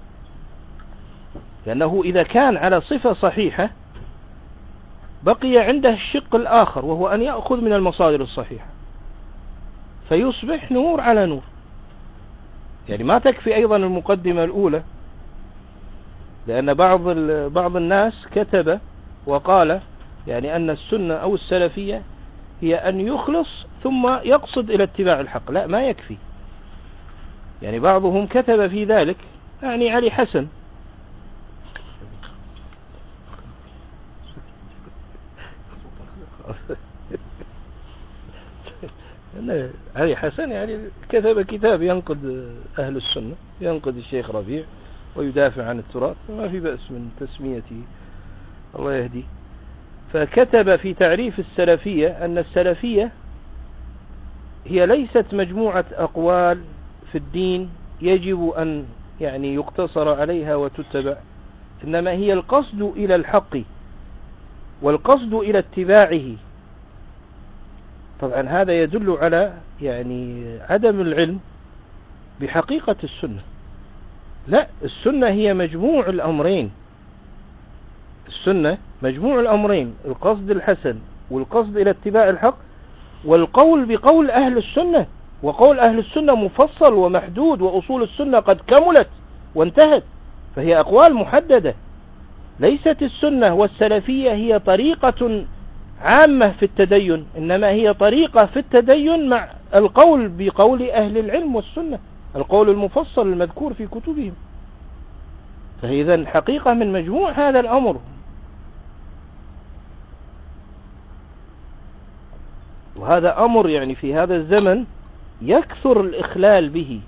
لأنه إذا كان على صفة صحيحة بقي عنده الشق الآخر وهو أن يأخذ من المصادر الصحيحة فيصبح نور على نور. يعني ما تكفي أيضا المقدمة الأولى، لأن بعض بعض الناس كتب وقال يعني أن السنة أو السلفية هي أن يخلص ثم يقصد إلى اتباع الحق. لا، ما يكفي. يعني بعضهم كتب في ذلك يعني علي حسن علي حسن يعني كتب كتاب ينقد أهل السنة، ينقد الشيخ ربيع ويدافع عن التراث، ما في بأس من تسميته، الله يهدي. فكتب في تعريف السلفية أن السلفية هي ليست مجموعة أقوال في الدين يجب أن يعني يقتصر عليها وتتبع، إنما هي القصد إلى الحق والقصد إلى اتباعه. طبعا هذا يدل على يعني عدم العلم بحقيقة السنة. لا، السنة هي مجموع الأمرين، السنة مجموع الأمرين، القصد الحسن والقصد إلى اتباع الحق، والقول بقول أهل السنة. وقول أهل السنة مفصل ومحدود، وأصول السنة قد كملت وانتهت، فهي أقوال محددة. ليست السنة والسلفية هي طريقة عامة في التدين، إنما هي طريقة في التدين مع القول بقول أهل العلم والسنة، القول المفصل المذكور في كتبهم. فإذا حقيقة من مجموع هذا الأمر. وهذا أمر يعني في هذا الزمن يكثر الإخلال به،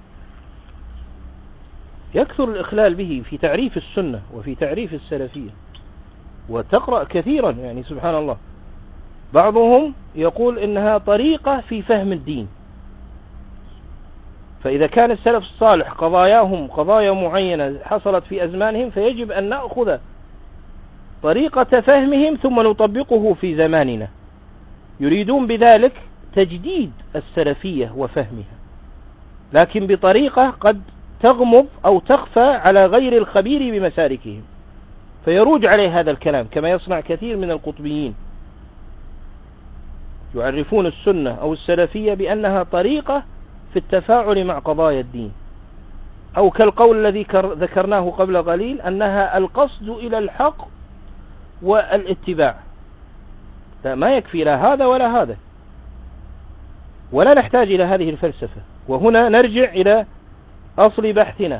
يكثر الإخلال به في تعريف السنة وفي تعريف السلفية. وتقرأ كثيرا يعني سبحان الله بعضهم يقول إنها طريقة في فهم الدين. فإذا كان السلف الصالح قضاياهم قضايا معينة حصلت في أزمانهم، فيجب أن نأخذ طريقة فهمهم ثم نطبقه في زماننا. يريدون بذلك تجديد السلفية وفهمها، لكن بطريقة قد تغمض أو تخفى على غير الخبير بمسالكهم، فيروج عليه هذا الكلام كما يصنع كثير من القطبيين، يعرفون السنة أو السلفية بأنها طريقة في التفاعل مع قضايا الدين، أو كالقول الذي ذكرناه قبل قليل أنها القصد إلى الحق والاتباع. ما يكفي لا هذا ولا هذا، ولا نحتاج إلى هذه الفلسفة. وهنا نرجع إلى أصل بحثنا،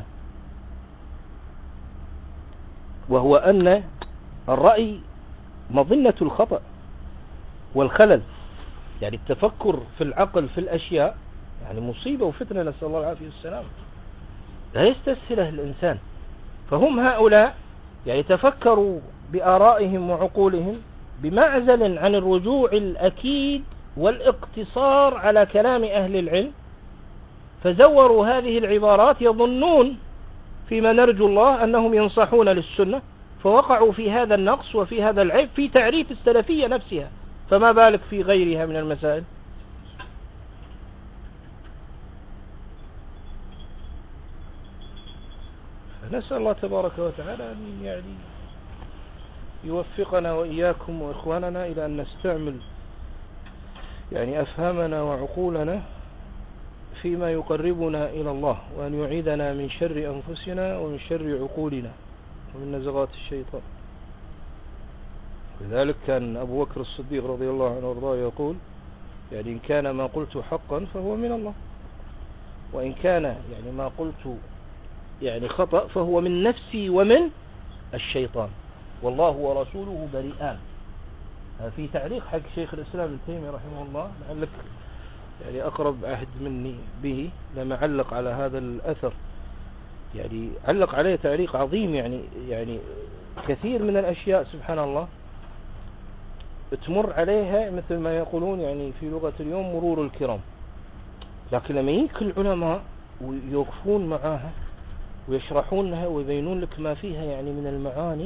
وهو أن الرأي مظنة الخطأ والخلل. يعني التفكر في العقل في الأشياء يعني مصيبة وفتنة، نسأل الله العافية والسلام، لا يستسهله الإنسان. فهم هؤلاء يعني تفكروا بآرائهم وعقولهم بمعزل عن الرجوع الأكيد والاقتصار على كلام أهل العلم، فزوروا هذه العبارات يظنون فيما نرجو الله أنهم ينصحون للسنة، فوقعوا في هذا النقص وفي هذا العيب في تعريف السلفية نفسها، فما بالك في غيرها من المسائل. نسأل الله تبارك وتعالى أن يعني يوفقنا وإياكم وإخواننا إلى أن نستعمل يعني أفهامنا وعقولنا فيما يقربنا إلى الله، وأن يعيدنا من شر أنفسنا ومن شر عقولنا ومن نزغات الشيطان. لذلك كان أبو بكر الصديق رضي الله عنه وارضاه يقول يعني إن كان ما قلت حقا فهو من الله، وإن كان يعني ما قلت يعني خطأ فهو من نفسي ومن الشيطان، والله ورسوله بريئان. في تعليق حق شيخ الإسلام ابن تيمية رحمه الله، لعلك يعني أقرب عهد مني به، لما علق على هذا الأثر يعني علق عليه تعليق عظيم. يعني يعني كثير من الأشياء سبحان الله تمر عليها مثل ما يقولون يعني في لغة اليوم مرور الكرام، لكن لما يجيك العلماء ويوقفون معاها ويشرحونها ويبينون لك ما فيها يعني من المعاني،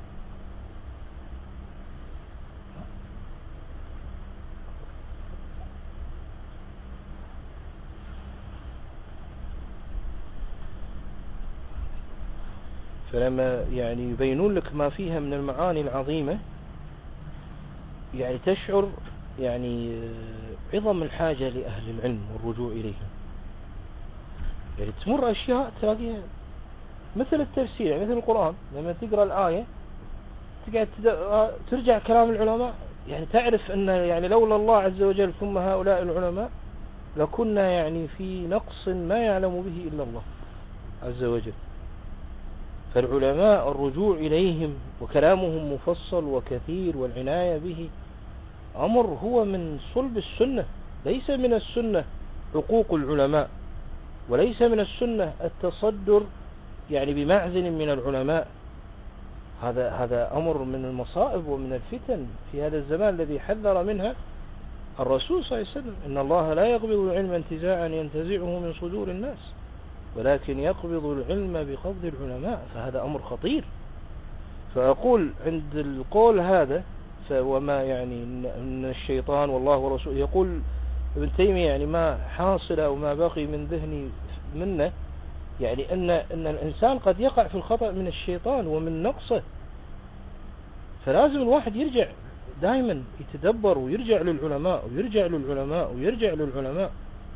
فلما يعني يبينون لك ما فيها من المعاني العظيمة يعني تشعر يعني عظم الحاجة لأهل العلم والرجوع إليهم. يعني تمر أشياء تلاقيها مثل التفسير، يعني مثل القرآن لما تقرأ الآية تقعد ترجع كلام العلماء، يعني تعرف أن يعني لولا الله عز وجل ثم هؤلاء العلماء لكنا يعني في نقص ما يعلم به إلا الله عز وجل. فالعلماء الرجوع إليهم وكلامهم مفصل وكثير والعناية به أمر هو من صلب السنة. ليس من السنة حقوق العلماء، وليس من السنة التصدر يعني بمعزل من العلماء. هذا هذا أمر من المصائب ومن الفتن في هذا الزمان الذي حذر منها الرسول صلى الله عليه وسلم. إن الله لا يقبض العلم انتزاعا ينتزعه من صدور الناس، ولكن يقبض العلم بقبض العلماء. فهذا أمر خطير. فأقول عند القول هذا وما يعني من الشيطان والله ورسوله، يقول ابن تيمية يعني ما حاصل أو ما بقي من ذهني منه يعني أن, أن الإنسان قد يقع في الخطأ من الشيطان ومن نقصه، فلازم الواحد يرجع دائما يتدبر ويرجع للعلماء ويرجع للعلماء ويرجع للعلماء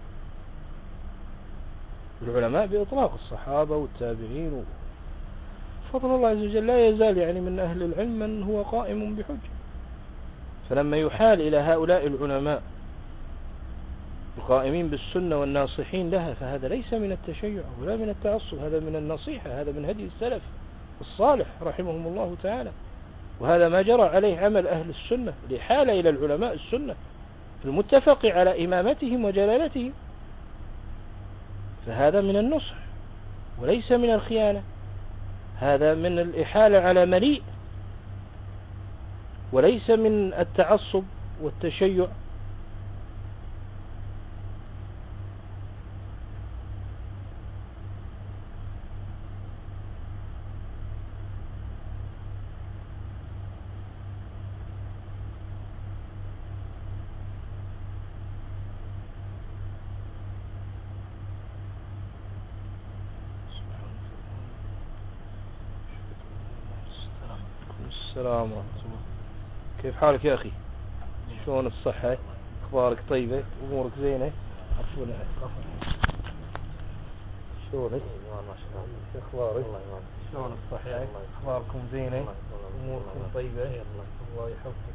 العلماء بإطلاق الصحابة والتابعين. فضل الله عز وجل لا يزال يعني من أهل العلم من هو قائم بحجة. فلما يحال إلى هؤلاء العلماء القائمين بالسنة والناصحين لها، فهذا ليس من التشيع ولا من التعصب، هذا من النصيحة، هذا من هدي السلف الصالح رحمهم الله تعالى. وهذا ما جرى عليه عمل أهل السنة لحال إلى العلماء السنة. المتفق على إمامتهم وجلالتهم، فهذا من النصح وليس من الخيانة، هذا من الإحالة على مليء وليس من التعصب والتشيع. السلام ورحمة الله. كيف حالك يا أخي؟ شلون الصحة؟ أخبارك طيبة؟ أمورك زينة؟ عفوا شلونك؟ شو أخبارك؟ شلون الصحة؟ أخباركم زينة؟ أموركم طيبة؟ الله يحفظك.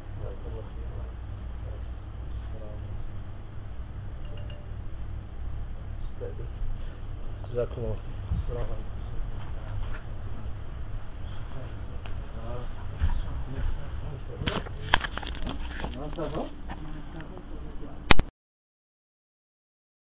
جزاكم الله خير. السلام عليكم.